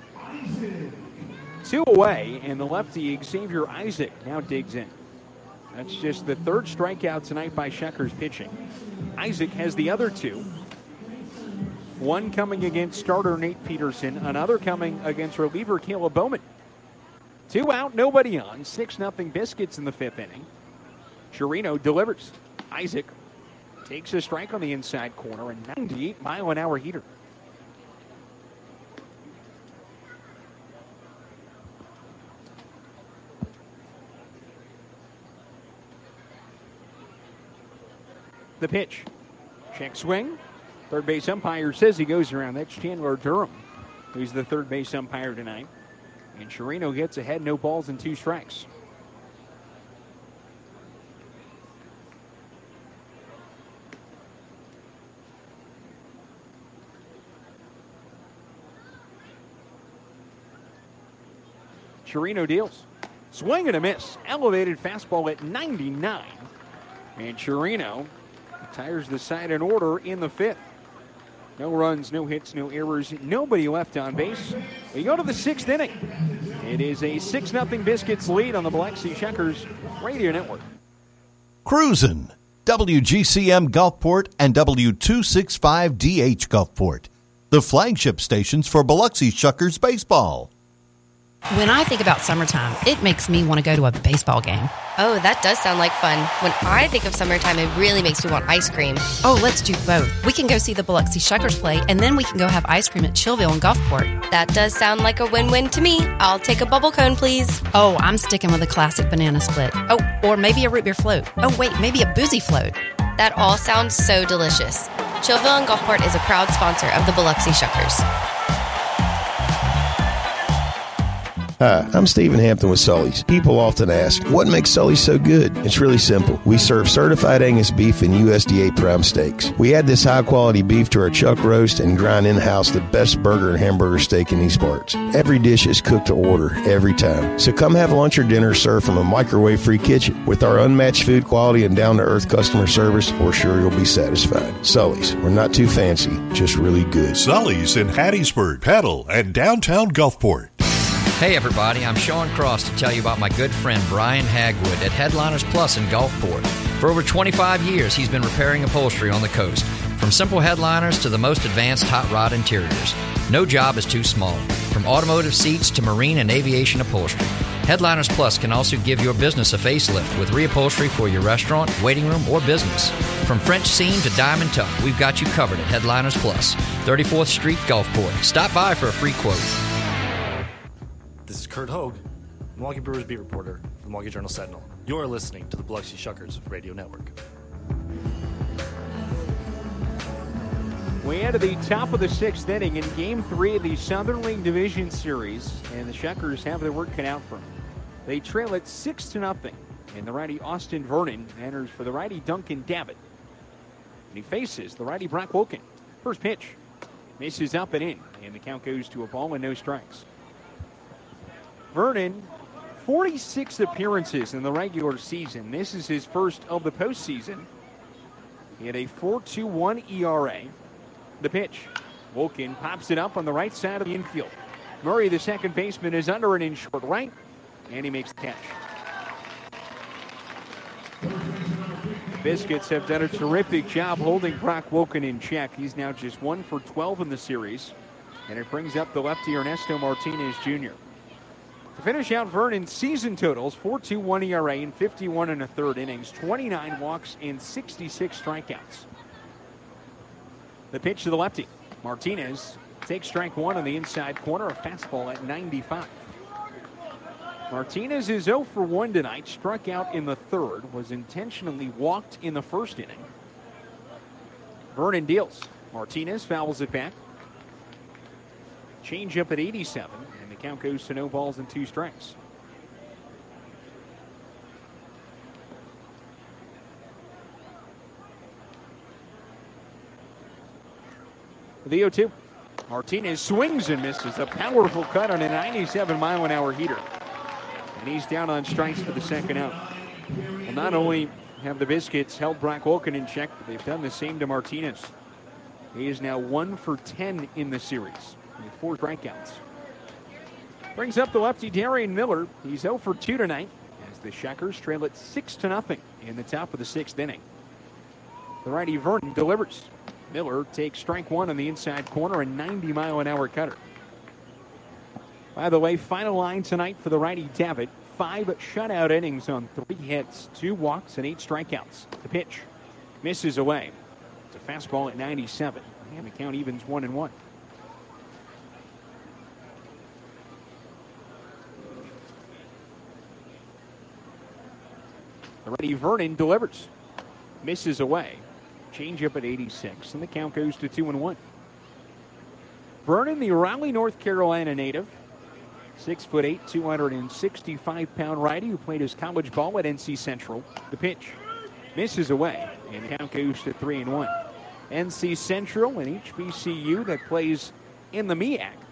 [SPEAKER 9] Two away, and the lefty Xavier Isaac now digs in. That's just the third strikeout tonight by Shockers pitching. Isaac has the other two. One coming against starter Nate Peterson, another coming against reliever Caleb Bowman. Two out, nobody on. six nothing Biscuits in the fifth inning. Chirino delivers. Isaac takes a strike on the inside corner, a ninety-eight mile an hour heater. The pitch. Check swing. Third base umpire says he goes around. That's Chandler Durham, who's the third base umpire tonight. And Chirino gets ahead, no balls and two strikes. Chirino deals. Swing and a miss. Elevated fastball at ninety-nine. And Chirino retires the side in order in the fifth. No runs, no hits, no errors, nobody left on base. We go to the sixth inning. It is a six nothing Biscuits lead on the Biloxi Shockers Radio Network.
[SPEAKER 3] Cruisin'. W G C M Gulfport and W two sixty-five D H Gulfport. The flagship stations for Biloxi Shockers baseball.
[SPEAKER 13] When I think about summertime, it makes me want to go to a baseball game.
[SPEAKER 16] Oh, that does sound like fun. When I think of summertime, it really makes me want ice cream.
[SPEAKER 13] Oh, let's do both. We can go see the Biloxi Shuckers play, and then we can go have ice cream at Chillville and Gulfport.
[SPEAKER 16] That does sound like a win-win to me. I'll take a bubble cone, please.
[SPEAKER 13] Oh, I'm sticking with a classic banana split. Oh, or maybe a root beer float. Oh, wait, maybe a boozy float.
[SPEAKER 16] That all sounds so delicious. Chillville and Gulfport is a proud sponsor of the Biloxi Shuckers.
[SPEAKER 1] Hi, I'm Stephen Hampton with Sully's. People often ask, what makes Sully's so good? It's really simple. We serve certified Angus beef and U S D A prime steaks. We add this high-quality beef to our chuck roast and grind in-house the best burger and hamburger steak in these parts. Every dish is cooked to order, every time. So come have lunch or dinner served from a microwave-free kitchen. With our unmatched food quality and down-to-earth customer service, we're sure you'll be satisfied. Sully's, we're not too fancy, just really good.
[SPEAKER 22] Sully's in Hattiesburg, Petal, and downtown Gulfport.
[SPEAKER 23] Hey everybody, I'm Sean Cross to tell you about my good friend Brian Hagwood at Headliners Plus in Gulfport. For over twenty-five years, he's been repairing upholstery on the coast, from simple headliners to the most advanced hot rod interiors. No job is too small, from automotive seats to marine and aviation upholstery. Headliners Plus can also give your business a facelift with reupholstery for your restaurant, waiting room, or business. From French seam to diamond tuck, we've got you covered at Headliners Plus, thirty-fourth Street, Gulfport. Stop by for a free quote.
[SPEAKER 7] This is Kurt Hogue, Milwaukee Brewers beat reporter for the Milwaukee Journal Sentinel. You're listening to the Biloxi Shuckers Radio Network.
[SPEAKER 9] We head to the top of the sixth inning in Game three of the Southern League Division Series, and the Shuckers have their work cut out for them. They trail it six to nothing, and the righty Austin Vernon enters for the righty Duncan Davitt. And he faces the righty Brock Wilkin. First pitch misses up and in, and the count goes to a ball and no strikes. Vernon, forty-six appearances in the regular season. This is his first of the postseason. He had a four two one E R A. The pitch. Wilkin pops it up on the right side of the infield. Murray, the second baseman, is under and in short right, and he makes the catch. The Biscuits have done a terrific job holding Brock Wilkin in check. He's now just one for twelve in the series, and it brings up the lefty Ernesto Martinez Junior To finish out Vernon's season totals, four two one E R A in fifty-one and a third innings, twenty-nine walks and sixty-six strikeouts. The pitch to the lefty. Martinez takes strike one on the inside corner, a fastball at ninety-five. Martinez is oh for one tonight, struck out in the third, was intentionally walked in the first inning. Vernon deals. Martinez fouls it back. Change up at eighty-seven. Count goes to no balls and two strikes. The oh two. Martinez swings and misses. A powerful cut on a ninety-seven mile an hour heater. And he's down on strikes for the second out. Well, not only have the Biscuits held Brock Wilkin in check, but they've done the same to Martinez. He is now one for ten in the series with four strikeouts. Brings up the lefty Darian Miller. He's oh for two tonight as the Shuckers trail it six to nothing in the top of the sixth inning. The righty Vernon delivers. Miller takes strike one on the inside corner, a ninety mile an hour cutter. By the way, final line tonight for the righty Davitt. Five shutout innings on three hits, two walks, and eight strikeouts. The pitch misses away. It's a fastball at ninety-seven, and the count evens one and one. The righty Vernon delivers. Misses away. Change up at eighty-six, and the count goes to two and one. Vernon, the Raleigh, North Carolina native, six foot eight, two hundred sixty-five pound righty who played his college ball at N C Central. The pitch misses away, and the count goes to three and one. N C Central, an H B C U that plays in the M E A C.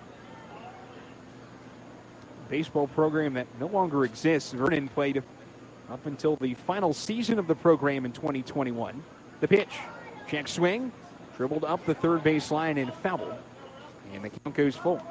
[SPEAKER 9] Baseball program that no longer exists. Vernon played up until the final season of the program in twenty twenty-one. The pitch, check swing, dribbled up the third base line and fouled, and the count goes full.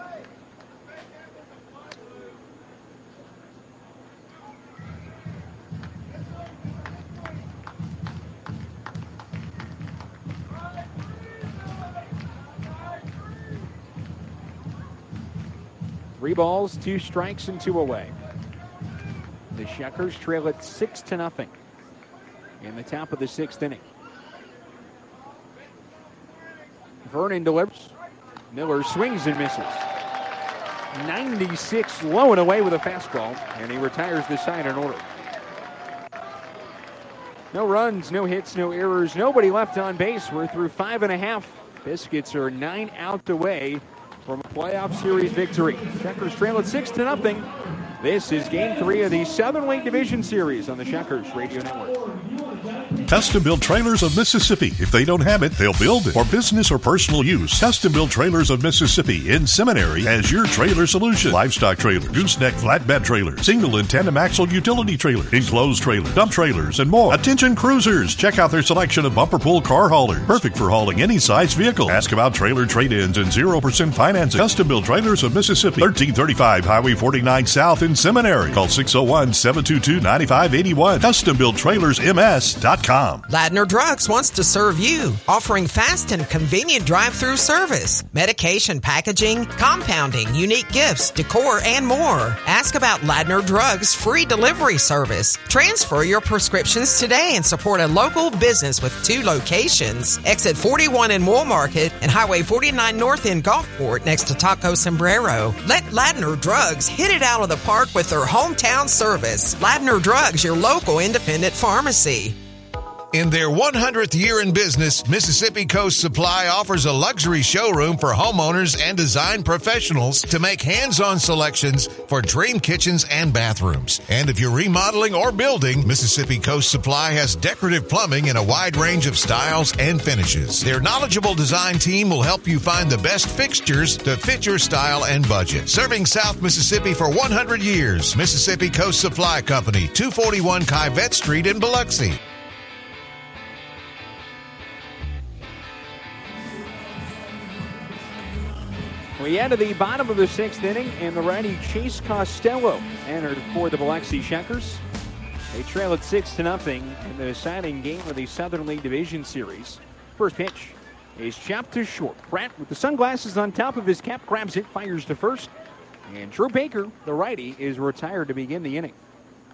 [SPEAKER 9] Three balls, two strikes, and two away. The Shuckers trail it six to nothing in the top of the sixth inning. Vernon delivers. Miller swings and misses. ninety-six low and away with a fastball, and he retires the side in order. No runs, no hits, no errors, nobody left on base. We're through five and a half. Biscuits are nine outs away from a playoff series victory. Shuckers trail at six to nothing. This is Game Three of the Southern League Division Series on the Shuckers Radio Network.
[SPEAKER 22] Custom Built Trailers of Mississippi. If they don't have it, they'll build it. For business or personal use, Custom Built Trailers of Mississippi in Seminary has your trailer solution. Livestock trailer, gooseneck flatbed trailer, single and tandem axle utility trailer, enclosed trailer, dump trailers, and more. Attention cruisers, check out their selection of bumper pull car haulers. Perfect for hauling any size vehicle. Ask about trailer trade-ins and zero percent financing. Custom Built Trailers of Mississippi. thirteen thirty-five Highway forty-nine South in Seminary. Call six oh one, seven two two, nine five eight one. Custom Built Trailers M S dot com.
[SPEAKER 4] Ladner Drugs wants to serve you, offering fast and convenient drive-through service, medication packaging, compounding, unique gifts, decor, and more. Ask about Ladner Drugs' free delivery service. Transfer your prescriptions today and support a local business with two locations. Exit forty-one in Wool Market and Highway forty-nine North in Gulfport next to Taco Sombrero. Let Ladner Drugs hit it out of the park with their hometown service. Ladner Drugs, your local independent pharmacy.
[SPEAKER 5] In their one hundredth year in business, Mississippi Coast Supply offers a luxury showroom for homeowners and design professionals to make hands-on selections for dream kitchens and bathrooms. And if you're remodeling or building, Mississippi Coast Supply has decorative plumbing in a wide range of styles and finishes. Their knowledgeable design team will help you find the best fixtures to fit your style and budget. Serving South Mississippi for one hundred years, Mississippi Coast Supply Company, two forty-one Kyvette Street in Biloxi.
[SPEAKER 9] We head to the bottom of the sixth inning, and the righty Chase Costello entered for the Biloxi Shuckers. They trail at six to nothing in the deciding game of the Southern League Division Series. First pitch is chopped to short. Pratt, with the sunglasses on top of his cap, grabs it, fires to first. And Drew Baker, the righty, is retired to begin the inning.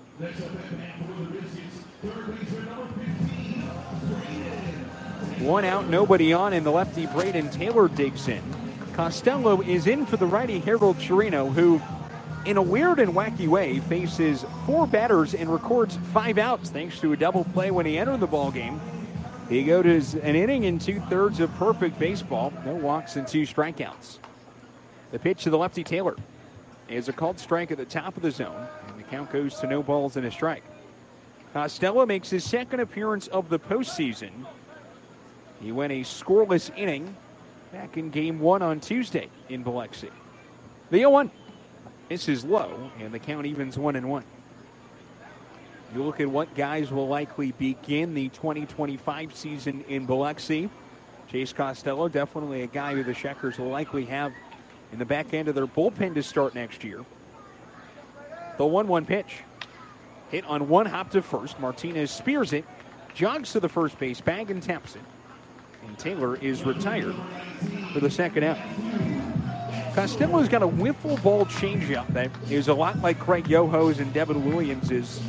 [SPEAKER 9] One out, nobody on, and the lefty Braden Taylor digs in. Costello is in for the righty Harold Chirino, who, in a weird and wacky way, faces four batters and records five outs thanks to a double play when he entered the ballgame. He goes an inning and two-thirds of perfect baseball, no walks and two strikeouts. The pitch to the lefty Taylor is a called strike at the top of the zone, and the count goes to no balls and a strike. Costello makes his second appearance of the postseason. He went a scoreless inning back in game one on Tuesday in Biloxi. The oh one. This is low, and the count evens one and one. You look at what guys will likely begin the twenty twenty-five season in Biloxi. Chase Costello, definitely a guy who the Shuckers will likely have in the back end of their bullpen to start next year. The one one pitch. Hit on one hop to first. Martinez spears it, jogs to the first base bag, and taps it. And Taylor is retired for the second out. Costello's got a wiffle ball changeup that is a lot like Craig Yoho's and Devin Williams's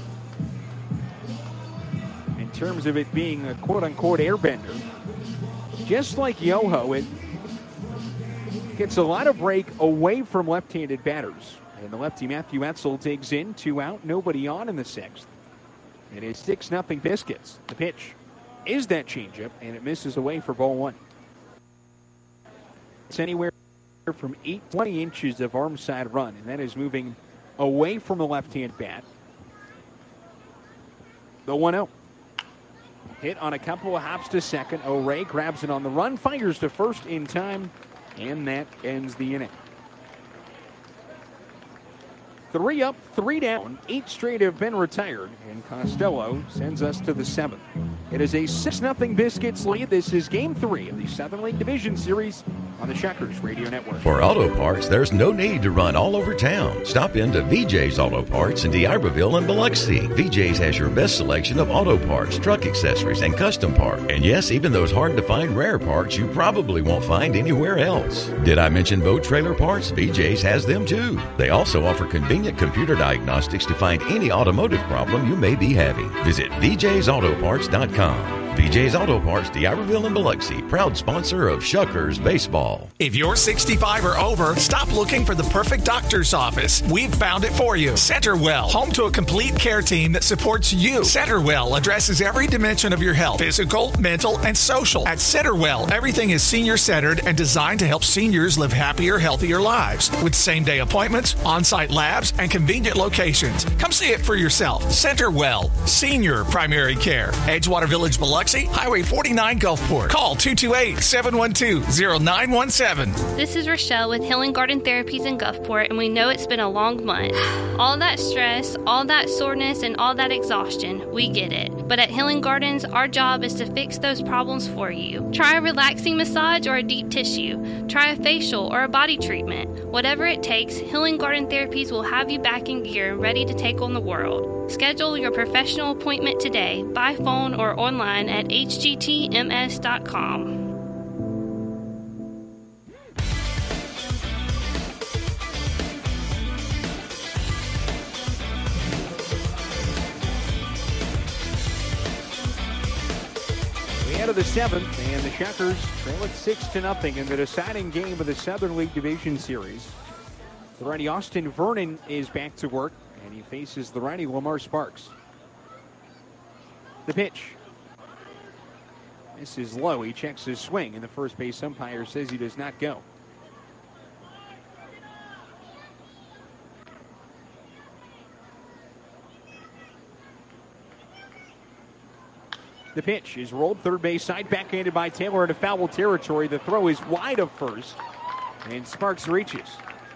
[SPEAKER 9] in terms of it being a quote-unquote airbender. Just like Yoho, it gets a lot of break away from left-handed batters. And the lefty Matthew Etzel digs in, two out, nobody on in the sixth. It is six nothing Biscuits. The pitch is that changeup, and it misses away for ball one. It's anywhere from eight to twenty inches of arm side run, and that is moving away from the left-hand bat. The one oh. Hit on a couple of hops to second. O'Ray grabs it on the run, fires to first in time, and that ends the inning. Three up, three down. Eight straight have been retired, and Costello sends us to the seventh. It is a six nothing Biscuits lead. This is game three of the Southern League Division Series on the Checkers Radio Network.
[SPEAKER 14] For auto parts, there's no need to run all over town. Stop into V J's Auto Parts in D'Iberville and Biloxi. V J's has your best selection of auto parts, truck accessories, and custom parts. And yes, even those hard-to-find rare parts you probably won't find anywhere else. Did I mention boat trailer parts? V J's has them too. They also offer convenient computer diagnostics to find any automotive problem you may be having. Visit V J's Auto Parts dot com. V J's Auto Parts, D'Iberville and Biloxi, proud sponsor of Shuckers Baseball.
[SPEAKER 6] If you're sixty-five or over, stop looking for the perfect doctor's office. We've found it for you. Centerwell, home to a complete care team that supports you. Centerwell addresses every dimension of your health, physical, mental, and social. At Centerwell, everything is senior-centered and designed to help seniors live happier, healthier lives. With same-day appointments, on-site labs, and convenient locations. Come see it for yourself. Centerwell, senior primary care. Edgewater Village, Biloxi, Highway forty-nine, Gulfport. Call two two eight, seven one two, zero nine one seven.
[SPEAKER 15] This is Rochelle with Healing Garden Therapies in Gulfport, and we know it's been a long month. All that stress, all that soreness, and all that exhaustion, we get it. But at Healing Gardens, our job is to fix those problems for you. Try a relaxing massage or a deep tissue. Try a facial or a body treatment. Whatever it takes, Healing Garden Therapies will have you back in gear and ready to take on the world. Schedule your professional appointment today by phone or online at H G T M S dot com.
[SPEAKER 9] Of the seventh, and the Checkers trail it six to nothing in the deciding game of the Southern League Division Series. The righty Austin Vernon is back to work, and he faces the righty Lamar Sparks. The pitch. This is low. He checks his swing, and the first base umpire says he does not go. The pitch is rolled third base side, backhanded by Taylor into foul territory. The throw is wide of first, and Sparks reaches.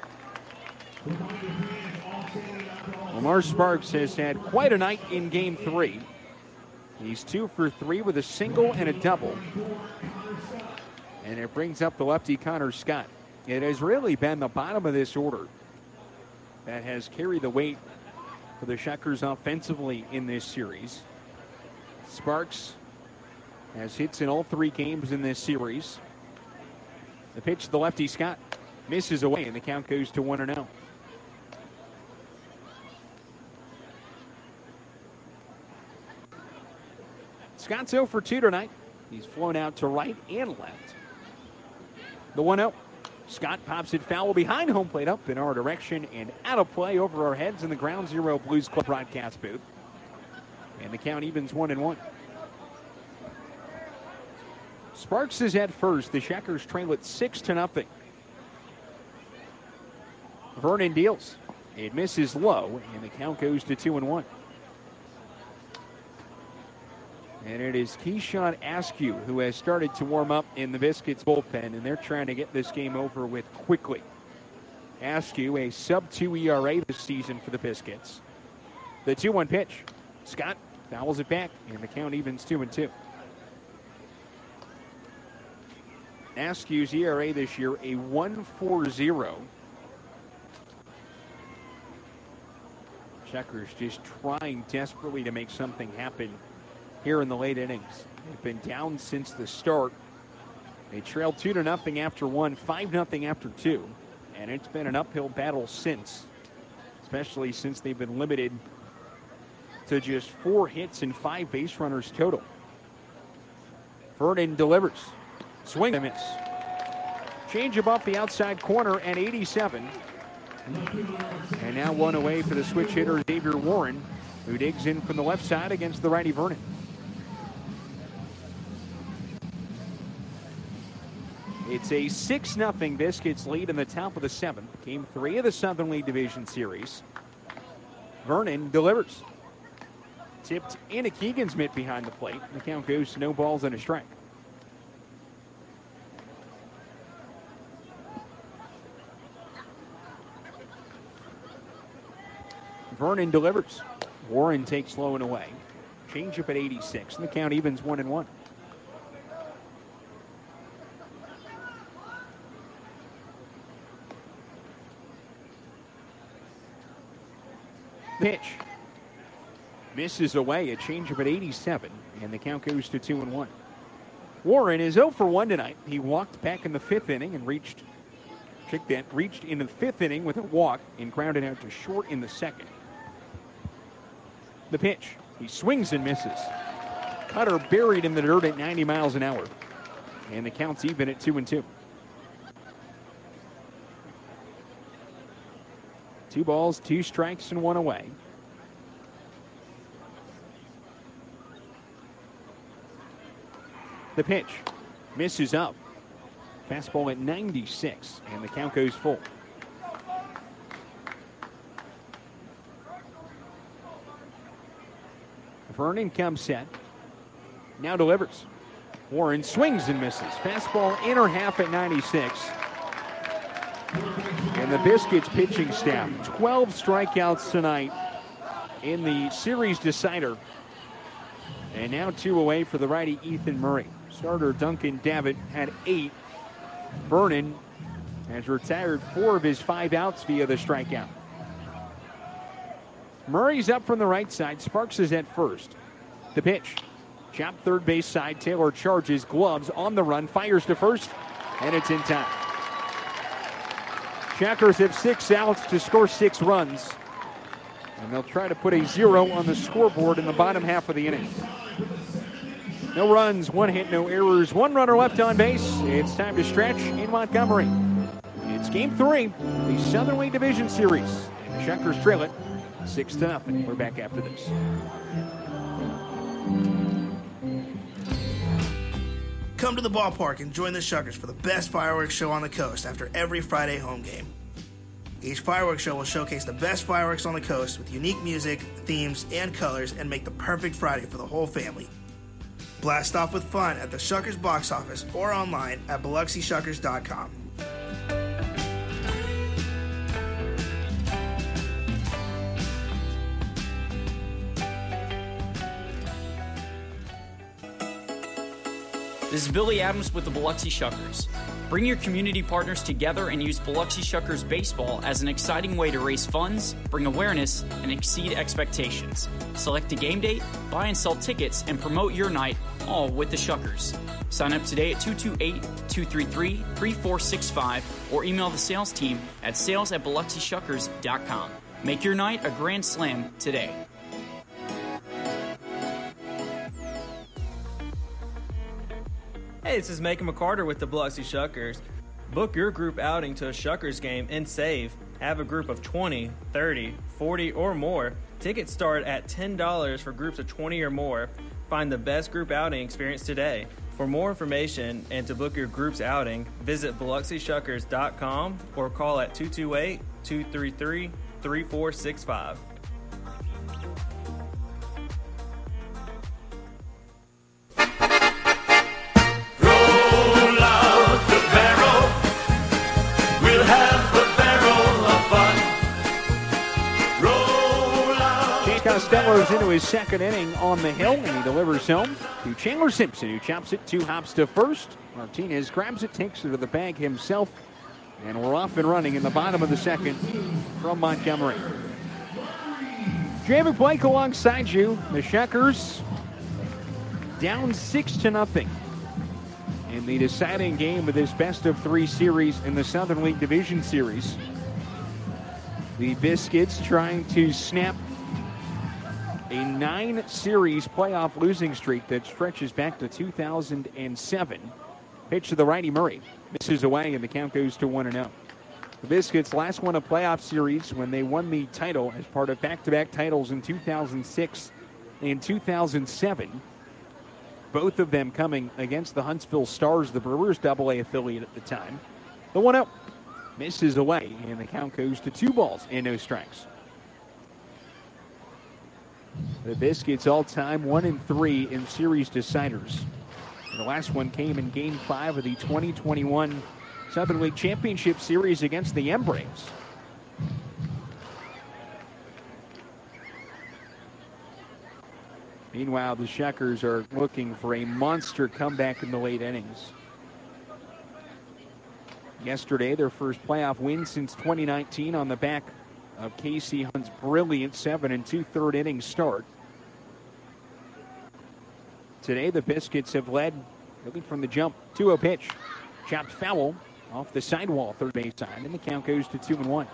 [SPEAKER 9] Lamar Sparks has had quite a night in game three. He's two for three with a single and a double. And it brings up the lefty Connor Scott. It has really been the bottom of this order that has carried the weight for the Checkers offensively in this series. Sparks has hits in all three games in this series. The pitch to the lefty Scott misses away, and the count goes to one and oh. Scott's oh for two tonight. He's flown out to right and left. The one oh. Scott pops it foul behind home plate, up in our direction and out of play over our heads in the Ground Zero Blues Club broadcast booth. And the count evens one and one. Sparks is at first. The Checkers trail it six to nothing. Vernon deals. It misses low, and the count goes to two and one. And it is Keyshawn Askew who has started to warm up in the Biscuits bullpen, and they're trying to get this game over with quickly. Askew, a sub two E R A this season for the Biscuits. The two one pitch. Scott fouls it back, and the count evens two and two. Askew's E R A this year, a one point four oh. Checkers just trying desperately to make something happen here in the late innings. They've been down since the start. They trailed two to nothing after one, five nothing after two, and it's been an uphill battle since, especially since they've been limited to just four hits and five base runners total. Vernon delivers. Swing and miss. Change up off the outside corner at eighty-seven. And now one away for the switch hitter, Xavier Warren, who digs in from the left side against the righty Vernon. It's a six nothing Biscuits lead in the top of the seventh. Game three of the Southern League Division Series. Vernon delivers. Tipped into Keegan's mitt behind the plate. The count goes to no balls and a strike. Vernon delivers. Warren takes low and away. Change up at eighty-six, and the count evens one and one. Pitch. Misses away, a changeup at eighty-seven, and the count goes to two and one. Warren is oh for one tonight. He walked back in the fifth inning and reached, check that, reached in the fifth inning with a walk and grounded out to short in the second. The pitch. He swings and misses. Cutter buried in the dirt at ninety miles an hour. And the count's even at two and two. Two balls, two strikes, and one away. The pitch. Misses up. Fastball at ninety-six, and the count goes full. Vernon comes set. Now delivers. Warren swings and misses. Fastball inner half at ninety-six. And the Biscuits pitching staff, twelve strikeouts tonight in the series decider. And now two away for the righty Ethan Murray. Starter Duncan Davitt had eight. Vernon has retired four of his five outs via the strikeout. Murray's up from the right side. Sparks is at first. The pitch. Chop third base side. Taylor charges. Gloves on the run. Fires to first. And it's in time. Shockers have six outs to score six runs. And they'll try to put a zero on the scoreboard in the bottom half of the inning. No runs, one hit, no errors, one runner left on base. It's time to stretch in Montgomery. It's game three, the Southern League Division Series. And the Shockers trail it six to nothing. We're back after this.
[SPEAKER 11] Come to the ballpark and join the Shockers for the best fireworks show on the coast after every Friday home game. Each fireworks show will showcase the best fireworks on the coast with unique music, themes, and colors and make the perfect Friday for the whole family. Blast off with fun at the Shockers box office or online at Biloxi Shockers dot com.
[SPEAKER 12] This is Billy Adams with the Biloxi Shuckers. Bring your community partners together and use Biloxi Shuckers Baseball as an exciting way to raise funds, bring awareness, and exceed expectations. Select a game date, buy and sell tickets, and promote your night, all with the Shuckers. Sign up today at two two eight, two three three, three four six five or email the sales team at sales at Biloxi Shuckers dot com. Make your night a grand slam today.
[SPEAKER 20] Hey, this is Macon McCarter with the Biloxi Shuckers. Book your group outing to a Shuckers game and save. Have a group of twenty, thirty, forty, or more. Tickets start at ten dollars for groups of twenty or more. Find the best group outing experience today. For more information and to book your group's outing, visit Biloxi Shuckers dot com or call at two two eight, two three three, three four six five.
[SPEAKER 9] Costello's into his second inning on the hill, and he delivers home to Chandler Simpson, who chops it two hops to first. Martinez grabs it, takes it to the bag himself, and we're off and running in the bottom of the second from Montgomery. Jamie Blake alongside you. The Shockers down six to nothing in the deciding game of this best of three series in the Southern League Division Series. The Biscuits trying to snap a nine-series playoff losing streak that stretches back to two thousand seven. Pitch to the righty Murray. Misses away, and the count goes to one and oh. The Biscuits last won a playoff series when they won the title as part of back-to-back titles in two thousand six and two thousand seven. Both of them coming against the Huntsville Stars, the Brewers' double A affiliate at the time. The one oh misses away, and the count goes to two balls and no strikes. The Biscuits all-time one and three in series deciders. The last one came in Game Five of the twenty twenty-one Southern League Championship Series against the Embraves. Meanwhile, the Shockers are looking for a monster comeback in the late innings. Yesterday, their first playoff win since twenty nineteen on the back of Casey Hunt's brilliant seven and two-third inning start. Today, the Biscuits have led really from the jump. two oh pitch. Chopped foul off the sidewall, third base side, and the count goes to two and one.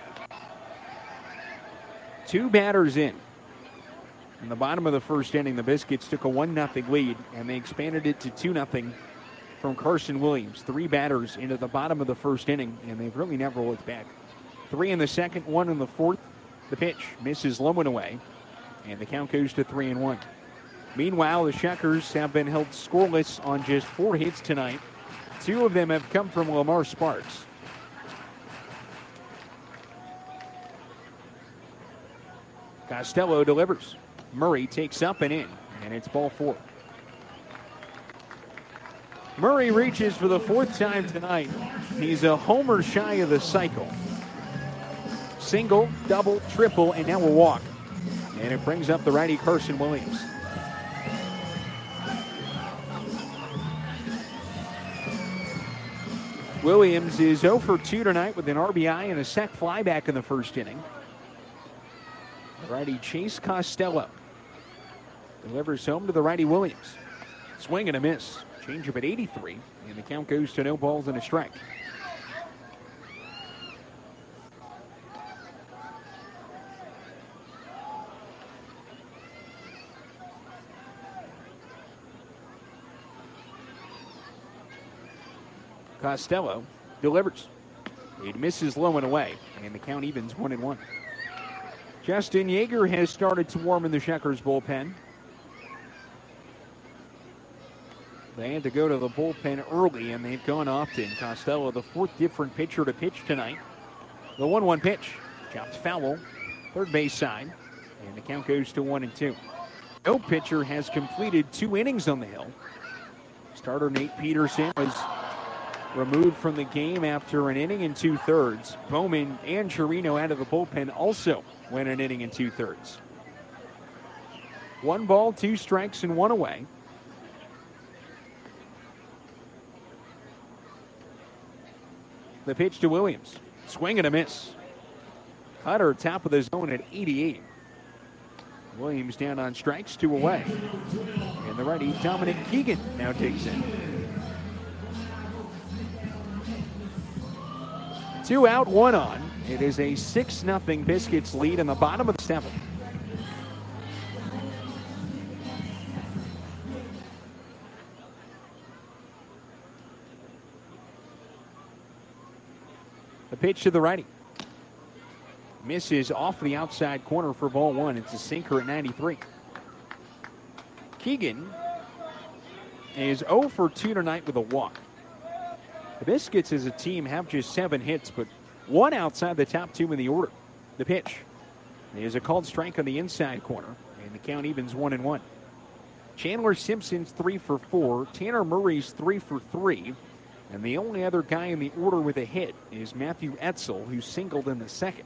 [SPEAKER 9] Two batters in. In the bottom of the first inning, the Biscuits took a one nothing lead, and they expanded it to two nothing from Carson Williams. Three batters into the bottom of the first inning, and they've really never looked back. Three in the second, one in the fourth. The pitch misses low and away, and the count goes to three and one. Meanwhile, the Shuckers have been held scoreless on just four hits tonight. Two of them have come from Lamar Sparks. Costello delivers. Murray takes up and in, and it's ball four. Murray reaches for the fourth time tonight. He's a homer shy of the cycle. Single, double, triple, and now a walk. And it brings up the righty Carson Williams. Williams is oh for two tonight with an R B I and a sac fly back in the first inning. Righty Chase Costello delivers home to the righty Williams. Swing and a miss. Changeup at eighty-three, and the count goes to no balls and a strike. Costello delivers. It misses low and away, and the count evens one and one. Justin Yeager has started to warm in the Shuckers bullpen. They had to go to the bullpen early, and they've gone often. Costello, the fourth different pitcher to pitch tonight. The one one pitch. Chopped foul. Third base side, and the count goes to one and two. No pitcher has completed two innings on the hill. Starter Nate Peterson was removed from the game after an inning and two-thirds. Bowman and Chirino out of the bullpen also went an inning and two-thirds. One ball, two strikes, and one away. The pitch to Williams. Swing and a miss. Cutter top of the zone at eighty-eight. Williams down on strikes, two away. And the righty Dominic Keegan now takes in. Two out, one on. It is a six nothing Biscuits lead in the bottom of the seventh. The pitch to the righty. Misses off the outside corner for ball one. It's a sinker at ninety-three. Keegan is oh for two tonight with a walk. The Biscuits as a team have just seven hits, but one outside the top two in the order. The pitch is a called strike on the inside corner, and the count evens one and one. Chandler Simpson's three for four. Tanner Murray's three for three. And the only other guy in the order with a hit is Matthew Etzel, who singled in the second.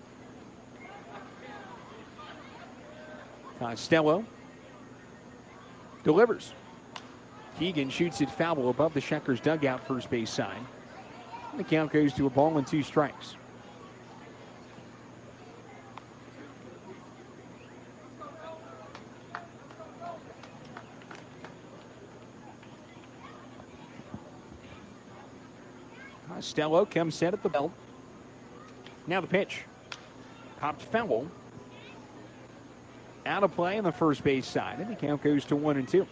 [SPEAKER 9] Costello delivers. Keegan shoots it foul above the Shuckers dugout first base side. And the count goes to a ball and two strikes. Costello comes set at the belt. Now the pitch. Popped foul. Out of play on the first base side, and the count goes to one and two.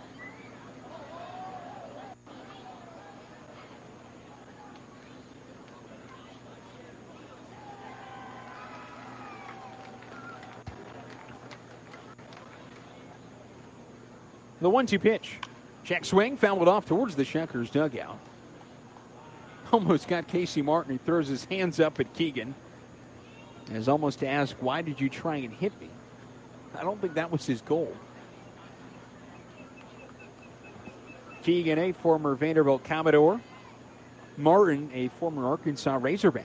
[SPEAKER 9] The one two pitch. Check swing, fouled off towards the Shuckers dugout. Almost got Casey Martin. He throws his hands up at Keegan. As almost to ask, why did you try and hit me? I don't think that was his goal. Keegan, a former Vanderbilt Commodore. Martin, a former Arkansas Razorback.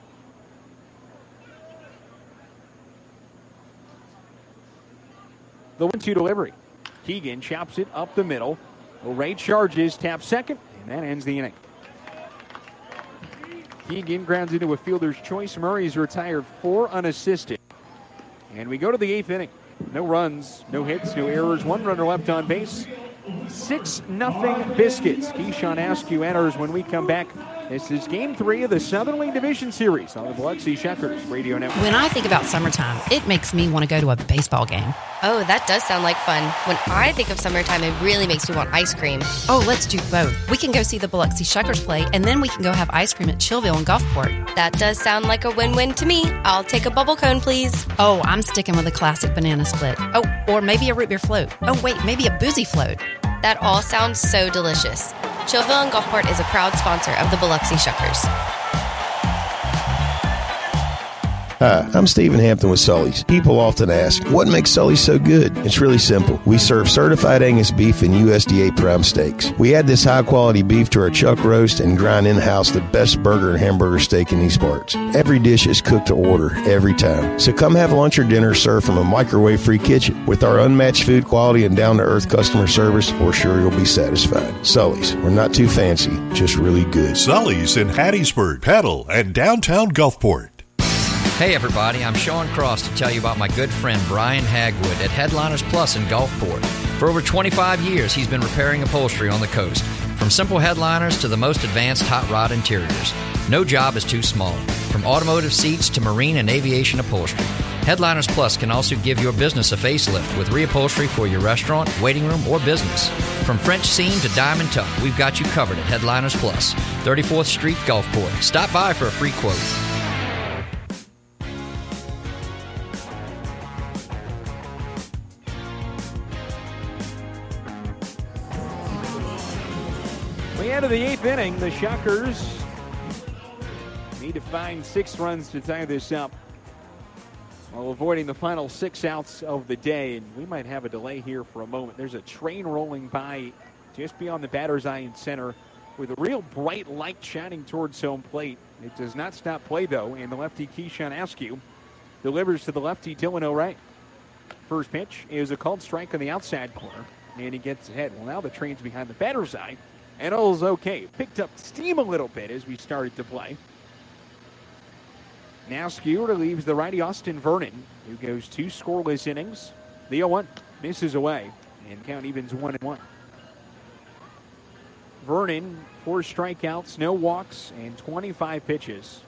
[SPEAKER 9] The one two delivery. Keegan chops it up the middle. Ray charges, taps second, and that ends the inning. Keegan grounds into a fielder's choice. Murray's retired four unassisted. And we go to the eighth inning. No runs, no hits, no errors. One runner left on base. six nothing Biscuits. Keyshawn Askew enters when we come back. This is Game three of the Southern League Division Series on the Biloxi Shuckers Radio Network.
[SPEAKER 13] When I think about summertime, it makes me want to go to a baseball game.
[SPEAKER 16] Oh, that does sound like fun. When I think of summertime, it really makes me want ice cream.
[SPEAKER 13] Oh, let's do both. We can go see the Biloxi Shuckers play, and then we can go have ice cream at Chillville and Gulfport.
[SPEAKER 16] That does sound like a win-win to me. I'll take a bubble cone, please.
[SPEAKER 13] Oh, I'm sticking with a classic banana split. Oh, or maybe a root beer float. Oh, wait, maybe a boozy float.
[SPEAKER 16] That all sounds so delicious. Chillville and Gulfport is a proud sponsor of the Biloxi Shuckers.
[SPEAKER 1] Hi, I'm Stephen Hampton with Sully's. People often ask, what makes Sully's so good? It's really simple. We serve certified Angus beef and U S D A prime steaks. We add this high-quality beef to our chuck roast and grind in-house the best burger and hamburger steak in these parts. Every dish is cooked to order, every time. So come have lunch or dinner served from a microwave-free kitchen. With our unmatched food quality and down-to-earth customer service, we're sure you'll be satisfied. Sully's. We're not too fancy, just really good.
[SPEAKER 22] Sully's in Hattiesburg, Petal, and downtown Gulfport.
[SPEAKER 23] Hey everybody, I'm Sean Cross to tell you about my good friend Brian Hagwood at Headliners Plus in Gulfport. For over twenty-five years, he's been repairing upholstery on the coast, from simple headliners to the most advanced hot rod interiors. No job is too small, from automotive seats to marine and aviation upholstery. Headliners Plus can also give your business a facelift with reupholstery for your restaurant, waiting room, or business. From French seam to diamond tuck, we've got you covered at Headliners Plus, thirty-fourth Street, Gulfport. Stop by for a free quote.
[SPEAKER 9] End of the eighth inning, the Shuckers need to find six runs to tie this up while avoiding the final six outs of the day. And we might have a delay here for a moment. There's a train rolling by just beyond the batter's eye in center with a real bright light shining towards home plate. It does not stop play, though, and the lefty Keyshawn Askew delivers to the lefty Dylan O'Reilly. First pitch is a called strike on the outside corner, and he gets ahead. Well, now the train's behind the batter's eye. And all's okay. Picked up steam a little bit as we started to play. Now Askew relieves the righty Austin Vernon, who goes two scoreless innings. The oh one misses away, and count evens one and one. Vernon, four strikeouts, no walks, and twenty-five pitches.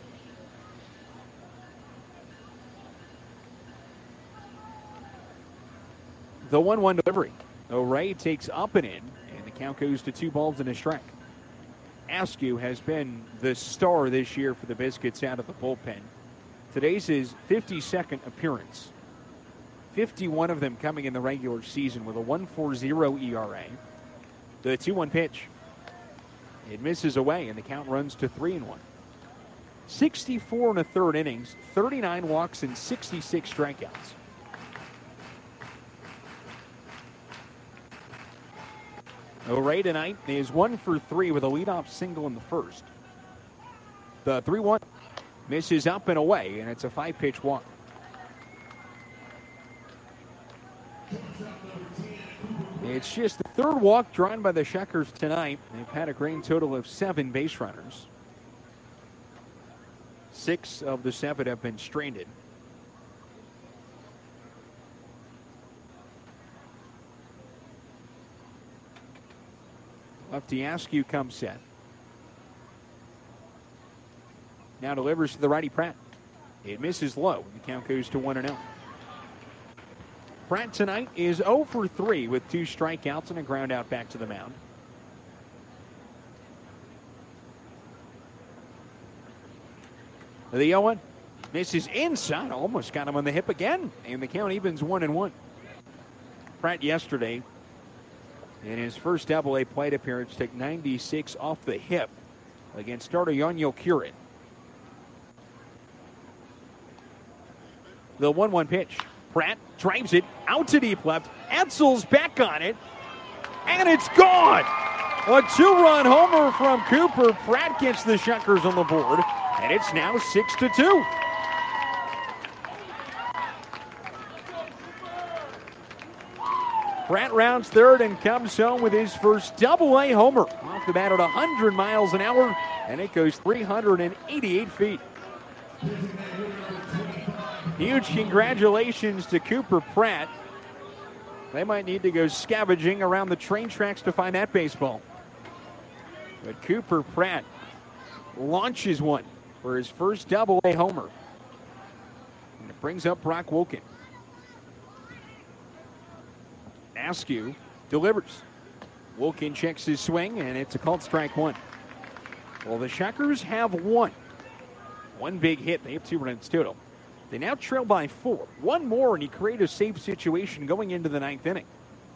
[SPEAKER 9] The one one delivery. O'Reilly takes up and in. Count goes to two balls and a strike. Askew has been the star this year for the Biscuits out of the bullpen. Today's his fifty-second appearance. fifty-one of them coming in the regular season with a one point four oh E R A. The two one pitch. It misses away, and the count runs to three and one. sixty-four and a third innings, thirty-nine walks, and sixty-six strikeouts. O'Reilly tonight is one for three with a leadoff single in the first. The three one misses up and away, and it's a five-pitch walk. It's just the third walk drawn by the Shuckers tonight. They've had a grand total of seven base runners. Six of the seven have been stranded. Lefty Askew comes set. Now delivers to the righty Pratt. It misses low. The count goes to one and oh. Pratt tonight is oh for three with two strikeouts and a ground out back to the mound. The oh one misses inside. Almost got him on the hip again. And the count evens one and one. Pratt yesterday, in his first double A plate appearance, took ninety-six off the hip against starter Yonyo Curin. The one one pitch. Pratt drives it out to deep left. Etzel's back on it. And it's gone! A two-run homer from Cooper. Pratt gets the Shuckers on the board. And it's now six to two. Pratt rounds third and comes home with his first double-A homer. Off the bat at one hundred miles an hour, and it goes three hundred eighty-eight feet. Huge congratulations to Cooper Pratt. They might need to go scavenging around the train tracks to find that baseball. But Cooper Pratt launches one for his first double-A homer. And it brings up Brock Wilken. Askew delivers. Wilken checks his swing, and it's a called strike one. Well, the Shockers have one. One big hit. They have two runs total. They now trail by four. One more, and he created a safe situation going into the ninth inning.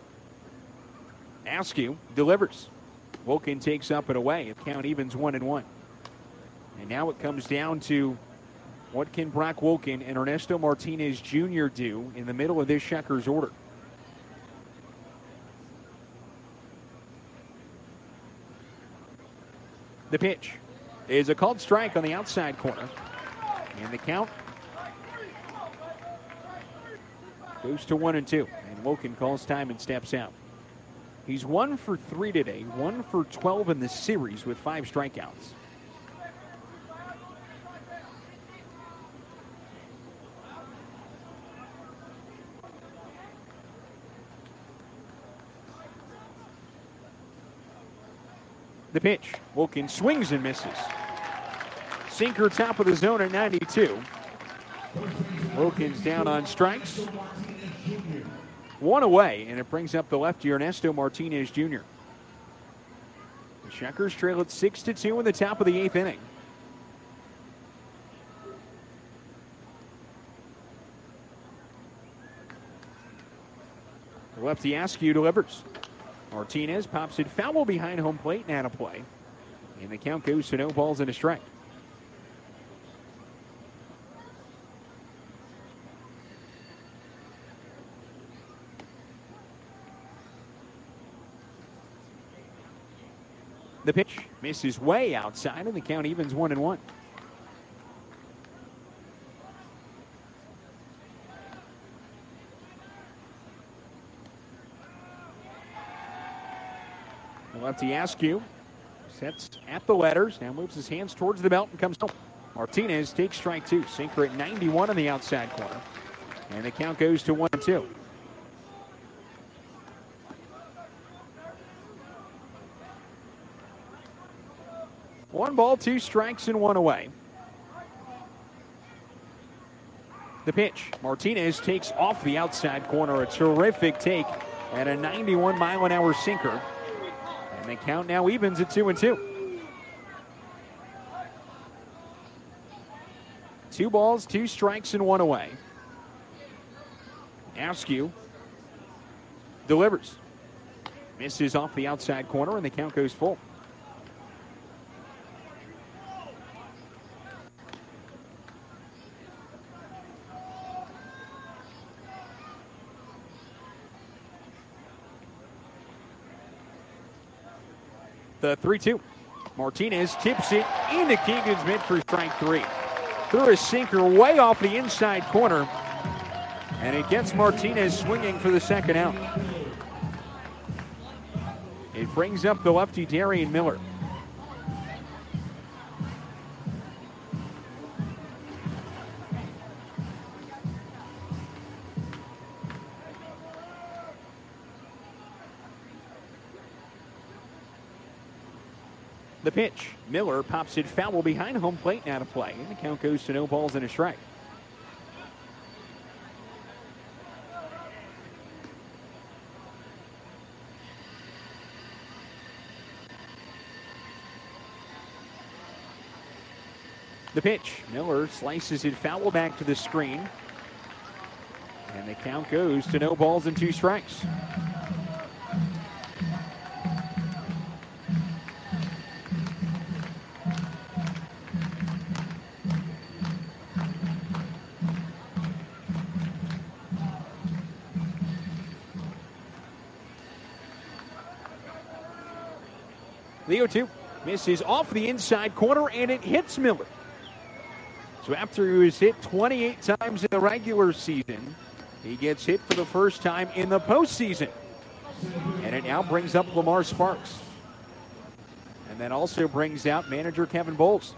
[SPEAKER 9] Askew delivers. Wilken takes up and away. The count evens one and one. And now it comes down to what can Brock Wilken and Ernesto Martinez Junior do in the middle of this Shockers order. The pitch is a called strike on the outside corner. And the count goes to one and two. And Wilken calls time and steps out. He's one for three today, one for twelve in the series with five strikeouts. The pitch. Wilken swings and misses. Sinker top of the zone at ninety-two. Wilken's down on strikes. One away, and it brings up the lefty Ernesto Martinez Junior The Shockers trail at six to two in the top of the eighth inning. The lefty Askew delivers. Martinez pops it foul behind home plate and out of play. And the count goes to no balls and a strike. The pitch misses way outside, and the count evens one and one. The lefty Askew sets at the letters, now moves his hands towards the belt and comes home. Martinez takes strike two. Sinker at ninety-one on the outside corner. And the count goes to one and two. One ball, two strikes, and one away. The pitch. Martinez takes off the outside corner. A terrific take at a ninety-one mile an hour sinker. And the count now evens at two and two. Two balls, two strikes, and one away. Askew delivers. Misses off the outside corner, and the count goes full. The three two. Martinez tips it into Keegan's mid for strike three. Threw a sinker way off the inside corner. And it gets Martinez swinging for the second out. It brings up the lefty Darian Miller. The pitch. Miller pops it foul behind home plate and out of play. And the count goes to no balls and a strike. The pitch. Miller slices it foul back to the screen. And the count goes to no balls and two strikes. The oh two misses off the inside corner, and it hits Miller. So after he was hit twenty-eight times in the regular season, he gets hit for the first time in the postseason. And it now brings up Lamar Sparks. And that also brings out manager Kevin Bowles.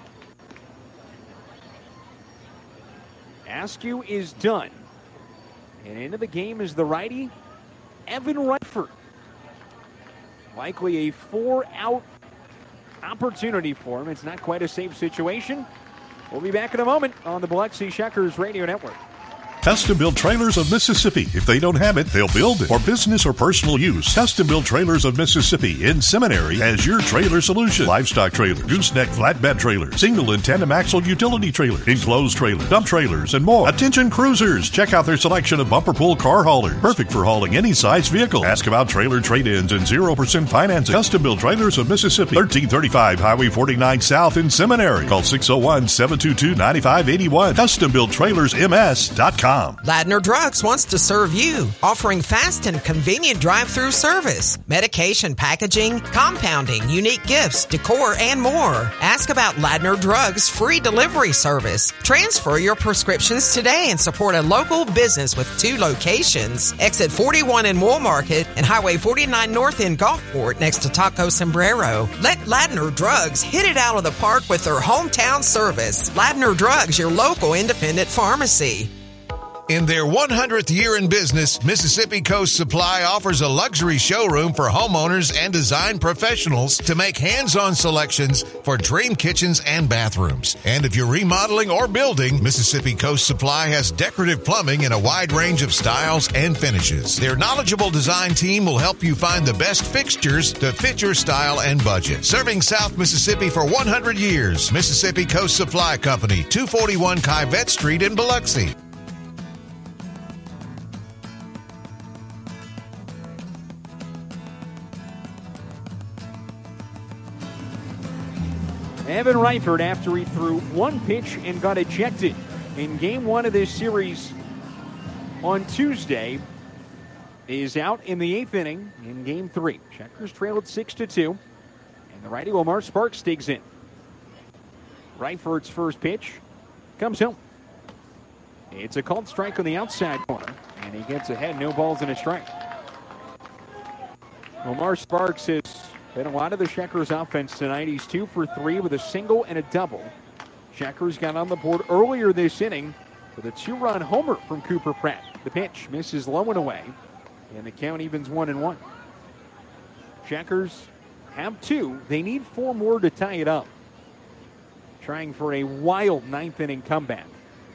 [SPEAKER 9] Askew is done. And into the game is the righty, Evan Reifert. Likely a four-out opportunity for him. It's not quite a safe situation. We'll be back in a moment on the Biloxi Shuckers Radio Network.
[SPEAKER 22] Custom Built Trailers of Mississippi. If they don't have it, they'll build it. For business or personal use, Custom Built Trailers of Mississippi in Seminary has your trailer solution. Livestock trailer, gooseneck flatbed trailer, single and tandem axle utility trailer, enclosed trailer, dump trailers, and more. Attention cruisers, check out their selection of bumper pull car haulers. Perfect for hauling any size vehicle. Ask about trailer trade-ins and zero percent financing. Custom Built Trailers of Mississippi. thirteen thirty-five Highway forty-nine South in Seminary. Call six oh one, seven two two, nine five eight one. Custom Built Trailers M S dot com.
[SPEAKER 4] Ladner Drugs wants to serve you, offering fast and convenient drive-through service, medication packaging, compounding, unique gifts, decor, and more. Ask about Ladner Drugs' free delivery service. Transfer your prescriptions today and support a local business with two locations. Exit forty-one in Wool Market and Highway forty-nine North in Gulfport next to Taco Sombrero. Let Ladner Drugs hit it out of the park with their hometown service. Ladner Drugs, your local independent pharmacy.
[SPEAKER 5] In their one hundredth year in business, Mississippi Coast Supply offers a luxury showroom for homeowners and design professionals to make hands-on selections for dream kitchens and bathrooms. And if you're remodeling or building, Mississippi Coast Supply has decorative plumbing in a wide range of styles and finishes. Their knowledgeable design team will help you find the best fixtures to fit your style and budget. Serving South Mississippi for one hundred years, Mississippi Coast Supply Company, two forty-one Kyvette Street in Biloxi.
[SPEAKER 9] Evan Reifert, after he threw one pitch and got ejected in game one of this series on Tuesday, is out in the eighth inning in game three. Checkers trailed six to two, and the righty Lamar Sparks digs in. Reifert's first pitch comes home. It's a called strike on the outside corner, and he gets ahead, no balls and a strike. Lamar Sparks has been a lot of the Checkers offense tonight. He's two for three with a single and a double. Checkers got on the board earlier this inning with a two-run homer from Cooper Pratt. The pitch misses low and away, and the count evens one and one. Checkers have two. They need four more to tie it up. Trying for a wild ninth inning comeback.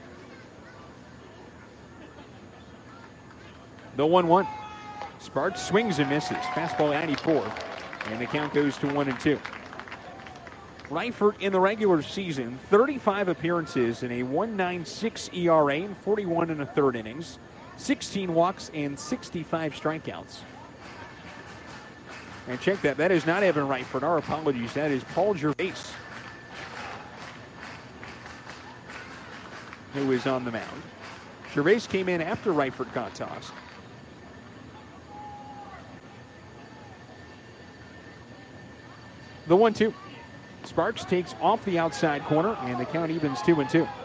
[SPEAKER 9] The one one. Sparks swings and misses. Fastball ninety-four. And the count goes to one and two. Reifert in the regular season, thirty-five appearances in a one point nine six E R A and forty-one and a third innings, sixteen walks and sixty-five strikeouts. And check that. That is not Evan Reifert. Our apologies. That is Paul Gervais, who is on the mound. Gervais came in after Reifert got tossed. The one two. Sparks takes off the outside corner, and the count evens two and two.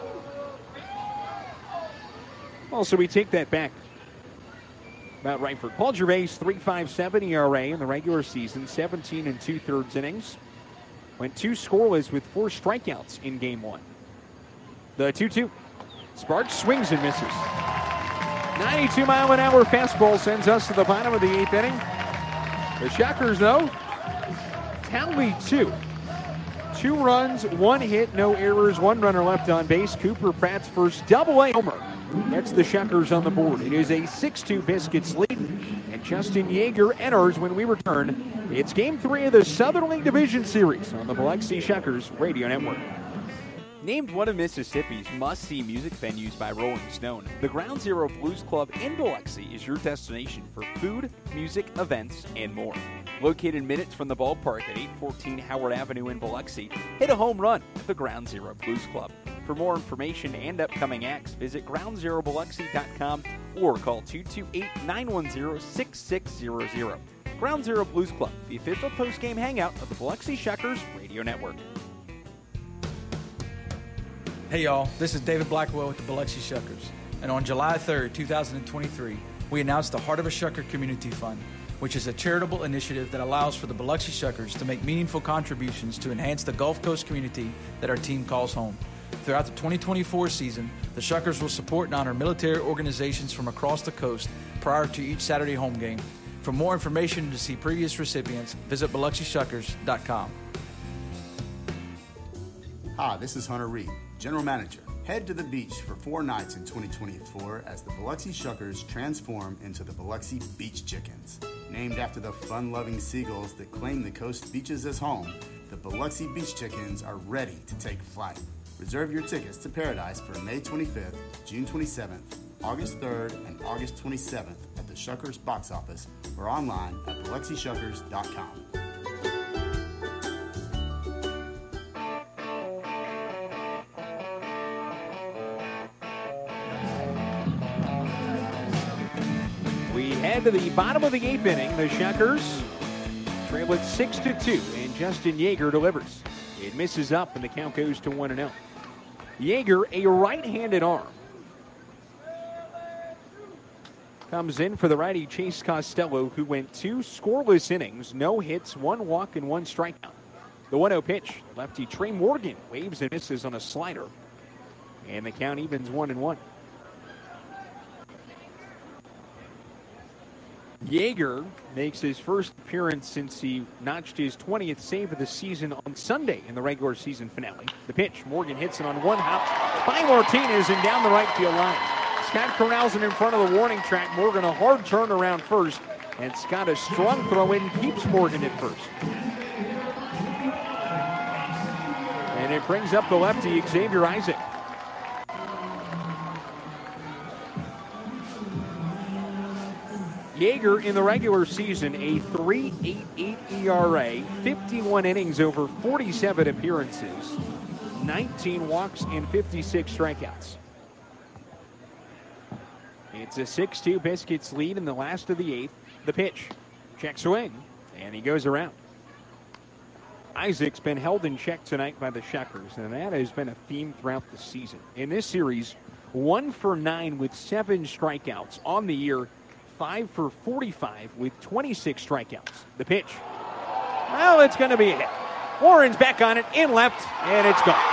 [SPEAKER 9] Also, we take that back about Reifert. Paul Gervais, three point five seven E R A in the regular season, seventeen and two-thirds innings. Went two scoreless with four strikeouts in game one. The two two. Sparks swings and misses. ninety-two mile an hour fastball sends us to the bottom of the eighth inning. The Shockers, though, tally two. Two runs, one hit, no errors, one runner left on base. Cooper Pratt's first double-A homer gets the Shockers on the board. It is a six two Biscuits lead, and Justin Yeager enters when we return. It's game three of the Southern League Division Series on the Biloxi Shockers Radio Network. Named one of Mississippi's must-see music venues by Rolling Stone, the Ground Zero Blues Club in Biloxi is your destination for food, music, events, and more. Located minutes from the ballpark at eight fourteen Howard Avenue in Biloxi, hit a home run at the Ground Zero Blues Club. For more information and upcoming acts, visit ground zero biloxi dot com or call two two eight, nine one zero, six six zero zero. Ground Zero Blues Club, the official post-game hangout of the Biloxi Shockers Radio Network.
[SPEAKER 8] Hey y'all, this is David Blackwell with the Biloxi Shuckers. And on July third, two thousand twenty-three, we announced the Heart of a Shucker Community Fund. which is a charitable initiative that allows for the Biloxi Shuckers to make meaningful contributions to enhance the Gulf Coast community that our team calls home. Throughout the twenty twenty-four season, the Shuckers will support and honor military organizations from across the coast prior to each Saturday home game. For more information and to see previous recipients, visit Biloxi Shuckers dot com.
[SPEAKER 17] Hi, this is Hunter Reed, General Manager. Head to the beach for four nights in twenty twenty-four as the Biloxi Shuckers transform into the Biloxi Beach Chickens. Named after the fun-loving seagulls that claim the coast beaches as home, the Biloxi Beach Chickens are ready to take flight. Reserve your tickets to Paradise for May twenty-fifth, June twenty-seventh, August third, and August twenty-seventh at the Shuckers box office or online at Biloxi Shuckers dot com.
[SPEAKER 9] We head to the bottom of the eighth inning. The Shuckers trail it six to two, and Justin Yeager delivers. It misses up, and the count goes to one and oh. Yeager, a right-handed arm, comes in for the righty Chase Costello, who went two scoreless innings, no hits, one walk, and one strikeout. The one oh pitch, lefty Trey Morgan waves and misses on a slider, and the count evens one and one. Yeager makes his first appearance since he notched his twentieth save of the season on Sunday in the regular season finale. The pitch, Morgan hits it on one hop by Martinez and down the right field line. Scott Cornelsen in front of the warning track. Morgan a hard turn around first, and Scott a strong throw in keeps Morgan at first. And it brings up the lefty Xavier Isaac. Yeager in the regular season, a three point eight eight E R A, fifty-one innings over forty-seven appearances, nineteen walks and fifty-six strikeouts. It's a six two Biscuits lead in the last of the eighth. The pitch, check swing, and he goes around. Isaac's been held in check tonight by the Shuckers, and that has been a theme throughout the season. In this series, one for nine with seven strikeouts on the year. Five for forty-five with twenty-six strikeouts. The pitch. Well, it's going to be a hit. Warren's back on it in left, and it's gone.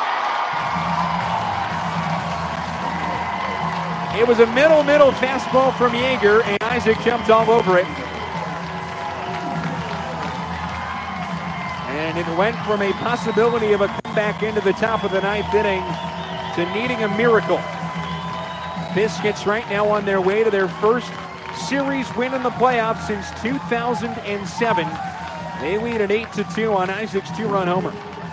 [SPEAKER 9] It was a middle, middle fastball from Yeager, and Isaac jumped all over it. And it went from a possibility of a comeback into the top of the ninth inning to needing a miracle. Biscuits right now on their way to their first series win in the playoffs since two thousand seven. They lead at eight to two on Isaac's two-run homer.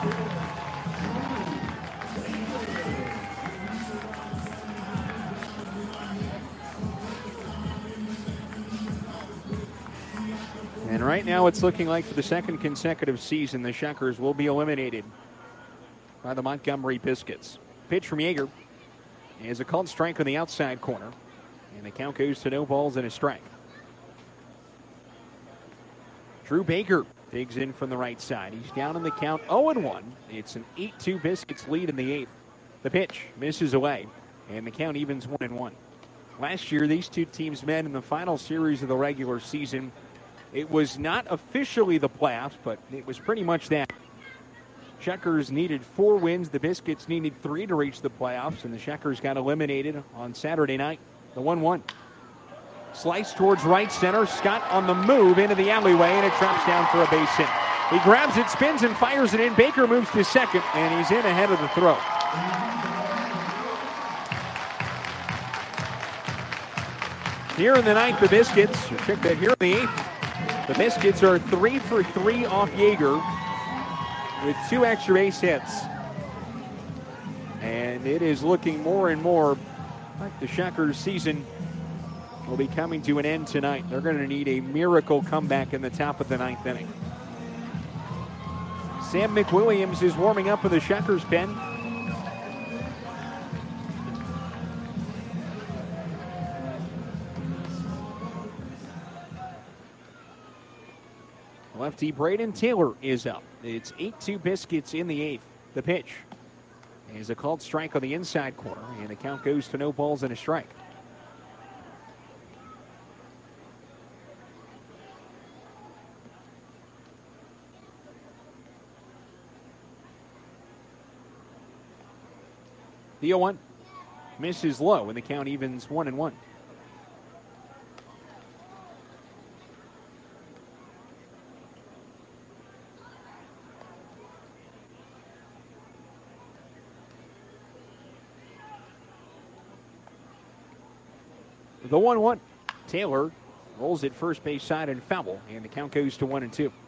[SPEAKER 9] And right now it's looking like for the second consecutive season, the Shuckers will be eliminated by the Montgomery Biscuits. Pitch from Yeager is a called strike on the outside corner. And the count goes to no balls and a strike. Drew Baker digs in from the right side. He's down in the count oh and one. It's an eight two Biscuits lead in the eighth. The pitch misses away, and the count evens one and one. Last year, these two teams met in the final series of the regular season. It was not officially the playoffs, but it was pretty much that. Shuckers needed four wins. The Biscuits needed three to reach the playoffs, and the Shuckers got eliminated on Saturday night. The one one. Slice towards right center. Scott on the move into the alleyway, and it drops down for a base hit. He grabs it, spins, and fires it in. Baker moves to second, and he's in ahead of the throw. Here in the ninth, the Biscuits, or check that, here in the eighth, the Biscuits are three for three off Yeager with two extra base hits. And it is looking more and more like the Shuckers season will be coming to an end tonight. They're going to need a miracle comeback in the top of the ninth inning. Sam McWilliams is warming up for the Shuckers pen. Lefty Braden Taylor is up. It's eight two Biscuits in the eighth. The pitch is a called strike on the inside corner, and the count goes to no balls and a strike. The oh one misses low, and the count evens one and one. The one one. Taylor rolls it first base side and foul, and the count goes to one and two.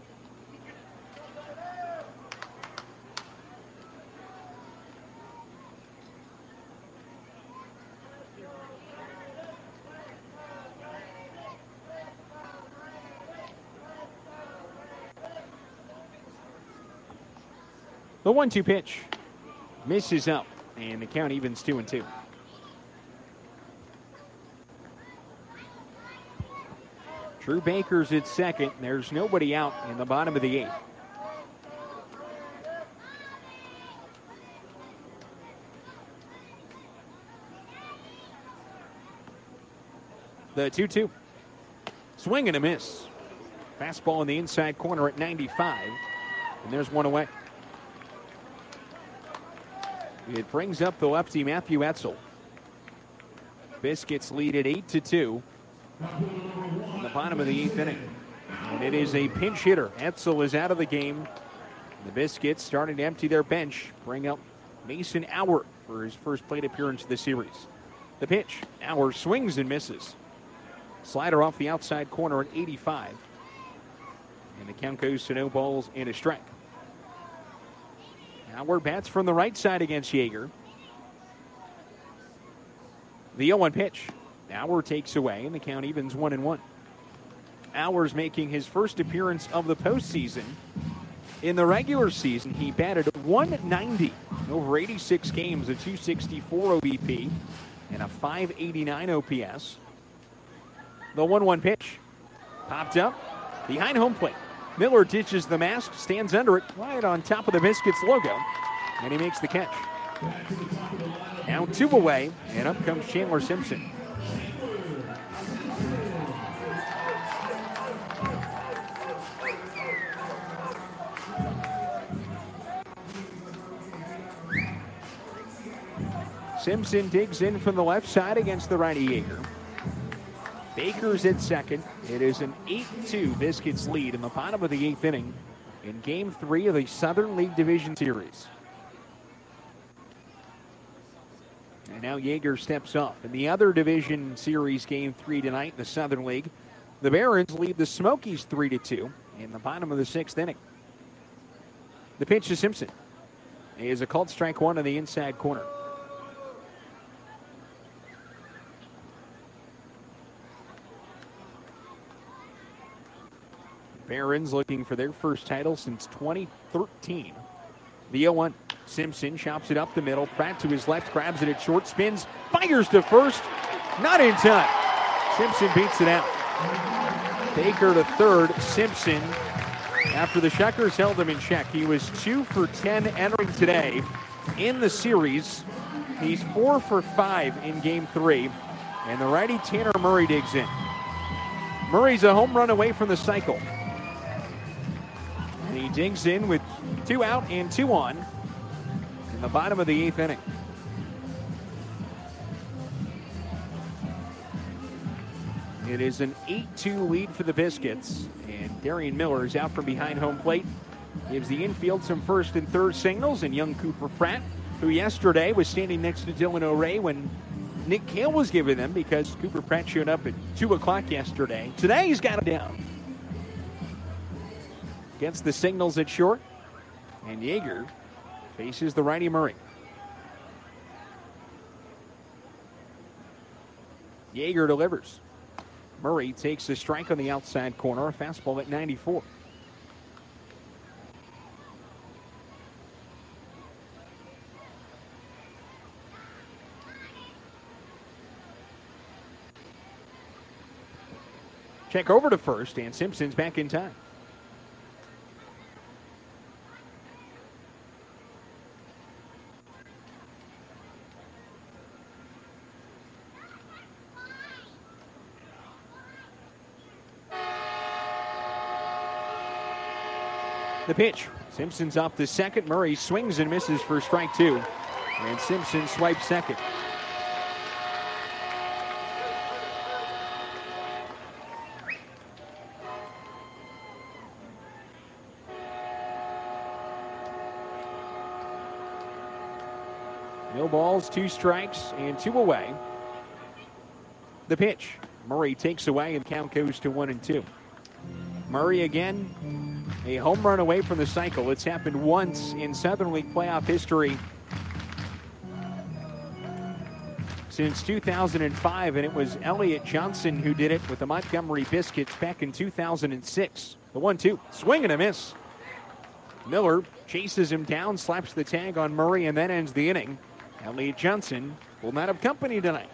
[SPEAKER 9] The one two pitch misses up, and the count evens two and two. Drew Baker's at second. There's nobody out in the bottom of the eighth. The two two. Swing and a miss. Fastball in the inside corner at ninety-five. And there's one away. It brings up the lefty Matthew Etzel. Biscuits lead at eight to two. In the bottom of the eighth inning. And it is a pinch hitter. Etzel is out of the game. The Biscuits starting to empty their bench. Bring up Mason Auer for his first plate appearance of the series. The pitch. Auer swings and misses. Slider off the outside corner at eighty-five. And the count goes to no balls and a strike. Auer bats from the right side against Yeager. The oh one pitch. Auer takes away, and the count evens one and one. Auer's making his first appearance of the postseason. In the regular season, he batted one ninety over eighty-six games, a two sixty-four O B P, and a five eighty-nine O P S. The one one pitch. Popped up behind home plate. Miller ditches the mask, stands under it, right on top of the Biscuits logo, and he makes the catch. Now two away, and up comes Chandler Simpson. Simpson digs in from the left side against the righty Yeager. Baker's at second. It is an eight two Biscuits lead in the bottom of the eighth inning in Game three of the Southern League Division Series. And now Yeager steps off. In the other Division Series Game three tonight in the Southern League, the Barons lead the Smokies three to two in the bottom of the sixth inning. The pitch to Simpson is a called strike one on the inside corner. Barons looking for their first title since twenty thirteen. The oh one. Simpson chops it up the middle. Pratt to his left, grabs it at short, spins, fires to first. Not in time. Simpson beats it out. Baker to third. Simpson, after the Shuckers held him in check, he was two for ten entering today in the series. He's four for five in game three. And the righty Tanner Murray digs in. Murray's a home run away from the cycle. And he digs in with two out and two on in the bottom of the eighth inning. It is an eight two lead for the Biscuits, and Darian Miller is out from behind home plate. Gives the infield some first and third signals, and young Cooper Pratt, who yesterday was standing next to Dylan O'Ray when Nick Cale was giving them because Cooper Pratt showed up at two o'clock yesterday. Today he's got him down. Gets the signals at short, and Yeager faces the righty Murray. Yeager delivers. Murray takes a strike on the outside corner, a fastball at ninety-four. Check over to first, and Simpson's back in time. The pitch. Simpson's off the second. Murray swings and misses for strike two. And Simpson swipes second. No balls, two strikes, and two away. The pitch. Murray takes away, and the count goes to one and two. Murray again, a home run away from the cycle. It's happened once in Southern League playoff history since two thousand five, and it was Elliott Johnson who did it with the Montgomery Biscuits back in two thousand six. The one two, swing and a miss. Miller chases him down, slaps the tag on Murray, and then ends the inning. Elliott Johnson will not have company tonight.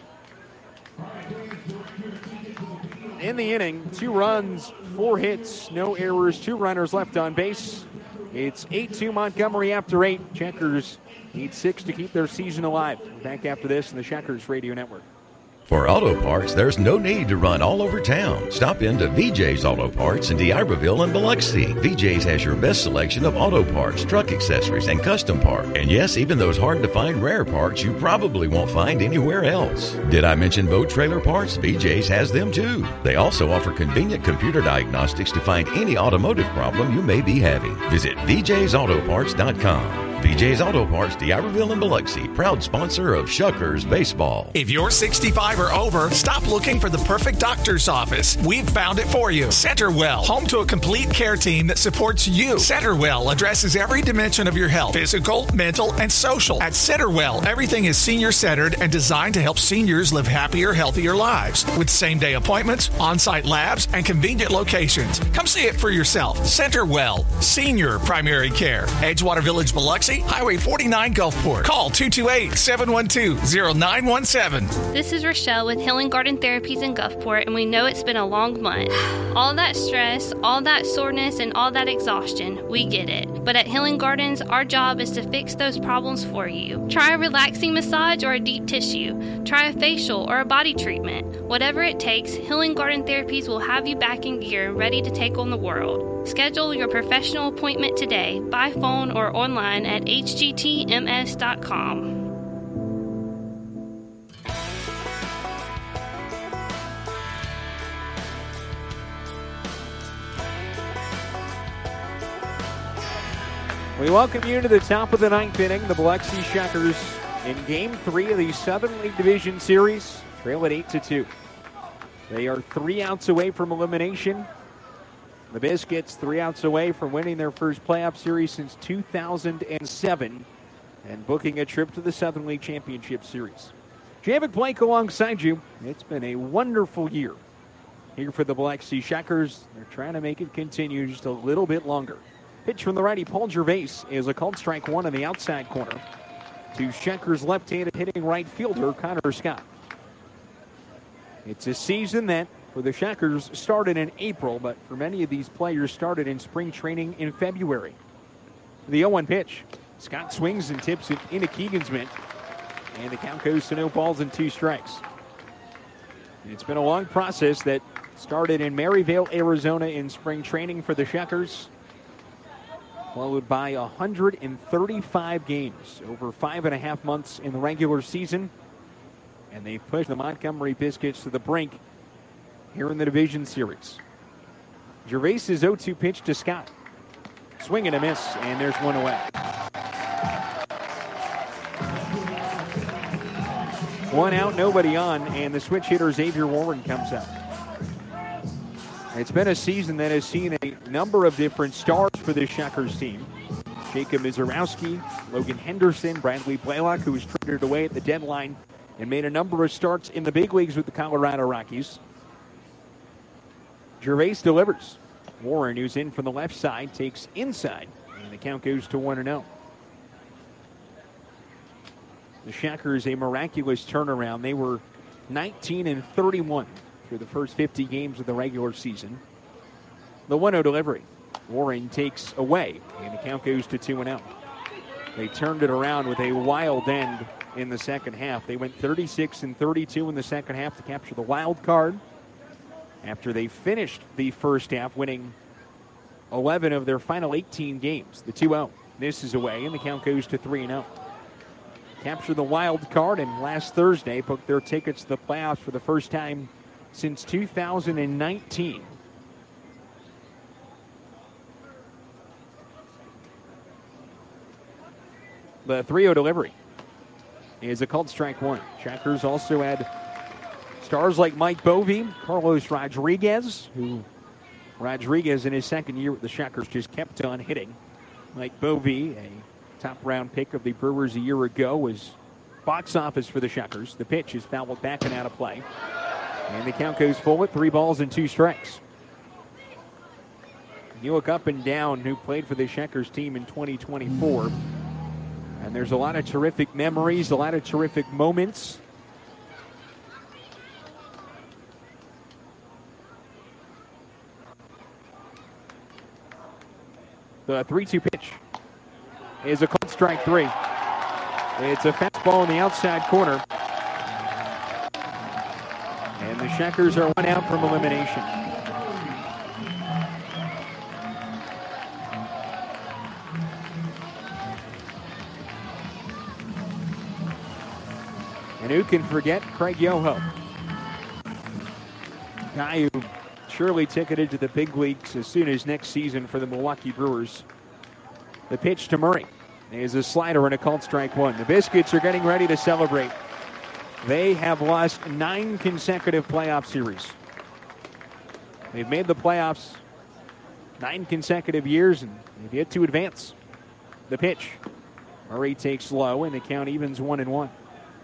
[SPEAKER 9] In the inning, two runs, four hits, no errors, two runners left on base. It's eight two Montgomery after eight. Checkers need six to keep their season alive. Back after this in the Checkers Radio Network.
[SPEAKER 14] For auto parts, there's no need to run all over town. Stop into V J's Auto Parts in D'Iberville and Biloxi. V J's has your best selection of auto parts, truck accessories, and custom parts. And yes, even those hard-to-find rare parts you probably won't find anywhere else. Did I mention boat trailer parts? V J's has them too. They also offer convenient computer diagnostics to find any automotive problem you may be having. Visit V J's Auto Parts dot com. V J's Auto Parts, D'Iberville and Biloxi, proud sponsor of Shuckers Baseball.
[SPEAKER 6] If you're sixty-five or over, stop looking for the perfect doctor's office. We've found it for you. Centerwell, home to a complete care team that supports you. Centerwell addresses every dimension of your health, physical, mental, and social. At Centerwell, everything is senior-centered and designed to help seniors live happier, healthier lives. With same-day appointments, on-site labs, and convenient locations. Come see it for yourself. Centerwell, Senior Primary Care. Edgewater Village, Biloxi, Highway forty-nine, Gulfport. Call two two eight, seven one two, zero nine one seven.
[SPEAKER 15] This is Rochelle with Healing Garden Therapies in Gulfport, and we know it's been a long month. All that stress, all that soreness, and all that exhaustion, we get it. But at Healing Gardens, our job is to fix those problems for you. Try a relaxing massage or a deep tissue. Try a facial or a body treatment. Whatever it takes, Healing Garden Therapies will have you back in gear and ready to take on the world. Schedule your professional appointment today by phone or online at H G T M S dot com.
[SPEAKER 9] We welcome you to the top of the ninth inning. The Biloxi Shuckers in Game Three of the Southern League Division Series trail at eight to two. They are three outs away from elimination. The Biscuits three outs away from winning their first playoff series since two thousand seven and booking a trip to the Southern League Championship Series. Javik Blake alongside you. It's been a wonderful year here for the Biloxi Shuckers. They're trying to make it continue just a little bit longer. Pitch from the righty, Paul Gervais, is a called strike one in the outside corner to Shuckers left-handed hitting right fielder Connor Scott. It's a season that for the Shuckers started in April, but for many of these players started in spring training in February. The oh one pitch. Scott swings and tips it into Keegan's mitt, and the count goes to no balls and two strikes. It's been a long process that started in Maryvale, Arizona in spring training for the Shuckers, followed by one hundred thirty-five games over five and a half months in the regular season, and they've pushed the Montgomery Biscuits to the brink here in the division series. Gervais's oh two pitch to Scott. Swing and a miss, and there's one away. One out, nobody on, and the switch hitter Xavier Warren comes out. It's been a season that has seen a number of different stars for this Shuckers team. Jacob Mizarowski, Logan Henderson, Bradley Blaylock, who was traded away at the deadline and made a number of starts in the big leagues with the Colorado Rockies. Gervais delivers. Warren, who's in from the left side, takes inside, and the count goes to one and oh. The Shuckers, a miraculous turnaround. They were nineteen and thirty-one through the first fifty games of the regular season. The one oh delivery. Warren takes away, and the count goes to two and oh. They turned it around with a wild end in the second half. They went thirty-six and thirty-two in the second half to capture the wild card after they finished the first half winning eleven of their final eighteen games. The two oh. This is away, and the count goes to three and oh. capture the wild card, and last Thursday booked their tickets to the playoffs for the first time since two thousand nineteen. The three oh delivery is a called strike one. Checkers also had stars like Mike Bovee, Carlos Rodriguez, who Rodriguez in his second year with the Checkers just kept on hitting. Mike Bovee, a top round pick of the Brewers a year ago, was box office for the Checkers. The pitch is fouled back and out of play. And the count goes forward, three balls and two strikes. You look up and down who played for the Checkers team in twenty twenty-four. And there's a lot of terrific memories, a lot of terrific moments. The three two pitch is a called strike three. It's a fastball in the outside corner. And the Checkers are one out from elimination. And who can forget Craig Yoho? Guy who surely ticketed to the big leagues as soon as next season for the Milwaukee Brewers. The pitch to Murray is a slider and a called strike one. The Biscuits are getting ready to celebrate. They have lost nine consecutive playoff series. They've made the playoffs nine consecutive years, and they've yet to advance. The pitch. Murray takes low, and the count evens one and one.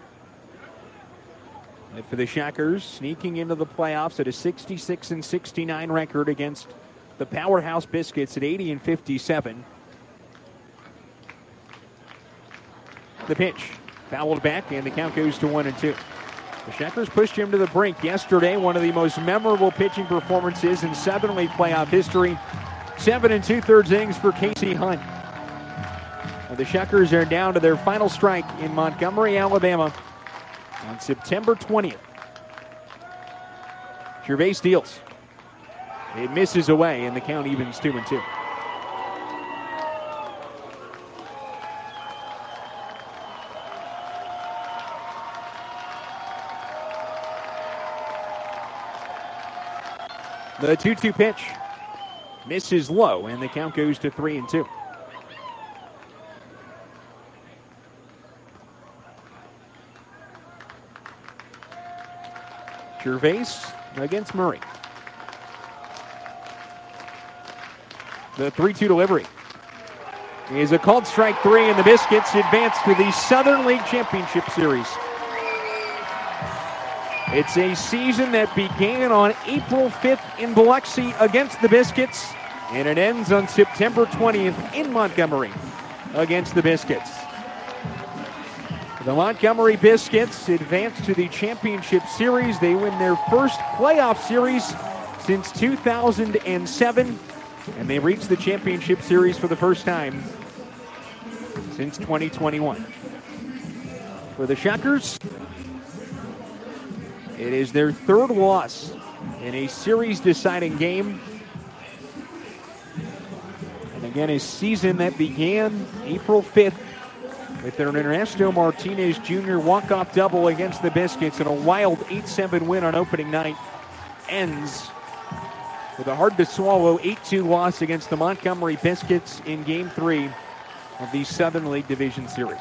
[SPEAKER 9] And for the Checkers, sneaking into the playoffs at a sixty-six and sixty-nine record against the powerhouse Biscuits at eighty and fifty-seven. The pitch. Fouled back, and the count goes to one and two. The Checkers pushed him to the brink yesterday. One of the most memorable pitching performances in Southern League playoff history. Seven and two-thirds innings for Casey Hunt. And the Checkers are down to their final strike in Montgomery, Alabama on September twentieth. Gervais deals. It misses away, and the count evens two and two. The two two pitch misses low, and the count goes to three and two. Gervais against Murray. The three two delivery is a called strike three, and the Biscuits advance to the Southern League Championship Series. It's a season that began on April fifth in Biloxi against the Biscuits, and it ends on September twentieth in Montgomery against the Biscuits. The Montgomery Biscuits advance to the Championship Series. They win their first playoff series since two thousand seven, and they reach the Championship Series for the first time since twenty twenty-one. For the Checkers, it is their third loss in a series-deciding game. And again, a season that began April fifth with their Ernesto Martinez Junior walk-off double against the Biscuits and a wild eight seven win on opening night, ends with a hard-to-swallow eight two loss against the Montgomery Biscuits in Game three of the Southern League Division Series.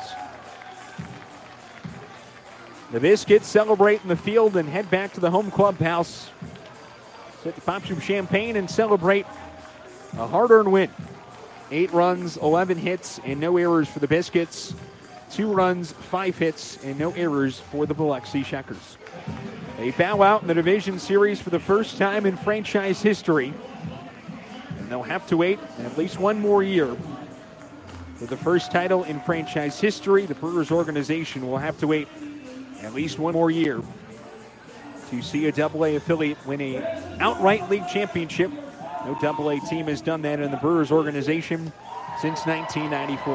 [SPEAKER 9] The Biscuits celebrate in the field and head back to the home clubhouse. Set to pop some champagne and celebrate a hard-earned win. Eight runs, eleven hits, and no errors for the Biscuits. Two runs, five hits, and no errors for the Biloxi Checkers. They bow out in the division series for the first time in franchise history. And they'll have to wait at least one more year for the first title in franchise history. The Brewers organization will have to wait at least one more year to see a double A affiliate win a outright league championship. No double A team has done that in the Brewers organization since nineteen ninety-four.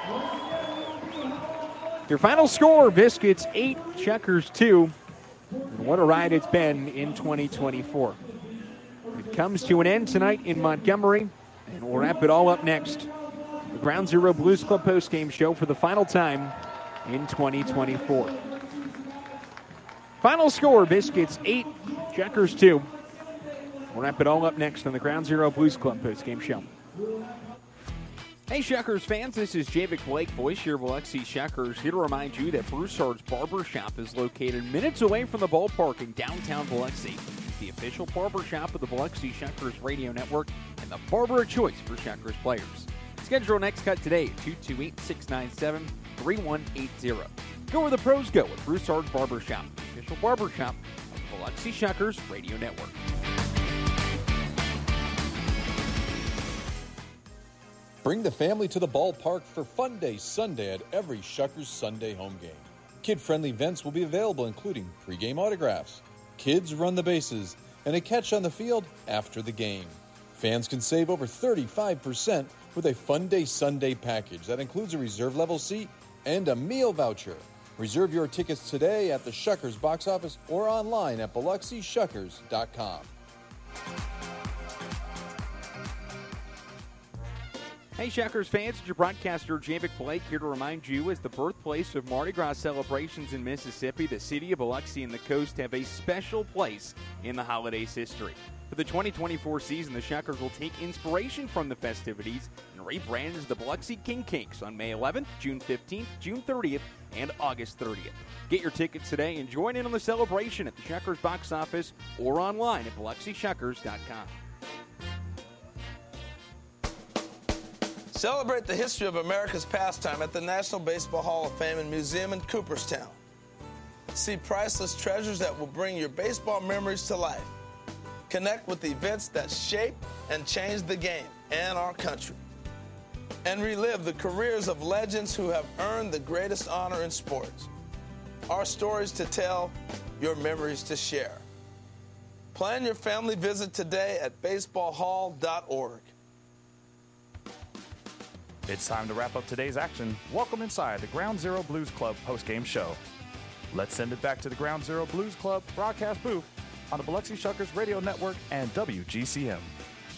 [SPEAKER 9] Your final score, Biscuits eight, Checkers two. And what a ride it's been in twenty twenty-four. It comes to an end tonight in Montgomery, and we'll wrap it all up next. The Ground Zero Blues Club postgame show for the final time in twenty twenty-four. Final score, Biscuits eight, Checkers two. We'll wrap it all up next on the Ground Zero Blues Club postgame show. Hey, Shuckers fans, this is Javic Blake, voice here of Biloxi Shuckers, here to remind you that Broussard's Barber Shop is located minutes away from the ballpark in downtown Biloxi. The official barber shop of the Biloxi Shuckers radio network and the barber of choice for Shuckers players. Schedule your next cut today at two two eight, six nine seven, three one eight zero. Go where the pros go with Broussard's Barber Shop, the official barber shop of the Biloxi Shuckers radio network.
[SPEAKER 18] Bring the family to the ballpark for Fun Day Sunday at every Shuckers Sunday home game. Kid-friendly events will be available, including pregame autographs, kids run the bases, and a catch on the field after the game. Fans can save over thirty-five percent with a Fun Day Sunday package that includes a reserve level seat and a meal voucher. Reserve your tickets today at the Shuckers box office or online at Biloxi Shuckers dot com.
[SPEAKER 9] Hey, Shuckers fans, it's your broadcaster, Javic Blake, here to remind you, as the birthplace of Mardi Gras celebrations in Mississippi, the city of Biloxi and the coast have a special place in the holiday's history. For the twenty twenty-four season, the Shuckers will take inspiration from the festivities and rebrand as the Biloxi King Cakes on May eleventh, June fifteenth, June thirtieth, and August thirtieth. Get your tickets today and join in on the celebration at the Shuckers box office or online at Biloxi Shuckers dot com.
[SPEAKER 19] Celebrate the history of America's pastime at the National Baseball Hall of Fame and Museum in Cooperstown. See priceless treasures that will bring your baseball memories to life. Connect with the events that shaped and changed the game and our country. And relive the careers of legends who have earned the greatest honor in sports. Our stories to tell, your memories to share. Plan your family visit today at baseball hall dot org.
[SPEAKER 21] It's time to wrap up today's action. Welcome inside the Ground Zero Blues Club postgame show. Let's send it back to the Ground Zero Blues Club broadcast booth on the Biloxi Shuckers Radio Network and W G C M.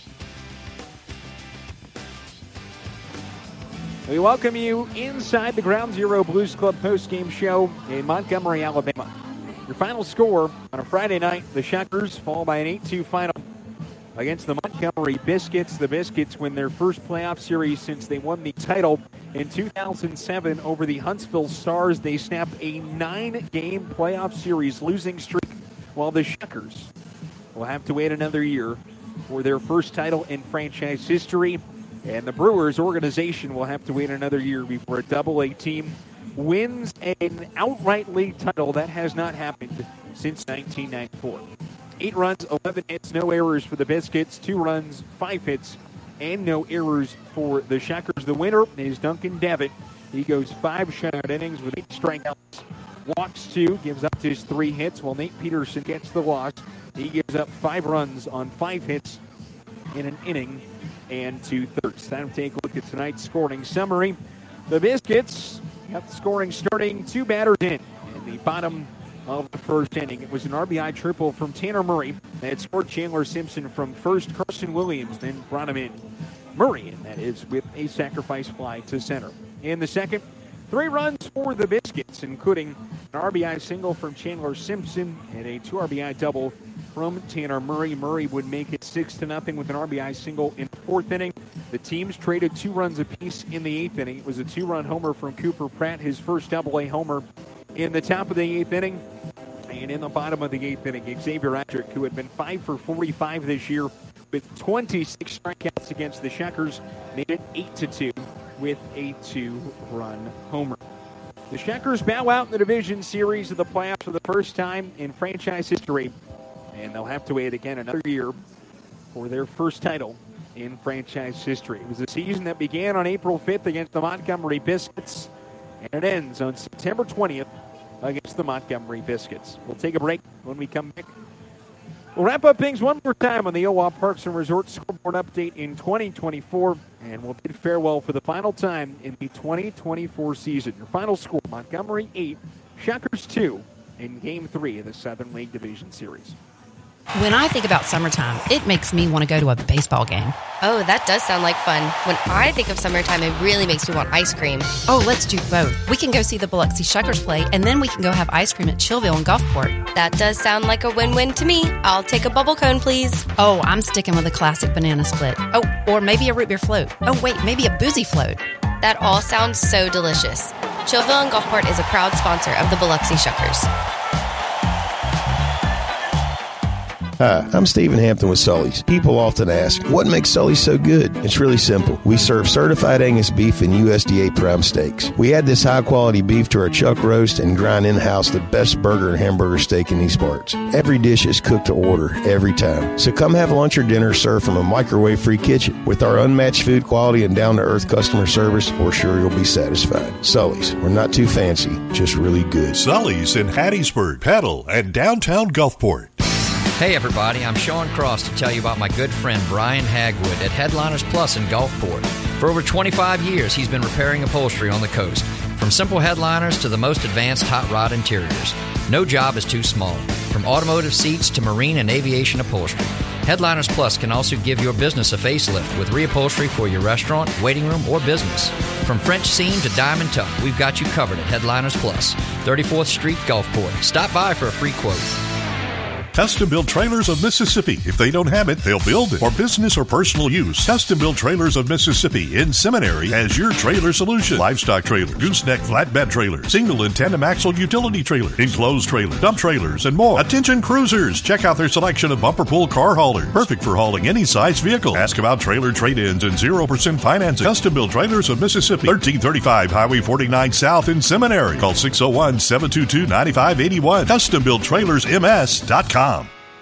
[SPEAKER 9] We welcome you inside the Ground Zero Blues Club postgame show in Montgomery, Alabama. Your final score on a Friday night, the Shuckers fall by an eight two final against the Montgomery Biscuits. The Biscuits win their first playoff series since they won the title in two thousand seven over the Huntsville Stars. They snapped a nine-game playoff series losing streak, while the Shuckers will have to wait another year for their first title in franchise history. And the Brewers organization will have to wait another year before a double A team wins an outright league title. That has not happened since nineteen ninety-four. Eight runs, eleven hits, no errors for the Biscuits. Two runs, five hits, and no errors for the Shuckers. The winner is Duncan Devitt. He goes five shutout innings with eight strikeouts. Walks two, gives up his three hits, while Nate Peterson gets the loss. He gives up five runs on five hits in an inning and two thirds. Time to take a look at tonight's scoring summary. The Biscuits got the scoring starting two batters in in the bottom of the first inning. It was an R B I triple from Tanner Murray. They had scored Chandler Simpson from first. Carson Williams then brought him in. Murray, and that is with a sacrifice fly to center. In the second, three runs for the Biscuits, including an R B I single from Chandler Simpson and a two R B I double from Tanner Murray. Murray would make it six to nothing with an R B I single in the fourth inning. The teams traded two runs apiece in the eighth inning. It was a two-run homer from Cooper Pratt, his first double A homer in the top of the eighth inning. And in the bottom of the eighth inning, Xavier Adrick, who had been five for forty-five this year with twenty-six strikeouts against the Shuckers, made it eight to two with a two-run homer. The Shuckers bow out in the division series of the playoffs for the first time in franchise history, and they'll have to wait again another year for their first title in franchise history. It was a season that began on April fifth against the Montgomery Biscuits, and it ends on September twentieth against the Montgomery Biscuits. We'll take a break. When we come back, we'll wrap up things one more time on the Owa Parks and Resorts scoreboard update in twenty twenty-four, and we'll bid farewell for the final time in the twenty twenty-four season. Your final score, Montgomery eight, Shuckers two in Game three of the Southern League Division Series.
[SPEAKER 13] When I think about summertime, it makes me want to go to a baseball game.
[SPEAKER 16] Oh, that does sound like fun. When I think of summertime, it really makes me want ice cream.
[SPEAKER 13] Oh, let's do both. We can go see the Biloxi Shuckers play, and then we can go have ice cream at Chillville and Gulfport.
[SPEAKER 16] That does sound like a win-win to me. I'll take a bubble cone, please.
[SPEAKER 13] Oh, I'm sticking with a classic banana split. Oh, or maybe a root beer float. Oh, wait, maybe a boozy float.
[SPEAKER 16] That all sounds so delicious. Chillville and Gulfport is a proud sponsor of the Biloxi Shuckers.
[SPEAKER 1] Hi, I'm Stephen Hampton with Sully's. People often ask, what makes Sully's so good? It's really simple. We serve certified Angus beef and U S D A prime steaks. We add this high-quality beef to our chuck roast and grind in-house the best burger and hamburger steak in these parts. Every dish is cooked to order, every time. So come have lunch or dinner served from a microwave-free kitchen. With our unmatched food quality and down-to-earth customer service, we're sure you'll be satisfied. Sully's. We're not too fancy, just really good.
[SPEAKER 22] Sully's in Hattiesburg, Petal, and downtown Gulfport.
[SPEAKER 23] Hey everybody, I'm Sean Cross to tell you about my good friend Brian Hagwood at Headliners Plus in Gulfport. For over twenty-five years, he's been repairing upholstery on the coast, from simple headliners to the most advanced hot rod interiors. No job is too small, from automotive seats to marine and aviation upholstery. Headliners Plus can also give your business a facelift with reupholstery for your restaurant, waiting room, or business. From French seam to diamond tuck, we've got you covered at Headliners Plus, thirty-fourth Street, Gulfport. Stop by for a free quote.
[SPEAKER 22] Custom Built Trailers of Mississippi. If they don't have it, they'll build it. For business or personal use, Custom Built Trailers of Mississippi in Seminary has your trailer solution. Livestock trailer, gooseneck flatbed trailer, single and tandem axle utility trailer, enclosed trailer, dump trailers, and more. Attention cruisers! Check out their selection of bumper pull car haulers. Perfect for hauling any size vehicle. Ask about trailer trade-ins and zero percent financing. Custom Built Trailers of Mississippi. thirteen thirty-five Highway forty-nine South in Seminary. Call six oh one, seven two two, nine five eight one. custom built trailers m s dot com.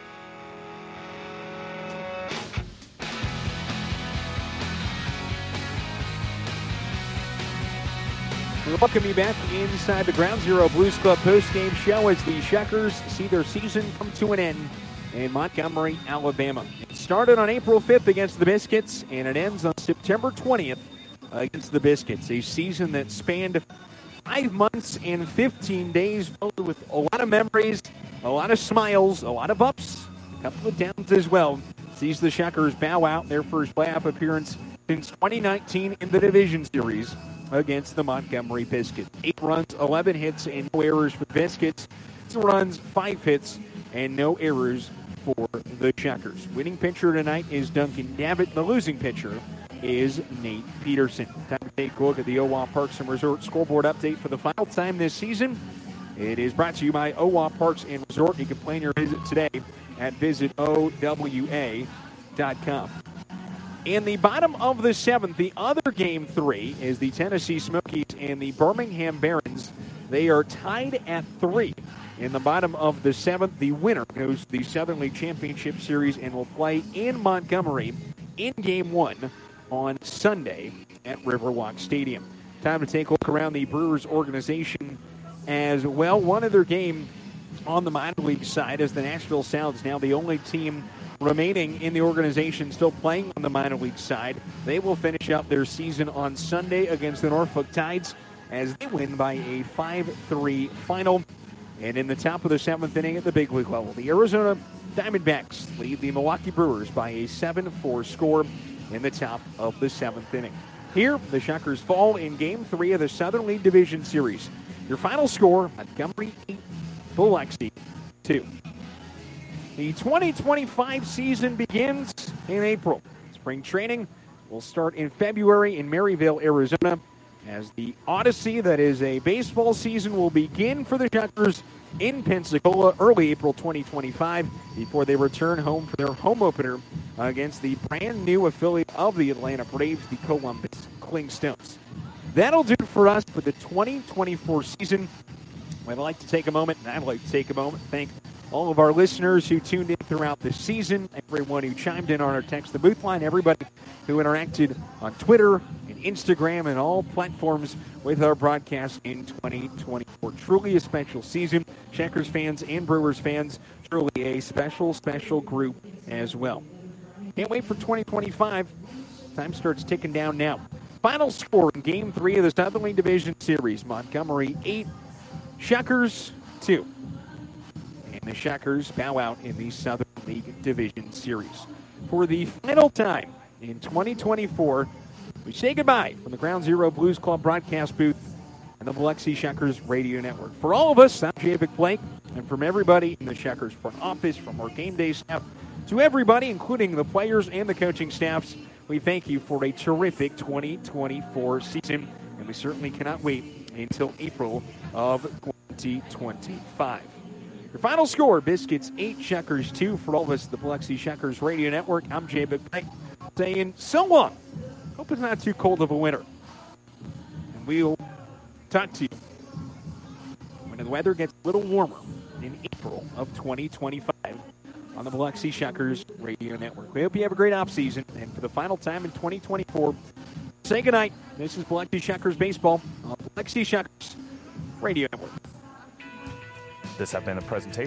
[SPEAKER 9] We welcome you back inside the Ground Zero Blues Club postgame show as the Shuckers see their season come to an end in Montgomery, Alabama. It started on April fifth against the Biscuits, and it ends on September twentieth against the Biscuits. A season that spanned five months and fifteen days, filled with a lot of memories, a lot of smiles, a lot of ups, a couple of downs as well. Sees the Shuckers bow out their first playoff appearance since twenty nineteen in the Division Series against the Montgomery Biscuits. Eight runs, eleven hits, and no errors for the Biscuits. Two runs, five hits, and no errors for the Shuckers. Winning pitcher tonight is Duncan Davitt. The losing pitcher is Nate Peterson. Time to take a look at the O W A Parks and Resort scoreboard update for the final time this season. It is brought to you by O W A Parks and Resort. You can plan your visit today at visit O W A dot com. In the bottom of the seventh, the other game three is the Tennessee Smokies and the Birmingham Barons. They are tied at three. In the bottom of the seventh, the winner goes to the Southern League Championship Series and will play in Montgomery in game one on Sunday at Riverwalk Stadium. Time to take a look around the Brewers organization as well. One other game on the minor league side as the Nashville Sounds, now the only team remaining in the organization still playing on the minor league side. They will finish up their season on Sunday against the Norfolk Tides as they win by a five three final. And in the top of the seventh inning at the big league level, the Arizona Diamondbacks lead the Milwaukee Brewers by a seven four score in the top of the seventh inning. Here, the Shuckers fall in game three of the Southern League Division Series. Your final score, Montgomery eight, Biloxi two. The twenty twenty-five season begins in April. Spring training will start in February in Maryville, Arizona, as the Odyssey, that is a baseball season, will begin for the Shuckers in Pensacola early April twenty twenty-five before they return home for their home opener against the brand new affiliate of the Atlanta Braves, the Columbus Clingstones. That'll do it for us for the twenty twenty-four season. I'd like to take a moment, and I'd like to take a moment to thank all of our listeners who tuned in throughout the season, everyone who chimed in on our text the booth line, everybody who interacted on Twitter and Instagram and all platforms with our broadcast in twenty twenty-four. Truly a special season. Checkers fans and Brewers fans, truly a special, special group as well. Can't wait for twenty twenty-five. Time starts ticking down now. Final score in Game three of the Southern League Division Series. Montgomery eight, Shuckers two. And the Shuckers bow out in the Southern League Division Series. For the final time in twenty twenty-four, we say goodbye from the Ground Zero Blues Club broadcast booth and the Biloxi Shuckers Radio Network. For all of us, I'm Javic Blake, and from everybody in the Shuckers front office, from our game day staff to everybody, including the players and the coaching staffs, we thank you for a terrific twenty twenty-four season, and we certainly cannot wait until April of twenty twenty-five. Your final score, Biscuits eight, Shuckers two. For all of us, the Biloxi Shuckers Radio Network, I'm Javic Blake, saying so long. Hope it's not too cold of a winter. And we'll talk to you when the weather gets a little warmer in April of twenty twenty-five on the Biloxi Shuckers Radio Network. We hope you have a great offseason. And for the final time in twenty twenty-four, say goodnight. This is Biloxi Shuckers Baseball on Biloxi Shuckers Radio Network.
[SPEAKER 21] This has been a presentation